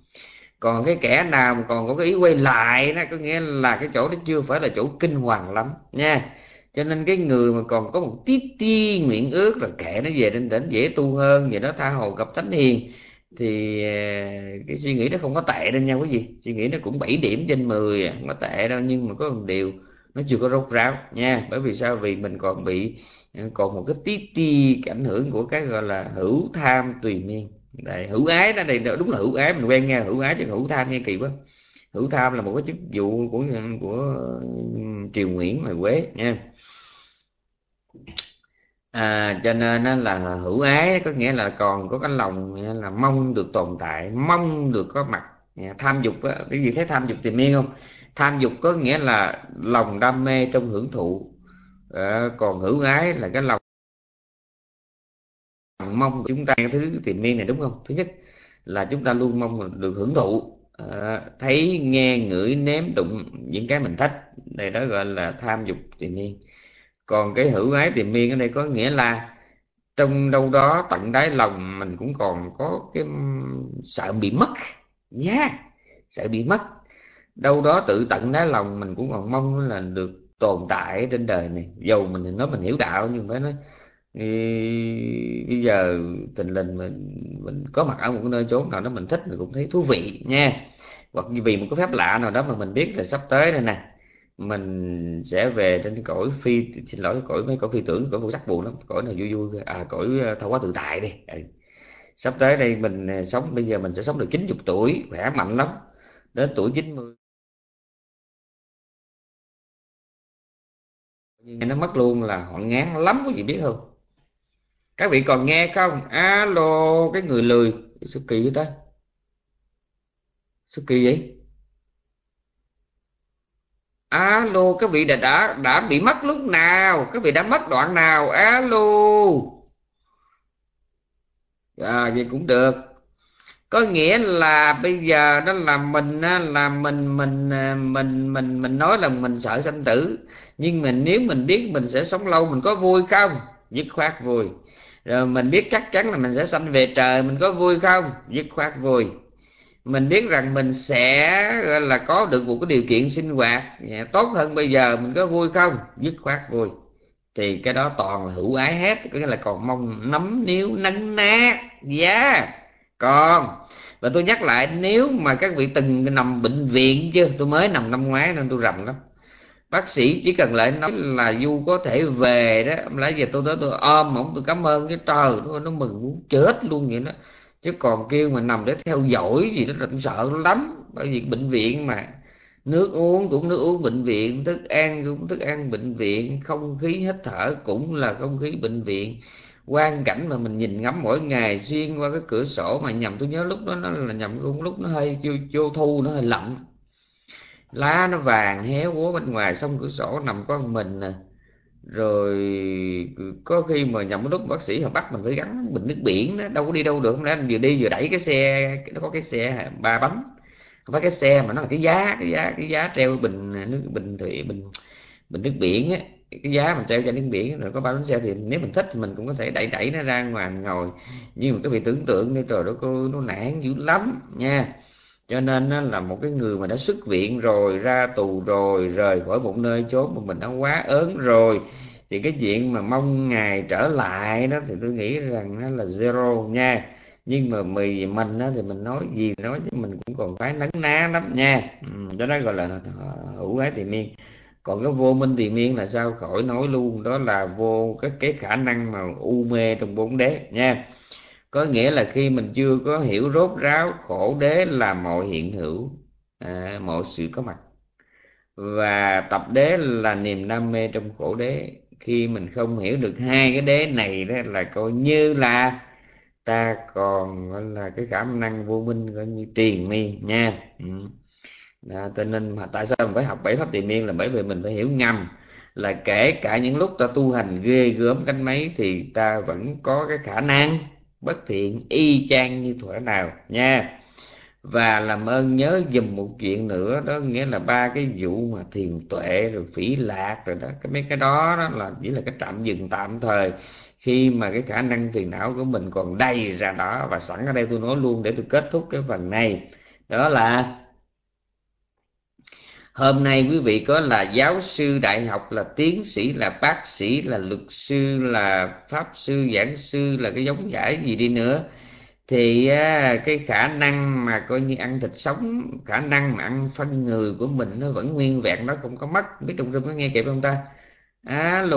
Còn cái kẻ nào mà còn có cái ý quay lại đó, có nghĩa là cái chỗ đó chưa phải là chỗ kinh hoàng lắm nha. Cho nên cái người mà còn có một tí ti nguyện ước là kệ nó về đến đỉnh dễ tu hơn, vậy đó tha hồ gặp thánh hiền, thì cái suy nghĩ nó không có tệ đâu nha quý vị. Suy nghĩ nó cũng 7 điểm trên 10, không có tệ đâu, nhưng mà có một điều nó chưa có rốt ráo nha. Bởi vì sao? Vì mình còn bị còn một cái tí ti cái ảnh hưởng của cái gọi là hữu tham tùy miên. Đây, hữu ái đó, đây đúng là hữu ái, mình quen nghe hữu ái chứ hữu tham nghe kỳ quá. Hữu tham là một cái chức vụ của Triều Nguyễn ngoài Quế nha. Cho nên nó là hữu ái, có nghĩa là còn có cái lòng là mong được tồn tại, mong được có mặt. Tham dục á, cái gì thấy tham dục tìm miên không? Tham dục có nghĩa là lòng đam mê trong hưởng thụ. Còn hữu ái là cái lòng mong chúng ta thứ tìm miên này, đúng không? Thứ nhất là chúng ta luôn mong được hưởng thụ, thấy nghe ngửi nếm đụng những cái mình thích, đây đó gọi là tham dục tìm miên. Còn cái hữu ái tìm miên ở đây có nghĩa là trong đâu đó tận đáy lòng mình cũng còn có cái sợ bị mất, sợ bị mất. Đâu đó tự tận đáy lòng mình cũng còn mong là được tồn tại trên đời này. Dầu mình nói mình hiểu đạo, nhưng phải nói Thì bây giờ tình lình mình có mặt ở một nơi chốn nào đó mình thích, mình cũng thấy thú vị nha. Hoặc vì một cái phép lạ nào đó mà mình biết là sắp tới đây nè, mình sẽ về trên cõi phi, xin lỗi, cõi mấy cõi phi tưởng, cõi vô sắc buồn lắm, cõi nào vui vui, cõi thọ hóa tự tại đi. Sắp tới đây mình sống, bây giờ mình sẽ sống được 90 tuổi khỏe mạnh lắm, đến tuổi 90 nhưng nó mất luôn là họ ngán lắm, quý vị biết không? Các vị còn nghe không? Alo, cái người lười, sao kỳ vậy ta? Sao kỳ vậy? Alo, các vị đã bị mất lúc nào? Các vị đã mất đoạn nào? Alo. Vậy cũng được. Có nghĩa là bây giờ đó là mình á, là mình nói là mình sợ sanh tử, nhưng mà nếu mình biết mình sẽ sống lâu, mình có vui không? Dứt khoát vui. Rồi mình biết chắc chắn là mình sẽ sanh về trời, mình có vui không? Dứt khoát vui. Mình biết rằng mình sẽ gọi là có được một cái điều kiện sinh hoạt tốt hơn bây giờ, mình có vui không? Dứt khoát vui. Thì cái đó toàn là hữu ái hết, có nghĩa là còn mong nắm níu nấn ná giá. Còn và tôi nhắc lại, nếu mà các vị từng nằm bệnh viện chưa, tôi mới nằm năm ngoái nên tôi rành lắm. Bác sĩ chỉ cần lại nói là Du có thể về đó, lấy giờ tôi tới tôi ôm ổng, tôi cảm ơn cái trời, nó mừng muốn chết luôn vậy đó. Chứ còn kêu mà nằm để theo dõi gì đó là tôi sợ lắm, bởi vì bệnh viện mà, nước uống cũng nước uống bệnh viện, thức ăn cũng thức ăn bệnh viện, không khí hít thở cũng là không khí bệnh viện. Quang cảnh mà mình nhìn ngắm mỗi ngày xuyên qua cái cửa sổ, mà nhầm tôi nhớ lúc đó nó là nhầm luôn, lúc nó hơi vô thu, nó hơi lạnh, lá nó vàng héo úa bên ngoài, xong cửa sổ nằm có một mình nè. Rồi có khi mà nhầm lúc bác sĩ họ bắt mình phải gắn bình nước biển đó, đâu có đi đâu được, không lẽ anh vừa đi vừa đẩy cái xe, nó có cái xe ba bánh, không phải cái xe mà nó là cái giá treo bình nước, bình thủy, bình nước biển á, cái giá mình treo trên nước biển, rồi có ba bánh xe, thì nếu mình thích thì mình cũng có thể đẩy đẩy nó ra ngoài mình ngồi. Nhưng mà cái vị tưởng tượng đi, trời đất ơi, nó nản dữ lắm nha. Cho nên á, là một cái người mà đã xuất viện rồi, ra tù rồi, rời khỏi một nơi chốn mà mình đã quá ớn rồi, thì cái chuyện mà mong ngày trở lại đó thì tôi nghĩ rằng nó là zero nha. Nhưng mà mình á, thì mình nói gì nói chứ mình cũng còn phải nấn ná lắm nha. Cho nó gọi là hữu ái thì miên. Còn cái vô minh thì miên là sao khỏi nói luôn, đó là vô cái khả năng mà u mê trong bốn đế nha. Có nghĩa là khi mình chưa có hiểu rốt ráo khổ đế là mọi hiện hữu, mọi sự có mặt, và tập đế là niềm đam mê trong khổ đế. Khi mình không hiểu được hai cái đế này đó là coi như là ta còn gọi là cái khả năng vô minh coi như triền miên nha. Cho nên mà tại sao mình phải học bảy pháp triền miên, là bởi vì mình phải hiểu ngầm là kể cả những lúc ta tu hành ghê gớm cánh mấy thì ta vẫn có cái khả năng bất thiện y chang như thuở nào nha. Và làm ơn nhớ dùm một chuyện nữa, đó nghĩa là ba cái vụ mà thiền tuệ rồi phỉ lạc rồi đó, mấy cái đó đó là chỉ là cái trạm dừng tạm thời, khi mà cái khả năng phiền não của mình còn đầy ra đó. Và sẵn ở đây tôi nói luôn để tôi kết thúc cái phần này, đó là hôm nay quý vị có là giáo sư đại học, là tiến sĩ, là bác sĩ, là luật sư, là pháp sư, giảng sư, là cái giống giải gì đi nữa, thì cái khả năng mà coi như ăn thịt sống, khả năng mà ăn phân người của mình nó vẫn nguyên vẹn, nó không có mất. Biết trong rừng có nghe kịp không ta? Alo,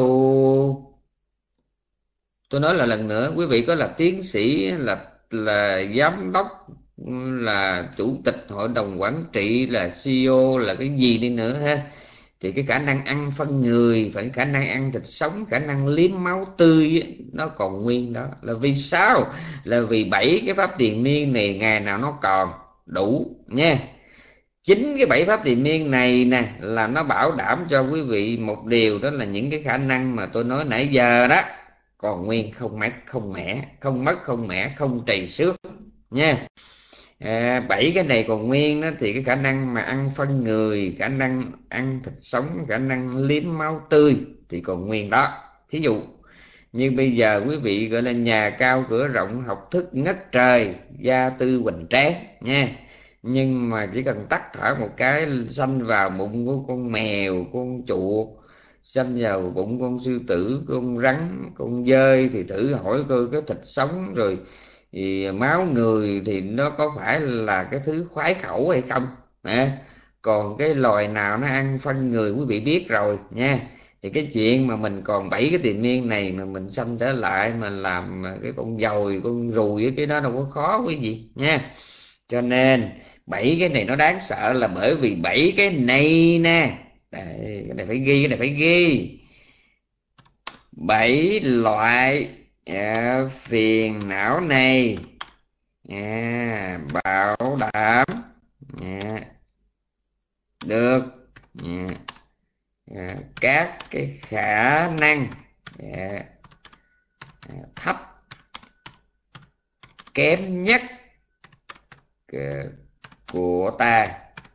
tôi nói là lần nữa, quý vị có là tiến sĩ, là giám đốc, là chủ tịch hội đồng quản trị, là CEO, là cái gì đi nữa ha, thì cái khả năng ăn phân người, phải khả năng ăn thịt sống, khả năng liếm máu tươi á, nó còn nguyên đó. Là vì sao? Là vì bảy cái pháp tiền miên này ngày nào nó còn đủ nha. Chính cái bảy pháp tiền miên này nè là nó bảo đảm cho quý vị một điều, đó là những cái khả năng mà tôi nói nãy giờ đó còn nguyên, không mất không mẻ, không mất không mẻ, không trầy xước nha. Bảy cái này còn nguyên đó, thì cái khả năng mà ăn phân người, khả năng ăn thịt sống, khả năng liếm máu tươi thì còn nguyên đó. Thí dụ như bây giờ quý vị gọi là nhà cao cửa rộng, học thức ngất trời, gia tư hoành tráng nha, nhưng mà chỉ cần tắt thở một cái sanh vào bụng của con mèo, con chuột, xâm vào bụng con sư tử, con rắn, con dơi, thì thử hỏi coi cái thịt sống rồi thì máu người thì nó có phải là cái thứ khoái khẩu hay không. Còn cái loài nào nó ăn phân người quý vị biết rồi nha. Thì cái chuyện mà mình còn 7 cái tiền niên này mà mình sanh trở lại mà làm cái con dồi con ruồi, cái đó đâu có khó quý vị nha. Cho nên 7 cái này nó đáng sợ là bởi vì 7 cái này nè. Đây, cái này phải ghi, cái này phải ghi. 7 loại phiền não này bảo đảm được các cái khả năng thấp kém nhất của ta.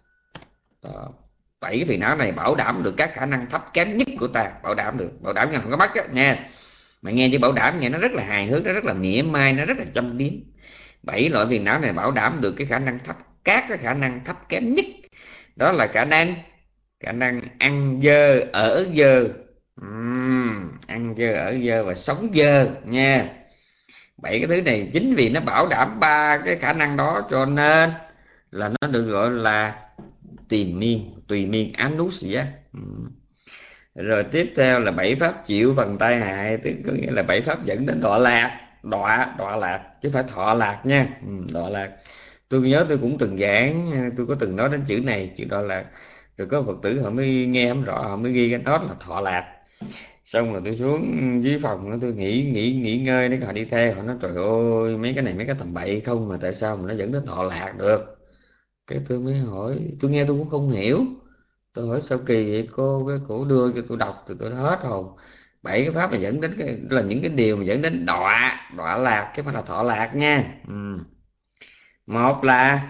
7 cái phiền não này bảo đảm được các khả năng thấp kém nhất của ta. Bảo đảm được, bảo đảm nghe không có bắt á nha. Mà nghe chữ bảo đảm nghe nó rất là hài hước, nó rất là mỉa mai, nó rất là châm biếm. 7 loại phiền não này bảo đảm được cái khả năng thấp, các cái khả năng thấp kém nhất. Đó là khả năng ăn dơ ở dơ, ăn dơ ở dơ và sống dơ nha. 7 cái thứ này chính vì nó bảo đảm 3 cái khả năng đó cho nên là nó được gọi là tùy miên anusia. Rồi tiếp theo là 7 pháp chịu phần tai hại, tức có nghĩa là 7 pháp dẫn đến đọa lạc. Đọa lạc chứ phải thọ lạc nha. Đọa lạc tôi nhớ tôi cũng từng giảng, tôi có từng nói đến chữ này, chữ đọa lạc. Rồi có Phật tử họ mới nghe không rõ, họ mới ghi cái đó là thọ lạc. Xong rồi tôi xuống dưới phòng tôi nghỉ ngơi, để họ đi theo, họ nói trời ơi mấy cái này mấy cái tầm bậy không mà tại sao mà nó dẫn đến thọ lạc được. Cái tôi mới hỏi, tôi nghe tôi cũng không hiểu, tôi hỏi sao kỳ vậy cô, cái cổ đưa cho tôi đọc thì tôi hết hồn. 7 cái pháp mà dẫn đến cái là những cái điều mà dẫn đến đọa lạc chứ không phải là thọ lạc nha. Một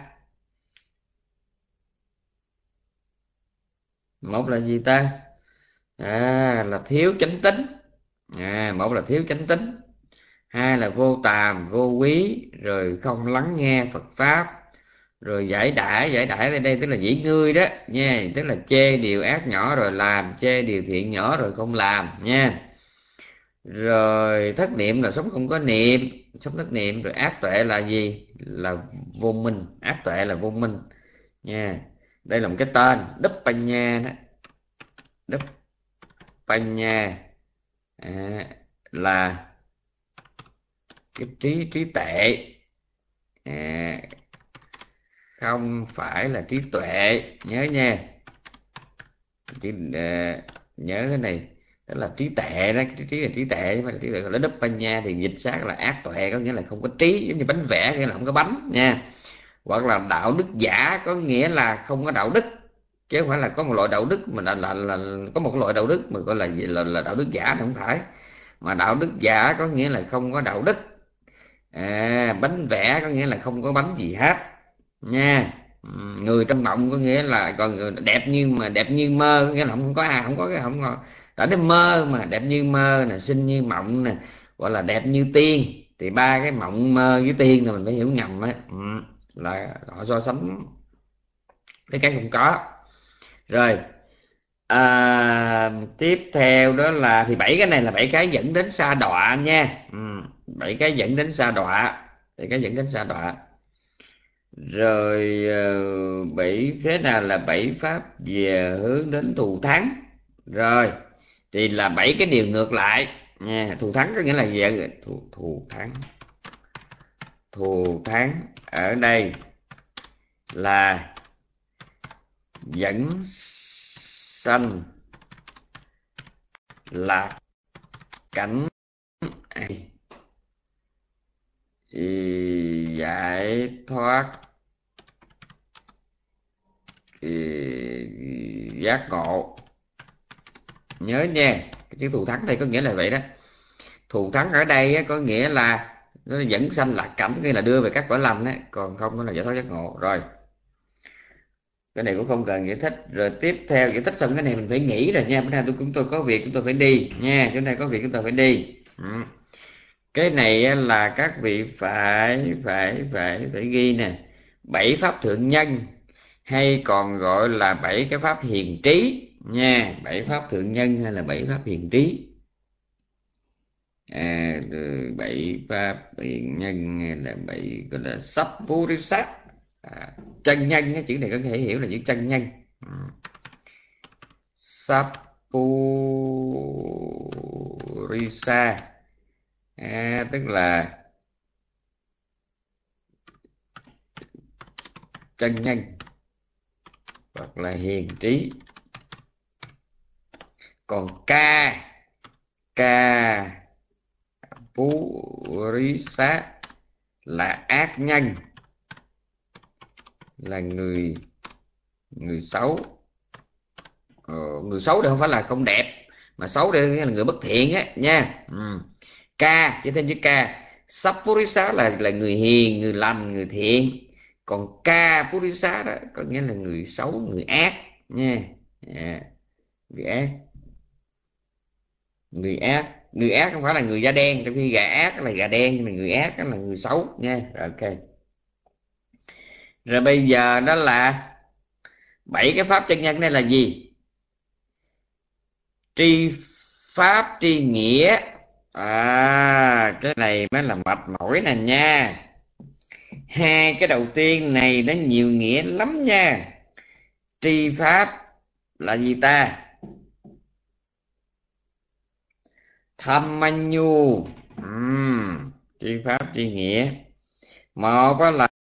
là gì ta? Là thiếu chánh tín. Một là thiếu chánh tín, hai là vô tàm vô quý, rồi không lắng nghe Phật pháp, rồi giải đãi ở đây tức là dĩ ngươi đó nha, tức là chê điều ác nhỏ rồi làm, chê điều thiện nhỏ rồi không làm nha. Rồi thất niệm là sống không có niệm, sống thất niệm. Rồi ác tuệ là gì? Là vô minh, ác tuệ là vô minh nha. Đây là một cái tên Đuppanya đó. Đuppanya là cái trí tệ, không phải là trí tuệ, nhớ nha. Nhớ cái này, đó là trí tệ đó, trí là trí tệ chứ không phải là trí tuệ. Là Đuppanya thì dịch xác là ác tuệ, có nghĩa là không có trí, giống như bánh vẽ nghĩa là không có bánh nha. Hoặc là đạo đức giả, có nghĩa là không có đạo đức, chứ không phải là có một loại đạo đức mà là có một loại đạo đức mà gọi là đạo đức giả thì không phải. Mà đạo đức giả có nghĩa là không có đạo đức. Bánh vẽ có nghĩa là không có bánh gì hết nha. Người trong mộng có nghĩa là còn đẹp như mơ, có nghĩa là không có ai, không có cái không có đã đến mơ mà đẹp như mơ nè, xinh như mộng nè, gọi là đẹp như tiên. Thì ba cái mộng mơ với tiên là mình phải hiểu nhầm á, là họ so sánh cái không có. Rồi tiếp theo đó là thì 7 cái này là 7 cái dẫn đến sa đọa nha. 7 cái dẫn đến sa đọa, 7 cái dẫn đến sa đọa. Rồi 7 thế nào là 7 pháp về hướng đến thù thắng. Rồi thì là 7 cái điều ngược lại nha. Thù thắng có nghĩa là gì? Thù thắng ở đây là dẫn sanh lạc cảnh, giải thoát, giác ngộ. Nhớ nha, cái chữ thù thắng đây có nghĩa là vậy đó. Thù thắng ở đây có nghĩa là nó dẫn sanh lạc cảnh, nghĩa là đưa về các cõi lành đó, còn không nó là giải thoát giác ngộ. Rồi cái này cũng không cần giải thích. Rồi tiếp theo giải thích xong cái này mình phải nghĩ rồi nha. Bữa nay chúng tôi có việc chúng tôi phải đi nha, chúng ta có việc chúng tôi phải đi. Cái này là các vị phải ghi nè. 7 pháp thượng nhân hay còn gọi là 7 cái pháp hiền trí. nha, 7 pháp thượng nhân hay là 7 pháp hiền trí. 7 pháp hiền nhân hay là 7 gọi là Sappurisa, chân nhân. Cái chữ này có thể hiểu là chữ chân nhân. Sappurisa, tức là chân nhân hoặc là hiền trí. Còn ca Purisa là ác nhân, là người xấu. Người xấu đây không phải là không đẹp, mà xấu đây là người bất thiện á nha. Ca chỉ thêm chữ ca. Sappurisa là người hiền, người lành, người thiện. Còn ca Purisa đó có nghĩa là người xấu, người ác nha. Người ác, người ác không phải là người da đen, trong khi gà ác là gà đen, nhưng mà người ác là người xấu nha. Rồi, ok. Rồi bây giờ đó là 7 cái pháp chân nhân này là gì? Tri pháp, tri nghĩa. Cái này mới là mạch mỏi nè nha. Hai cái đầu tiên này nó nhiều nghĩa lắm nha. Tri pháp là gì ta? Thammanyu. Tri pháp, tri nghĩa. Một đó là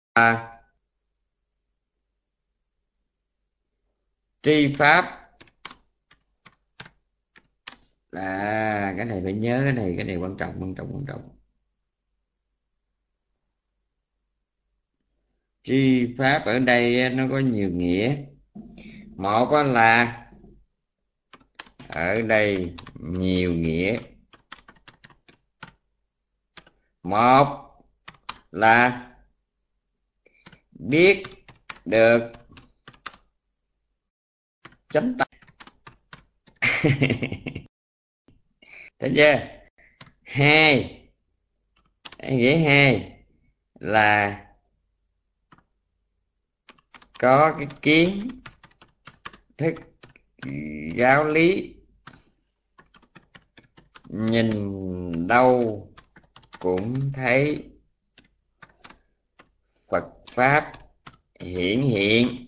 tri pháp, cái này phải nhớ, cái này quan trọng. Tri pháp ở đây nó có nhiều nghĩa. Một đó là ở đây nhiều nghĩa. Một là biết được chánh tạng. Thấy chưa? Hai, nghĩa hai là có cái kiến thức giáo lý, nhìn đâu cũng thấy Phật pháp hiển hiện.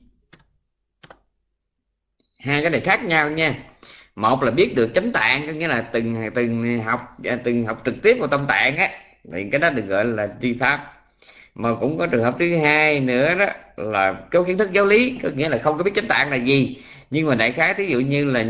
Hai cái này khác nhau nha. Một là biết được chánh tạng, có nghĩa là từng học trực tiếp vào tâm tạng á, thì cái đó được gọi là tri pháp. Mà cũng có trường hợp thứ hai nữa, đó là có kiến thức giáo lý, có nghĩa là không có biết chánh tạng là gì, nhưng mà đại khái thí dụ như là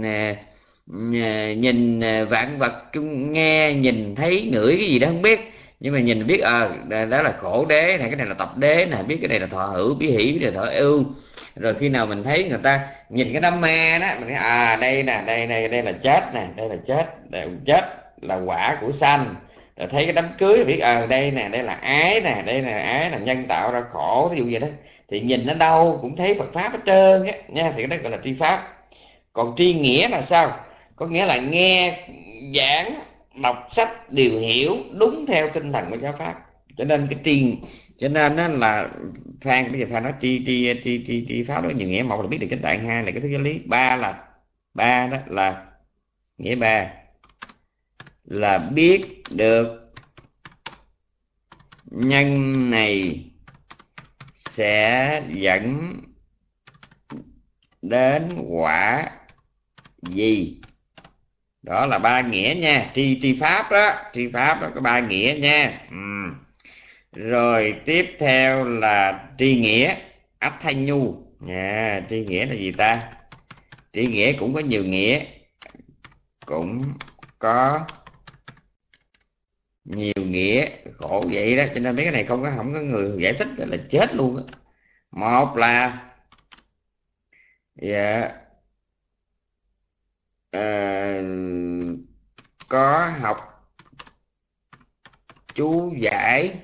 nhìn vạn vật, nghe nhìn thấy ngửi cái gì đó không biết, nhưng mà nhìn biết đó là khổ đế này, cái này là tập đế này, biết cái này là thọ hữu, biết hỷ, biết là thọ ưu. Rồi khi nào mình thấy người ta nhìn cái đám ma đó, mình thấy đây nè, đây là chết nè, đây là chết là quả của sanh. Rồi thấy cái đám cưới biết đây nè, đây là ái nè, đây là ái là nhân tạo ra khổ, ví dụ vậy đó. Thì nhìn ở đâu cũng thấy Phật pháp hết trơn á nha, thì cái đó gọi là tri pháp. Còn tri nghĩa là sao? Có nghĩa là nghe giảng, đọc sách đều hiểu đúng theo tinh thần của giáo pháp. Cho nên nó là Phan, bây giờ Phan nói tri pháp đó nhiều nghĩa. Một là biết được chánh tạng, hai là cái thứ giáo lý, ba đó là nghĩa ba là biết được nhân này sẽ dẫn đến quả gì. Đó là ba nghĩa nha. Tri pháp đó có ba nghĩa nha. Rồi tiếp theo là tri nghĩa, ách thanh nhu. Tri nghĩa là gì ta? Tri nghĩa cũng có nhiều nghĩa, cũng có nhiều nghĩa, khổ vậy đó. Cho nên mấy cái này không có người giải thích là chết luôn á. Một là có học chú giải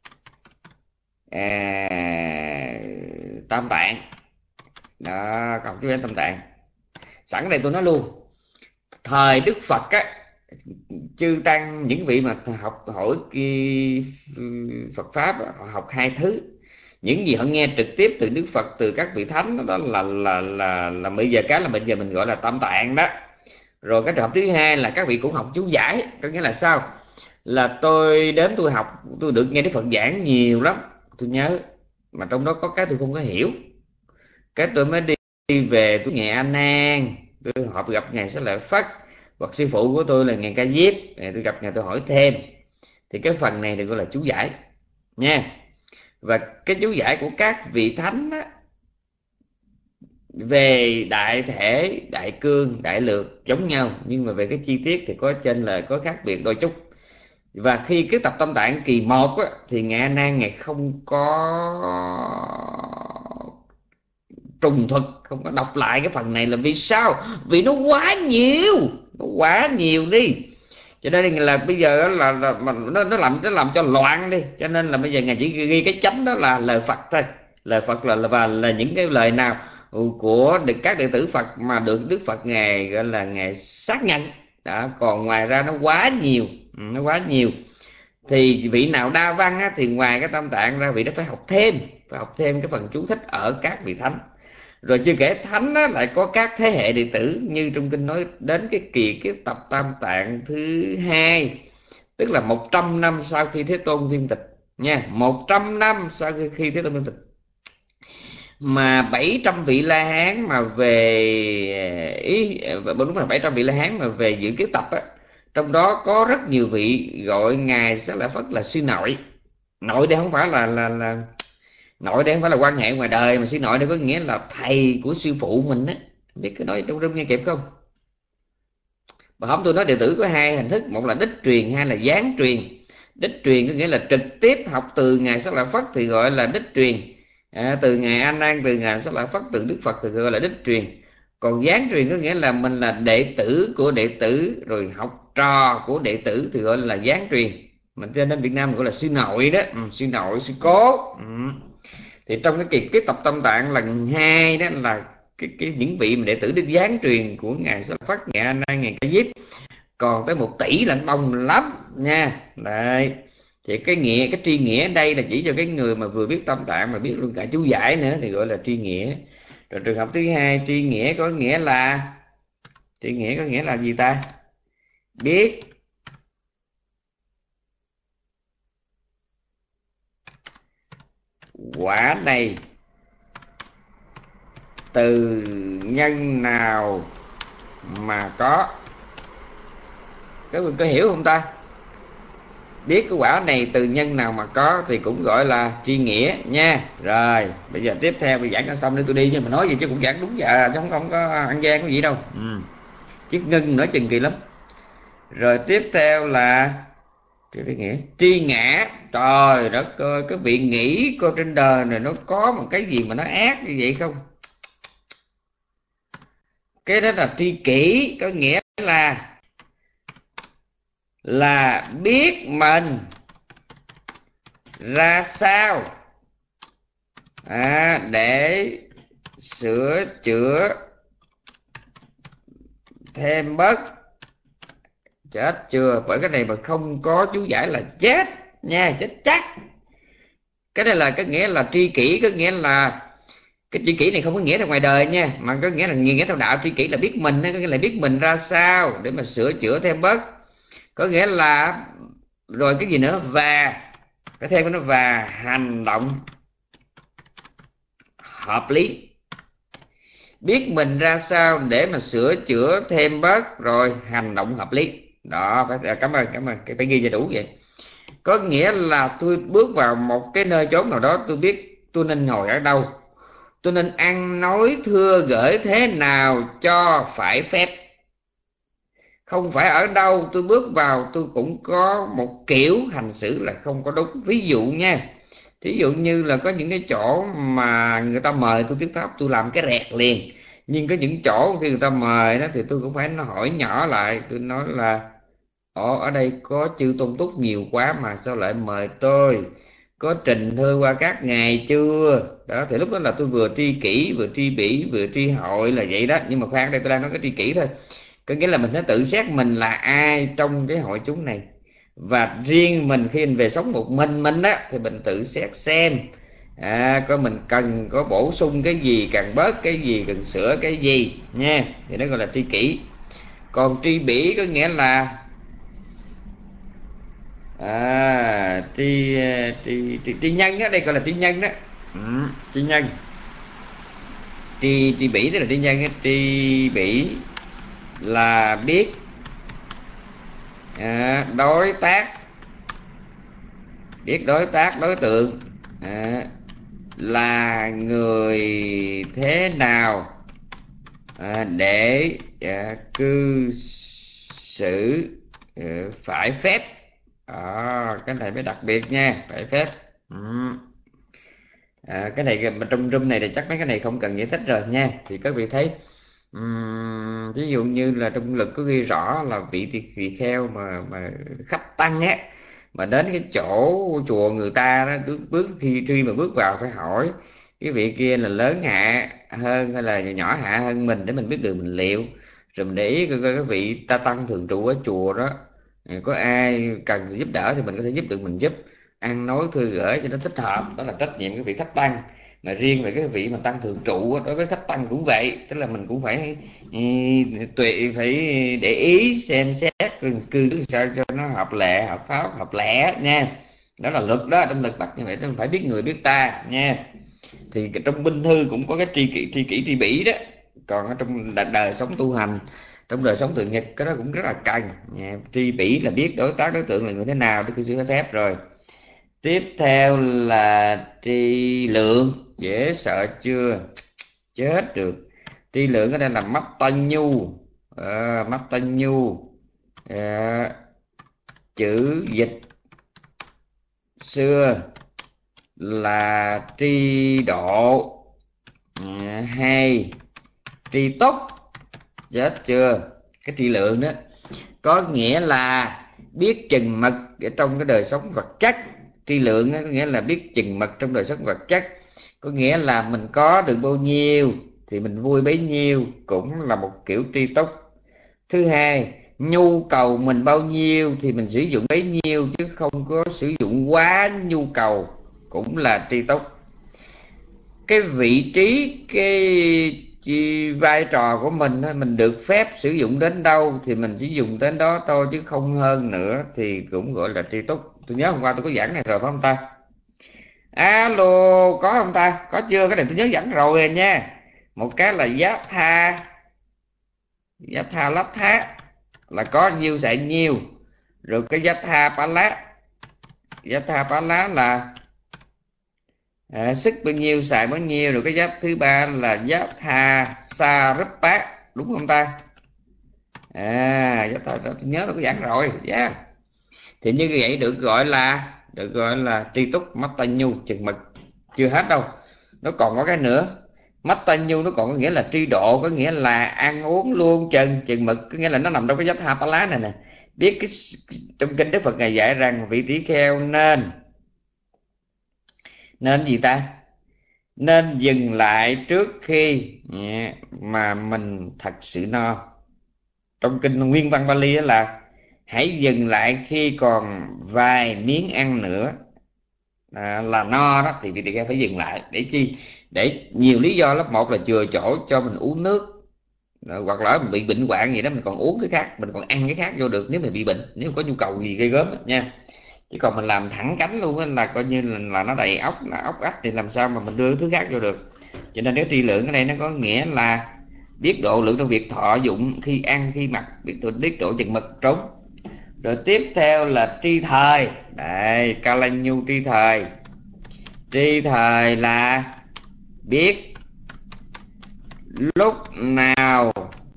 tam tạng đó, học chú giải tam tạng. Sẵn đây tôi nói luôn, thời Đức Phật á, chư tăng những vị mà học hỏi Phật pháp họ học hai thứ. Những gì họ nghe trực tiếp từ Đức Phật, từ các vị thánh đó là bây giờ mình gọi là tam tạng đó. Rồi cái trường hợp thứ hai là các vị cũng học chú giải, có nghĩa là sao? Là tôi đến tôi học, tôi được nghe Đức Phật giảng nhiều lắm, tôi nhớ, mà trong đó có cái tôi không có hiểu, cái tôi mới đi về tôi nghe A Nan, tôi họp gặp ngài Xá Lợi Phất, hoặc sư phụ của tôi là ngài Ca Diếp, tôi gặp ngài tôi hỏi thêm. Thì cái phần này thì gọi là chú giải nha. Và cái chú giải của các vị thánh đó, về đại thể, đại cương, đại lược giống nhau, nhưng mà về cái chi tiết thì có chênh lệch, có khác biệt đôi chút. Và khi cái tập Tâm Tạng kỳ 1 á, thì ngài A Nan ngài không có trùng thuật, không có đọc lại cái phần này. Là vì sao? Vì nó quá nhiều, nó quá nhiều đi, cho nên là bây giờ là nó làm cho loạn đi. Cho nên là bây giờ ngài chỉ ghi cái chánh đó là lời Phật thôi, lời Phật và là những cái lời nào của các đệ tử Phật mà được Đức Phật ngài gọi là ngài xác nhận đó. Còn ngoài ra nó quá nhiều, nó quá nhiều. Thì vị nào đa văn á, thì ngoài cái Tam Tạng ra vị đó phải học thêm, cái phần chú thích ở các vị thánh. Rồi chưa kể thánh á, lại có các thế hệ đệ tử, như trong kinh nói đến cái tập Tam Tạng thứ 2, tức là 100 năm sau khi Thế Tôn viên tịch nha, 100 năm sau khi Thế Tôn viên tịch, mà 700 vị La Hán mà về đúng là 700 vị La Hán mà về dự cái tập á, trong đó có rất nhiều vị gọi ngài Xá Lợi Phất là sư nội. Nội đây không phải là nội đây không phải là quan hệ ngoài đời, mà sư nội đây có nghĩa là thầy của sư phụ mình á. Biết cái nói trong rung nghe kịp không? Mà không, tôi nói đệ tử có hai hình thức, một là đích truyền, hai là gián truyền. Đích truyền có nghĩa là trực tiếp học từ ngài Xá Lợi Phất thì gọi là đích truyền, từ ngài A Nan, từ ngài Xá Lợi Phất, từ Đức Phật thì gọi là đích truyền. Còn gián truyền có nghĩa là mình là đệ tử của đệ tử, rồi học trò của đệ tử thì gọi là gián truyền. Mình cho nên Việt Nam gọi là sư nội đó, sư nội, sư cố. Thì trong cái tập Tâm Tạng lần 2 đó là những vị mà đệ tử được gián truyền của ngài Xá Lợi Phất, ngài A Nan, ngài Ca Diếp còn tới 1 tỷ là đông lắm nha. Đấy, thì cái tri nghĩa đây là chỉ cho cái người mà vừa biết Tâm Tạng mà biết luôn cả chú giải nữa thì gọi là tri nghĩa. Rồi trường hợp thứ hai, tri nghĩa có nghĩa là gì ta? Biết quả này từ nhân nào mà có. Các bạn có hiểu không ta? Biết cái quả này từ nhân nào mà có thì cũng gọi là tri nghĩa nha. Rồi bây giờ tiếp theo, giảng cho xong để tôi đi, nhưng mà nói gì chứ cũng giảng đúng giờ, chứ không có ăn gian cái gì đâu. Chứ ngưng nói chừng kỳ lắm. Rồi tiếp theo là tri ngã. Trời đất ơi, cái vị nghĩ coi trên đời này nó có một cái gì mà nó ác như vậy không? Cái đó là tri kỷ, có nghĩa là biết mình ra sao để sửa chữa thêm bớt. Chết chưa? Bởi cái này mà không có chú giải là chết nha, chết chắc. Cái này là cái nghĩa là tri kỷ, có nghĩa là cái tri kỷ này không có nghĩa theo ngoài đời nha, mà có nghĩa là nghĩa theo đạo. Tri kỷ là biết mình, có nghĩa là biết mình ra sao để mà sửa chữa thêm bớt. Có nghĩa là rồi cái gì nữa, và cái thêm của nó, và hành động hợp lý. Biết mình ra sao để mà sửa chữa thêm bớt, rồi hành động hợp lý. Đó, phải cảm ơn, phải ghi cho đủ vậy. Có nghĩa là tôi bước vào một cái nơi chốn nào đó, tôi biết tôi nên ngồi ở đâu, tôi nên ăn nói thưa gửi thế nào cho phải phép. Không phải ở đâu tôi bước vào tôi cũng có một kiểu hành xử là không có đúng. Ví dụ nha, thí dụ như là có những cái chỗ mà người ta mời tôi thuyết pháp, tôi làm cái rẹt liền. Nhưng có những chỗ khi người ta mời đó thì tôi cũng phải hỏi nhỏ lại, tôi nói là ở đây có chư Tôn Túc nhiều quá mà sao lại mời tôi, có trình thư qua các ngài chưa? Đó, thì lúc đó là tôi vừa tri kỷ, vừa tri bỉ, vừa tri hội là vậy đó. Nhưng mà khoan, đây tôi đang nói cái tri kỷ thôi. Có nghĩa là mình phải tự xét mình là ai trong cái hội chúng này. Và riêng mình khi mình về sống một mình á, thì mình tự xét xem Coi mình cần có bổ sung cái gì, cần bớt cái gì, cần sửa cái gì nha, thì nó gọi là tri kỷ. Còn tri bỉ có nghĩa là tri nhân đó, đây gọi là tri nhân đó. Tri nhân, tri bỉ tức là tri nhân. Tri bỉ là biết đối tác, biết đối tác, đối tượng là người thế nào để cư xử phải phép. Cái này mới đặc biệt nha, phải phép. Cái này mà trong room này thì chắc mấy cái này không cần giải thích rồi nha. Thì các vị thấy ví dụ như là trong luật có ghi rõ là vị tỳ kheo mà khách tăng á, mà đến cái chỗ chùa người ta đó, khi mà bước vào phải hỏi cái vị kia là lớn hạ hơn hay là nhỏ hạ hơn mình để mình biết đường mình liệu, rồi mình để ý coi cái vị ta tăng thường trụ ở chùa đó có ai cần giúp đỡ thì mình có thể giúp được mình giúp, ăn nói thư gửi cho nó thích hợp, đó là trách nhiệm cái vị khách tăng. Mà riêng về cái vị mà tăng thường trụ đối với khách tăng cũng vậy, tức là mình cũng phải phải để ý xem xét cư sao cho nó hợp lệ, hợp pháp, hợp lẽ nha. Đó là luật đó, trong luật bắt như vậy, phải biết người biết ta nha. Thì trong binh thư cũng có cái tri kỷ tri bỉ đó. Còn ở trong đời sống tu hành, trong đời sống thường nhật, cái đó cũng rất là cần nha. Tri bỉ là biết đối tác, đối tượng là người thế nào để cư xử phép rồi. Tiếp theo là tri lượng, dễ sợ chưa, chết được. Tri lượng ở đây là mắt tân nhu, mắt tân nhu, chữ dịch xưa là tri độ hay tri túc, chết chưa. Cái tri lượng đó có nghĩa là biết chừng mực ở trong cái đời sống vật chất. Tri lượng đó có nghĩa là biết chừng mực trong đời sống vật chất, có nghĩa là mình có được bao nhiêu thì mình vui bấy nhiêu, cũng là một kiểu tri túc. Thứ hai, nhu cầu mình bao nhiêu thì mình sử dụng bấy nhiêu, chứ không có sử dụng quá nhu cầu, cũng là tri túc. Cái vị trí, cái vai trò của mình được phép sử dụng đến đâu thì mình chỉ dùng đến đó thôi, chứ không hơn nữa, thì cũng gọi là tri túc. Tôi nhớ hôm qua tôi có giảng này rồi phải không ta? Alo, có không ta? Có chưa? Cái này tôi nhớ giảng rồi nha. Một cái là giáp tha lắp thá là có nhiêu xài nhiêu. Rồi cái giáp tha pá lá là sức bao nhiêu xài bao nhiêu. Rồi cái giáp thứ ba là giáp tha sa rấp bát, đúng không ta? Giáp tha, tôi nhớ tôi có giảng rồi. Thì như vậy được gọi là tri túc mắt tay nhu chừng mực. Chưa hết đâu, nó còn có cái nữa. Mắt tay nhu nó còn có nghĩa là tri độ, có nghĩa là ăn uống luôn chừng mực, có nghĩa là nó nằm trong cái giáp tha pá lá này nè. Biết cái trong kinh Đức Phật ngài dạy rằng vị tỷ kheo nên gì ta? Nên dừng lại trước khi mà mình thật sự no. Trong kinh nguyên văn Bali đó là hãy dừng lại khi còn vài miếng ăn nữa là no đó, thì vị tỳ kheo phải dừng lại. Để chi? Để nhiều lý do lắm. Một là chừa chỗ cho mình uống nước, hoặc là mình bị bệnh hoạn gì đó mình còn uống cái khác, mình còn ăn cái khác vô được nếu mình bị bệnh, nếu có nhu cầu gì gây gớm nha. Chứ còn mình làm thẳng cánh luôn là coi như là nó đầy ốc, nó ốc ách, thì làm sao mà mình đưa thứ khác vô được. Cho nên nếu tri lượng ở đây nó có nghĩa là biết độ lượng trong việc thọ dụng, khi ăn khi mặc, biết độ chừng mực trống. Rồi tiếp theo là tri thời. Đây, Kalanyu tri thời. Tri thời là biết lúc nào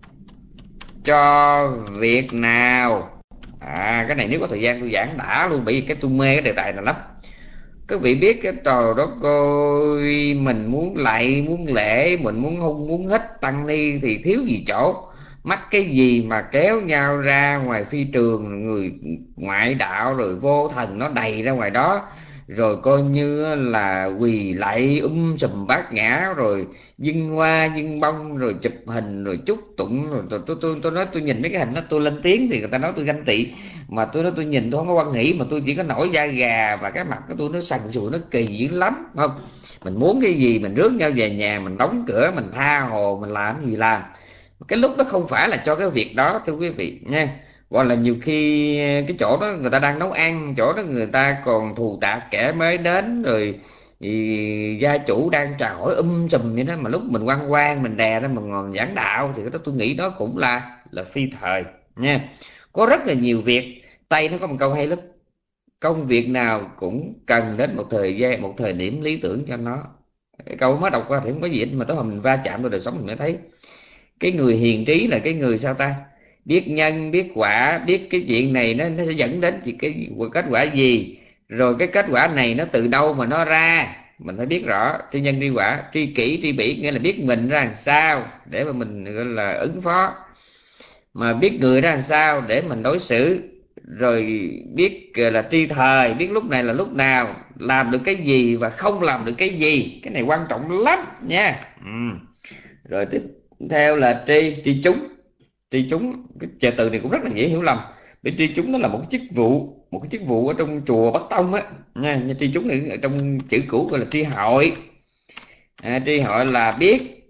cho việc nào. Cái này nếu có thời gian tôi giảng đã luôn, bởi vì cái tôi mê cái đề tài này lắm. Các vị biết cái trời đất ơi, mình muốn lạy, muốn lễ, mình muốn hung, muốn hít tăng ni thì thiếu gì chỗ. Mắc cái gì mà kéo nhau ra ngoài phi trường, người ngoại đạo rồi vô thần nó đầy ra ngoài đó. rồi coi như là quỳ lại sùm bát nhã, rồi dâng hoa dâng bông, rồi chụp hình, rồi chúc tụng, rồi tôi nói tôi nhìn mấy cái hình đó tôi lên tiếng thì người ta nói tôi ganh tị, mà tôi nói tôi nhìn tôi không có quan hỷ, mà tôi chỉ có nổi da gà và cái mặt của tôi nó sần sùi, nó kỳ dữ lắm, không? Mình muốn cái gì mình rước nhau về nhà, mình đóng cửa, mình tha hồ, mình làm cái gì làm. Cái lúc đó không phải là cho cái việc đó, thưa quý vị nha. Hoặc là nhiều khi cái chỗ đó người ta đang nấu ăn, chỗ đó người ta còn thù tạc kẻ mới đến, rồi thì gia chủ đang chào hỏi sùm vậy đó, mà lúc mình quan quan mình đè ra mình ngồi giảng đạo thì cái đó tôi nghĩ đó cũng là phi thời nha. Có rất là nhiều việc. Tây nó có một câu hay lắm: công việc nào cũng cần đến một thời gian, một thời điểm lý tưởng cho nó. Cái câu mới đọc qua thì không có gì ít, mà tới hồi mình va chạm vào đời sống mình mới thấy cái người hiền trí là cái người sao ta, biết nhân biết quả, biết cái chuyện này nó sẽ dẫn đến cái kết quả gì, rồi cái kết quả này nó từ đâu mà nó ra, mình phải biết rõ. Tri nhân tri quả, tri kỷ tri bỉ, nghĩa là biết mình ra làm sao để mà mình gọi là ứng phó, mà biết người ra làm sao để mình đối xử, rồi biết là tri thời, biết lúc này là lúc nào, làm được cái gì và không làm được cái gì. Cái này quan trọng lắm nha. Rồi tiếp theo là tri chúng. Tri chúng, cái trợ từ này cũng rất là dễ hiểu lầm. Bởi tri chúng nó là một cái chức vụ, một cái chức vụ ở trong chùa Bắc Tông á nha. Như tri chúng này ở trong chữ cũ gọi là tri hội. Tri hội là biết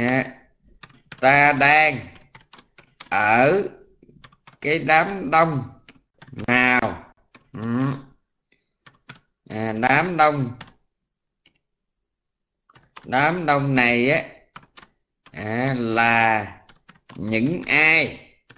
ta đang ở cái đám đông nào. Đám đông này á là những ai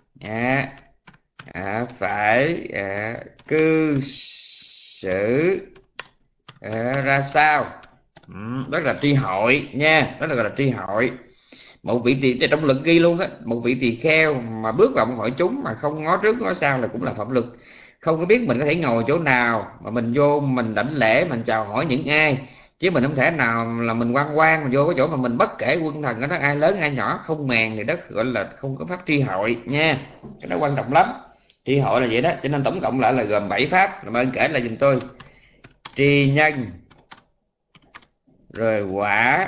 phải cư xử ra sao. Đó là tri hội nha, đó là gọi là tri hội. Một vị tỳ, trong luật ghi luôn á, một vị tỳ kheo mà bước vào một hội chúng mà không ngó trước ngó sau là cũng là phạm luật. Không có biết mình có thể ngồi chỗ nào, mà mình vô mình đảnh lễ, mình chào hỏi những ai, chứ mình không thể nào là mình quan quan mình vô cái chỗ mà mình bất kể quân thần ở đó ai lớn ai nhỏ không màng, thì đó gọi là không có pháp tri hội nha. Cái đó quan trọng lắm. Tri hội là vậy đó, cho nên tổng cộng lại là gồm 7 pháp. Làm ơn kể lại giùm tôi: tri nhân, rồi quả,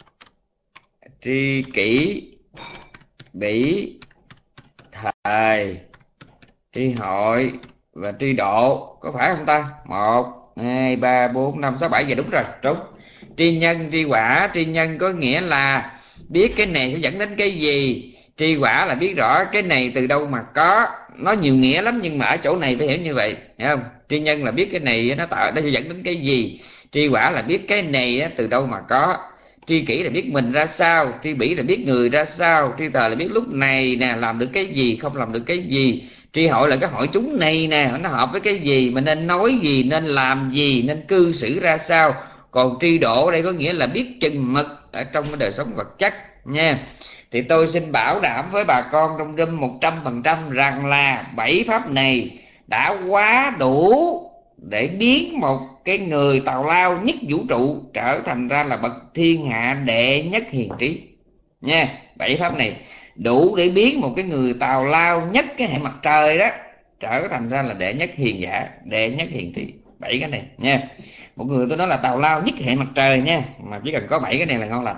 tri kỷ, bỉ, thời, tri hội và tri độ. Có phải không ta? 1, 2, 3, 4, 5, 6, 7. Vậy đúng rồi, đúng. Tri nhân, tri quả. Tri nhân có nghĩa là biết cái này sẽ dẫn đến cái gì. Tri quả là biết rõ cái này từ đâu mà có. Nó nhiều nghĩa lắm nhưng mà ở chỗ này phải hiểu như vậy, hiểu không? Tri nhân là biết cái này nó tạo, nó sẽ dẫn đến cái gì. Tri quả là biết cái này từ đâu mà có. Tri kỷ là biết mình ra sao. Tri bỉ là biết người ra sao. Tri thời là biết lúc này nè làm được cái gì, không làm được cái gì. Tri hội là cái hội chúng này nè, nó hợp với cái gì, mình nên nói gì, nên làm gì, nên cư xử ra sao. Còn tri độ đây có nghĩa là biết chừng mực ở trong cái đời sống vật chất nha. Thì tôi xin bảo đảm với bà con trong room 100% rằng là 7 pháp này đã quá đủ để biến một cái người tào lao nhất vũ trụ trở thành ra là bậc thiên hạ đệ nhất hiền trí nha. 7 pháp này đủ để biến một cái người tào lao nhất cái hệ mặt trời đó trở thành ra là đệ nhất hiền giả, đệ nhất hiền trí. 7 cái này nha. Một người tôi nói là tào lao nhất hệ mặt trời nha, mà chỉ cần có 7 cái này là ngon lành.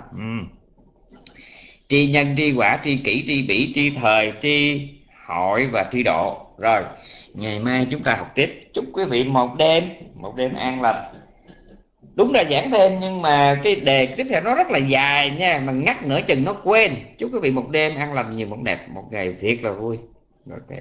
Tri nhân, tri quả, tri kỷ, tri bỉ, tri thời, tri hội và tri độ. Rồi ngày mai chúng ta học tiếp. Chúc quý vị một đêm an lành. Đúng là giảng thêm nhưng mà cái đề tiếp theo nó rất là dài nha, mà ngắt nửa chừng nó quên. Chúc quý vị một đêm an lành, nhiều mộng đẹp, một ngày thiệt là vui. Okay.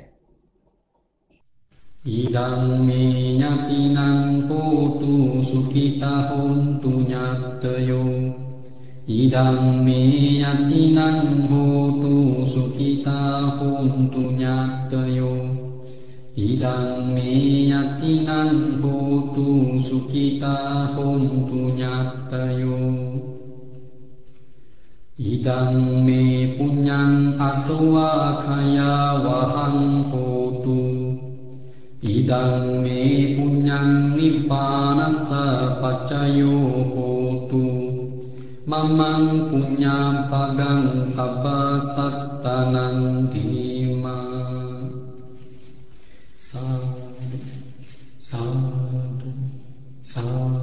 Idang me yatinang hotu sukita hontu nyatayo. Idang me yatinang hotu sukita hontu nyatayo. Idang me yatinang hotu sukita hontu nyatayo. Idang me punyang aswa khaya wahang hotu. Idang me punyang nippanassa paccayo hotu. Mamang punya pagang sabba sattanang dhima. Sadhu, sadhu, Sa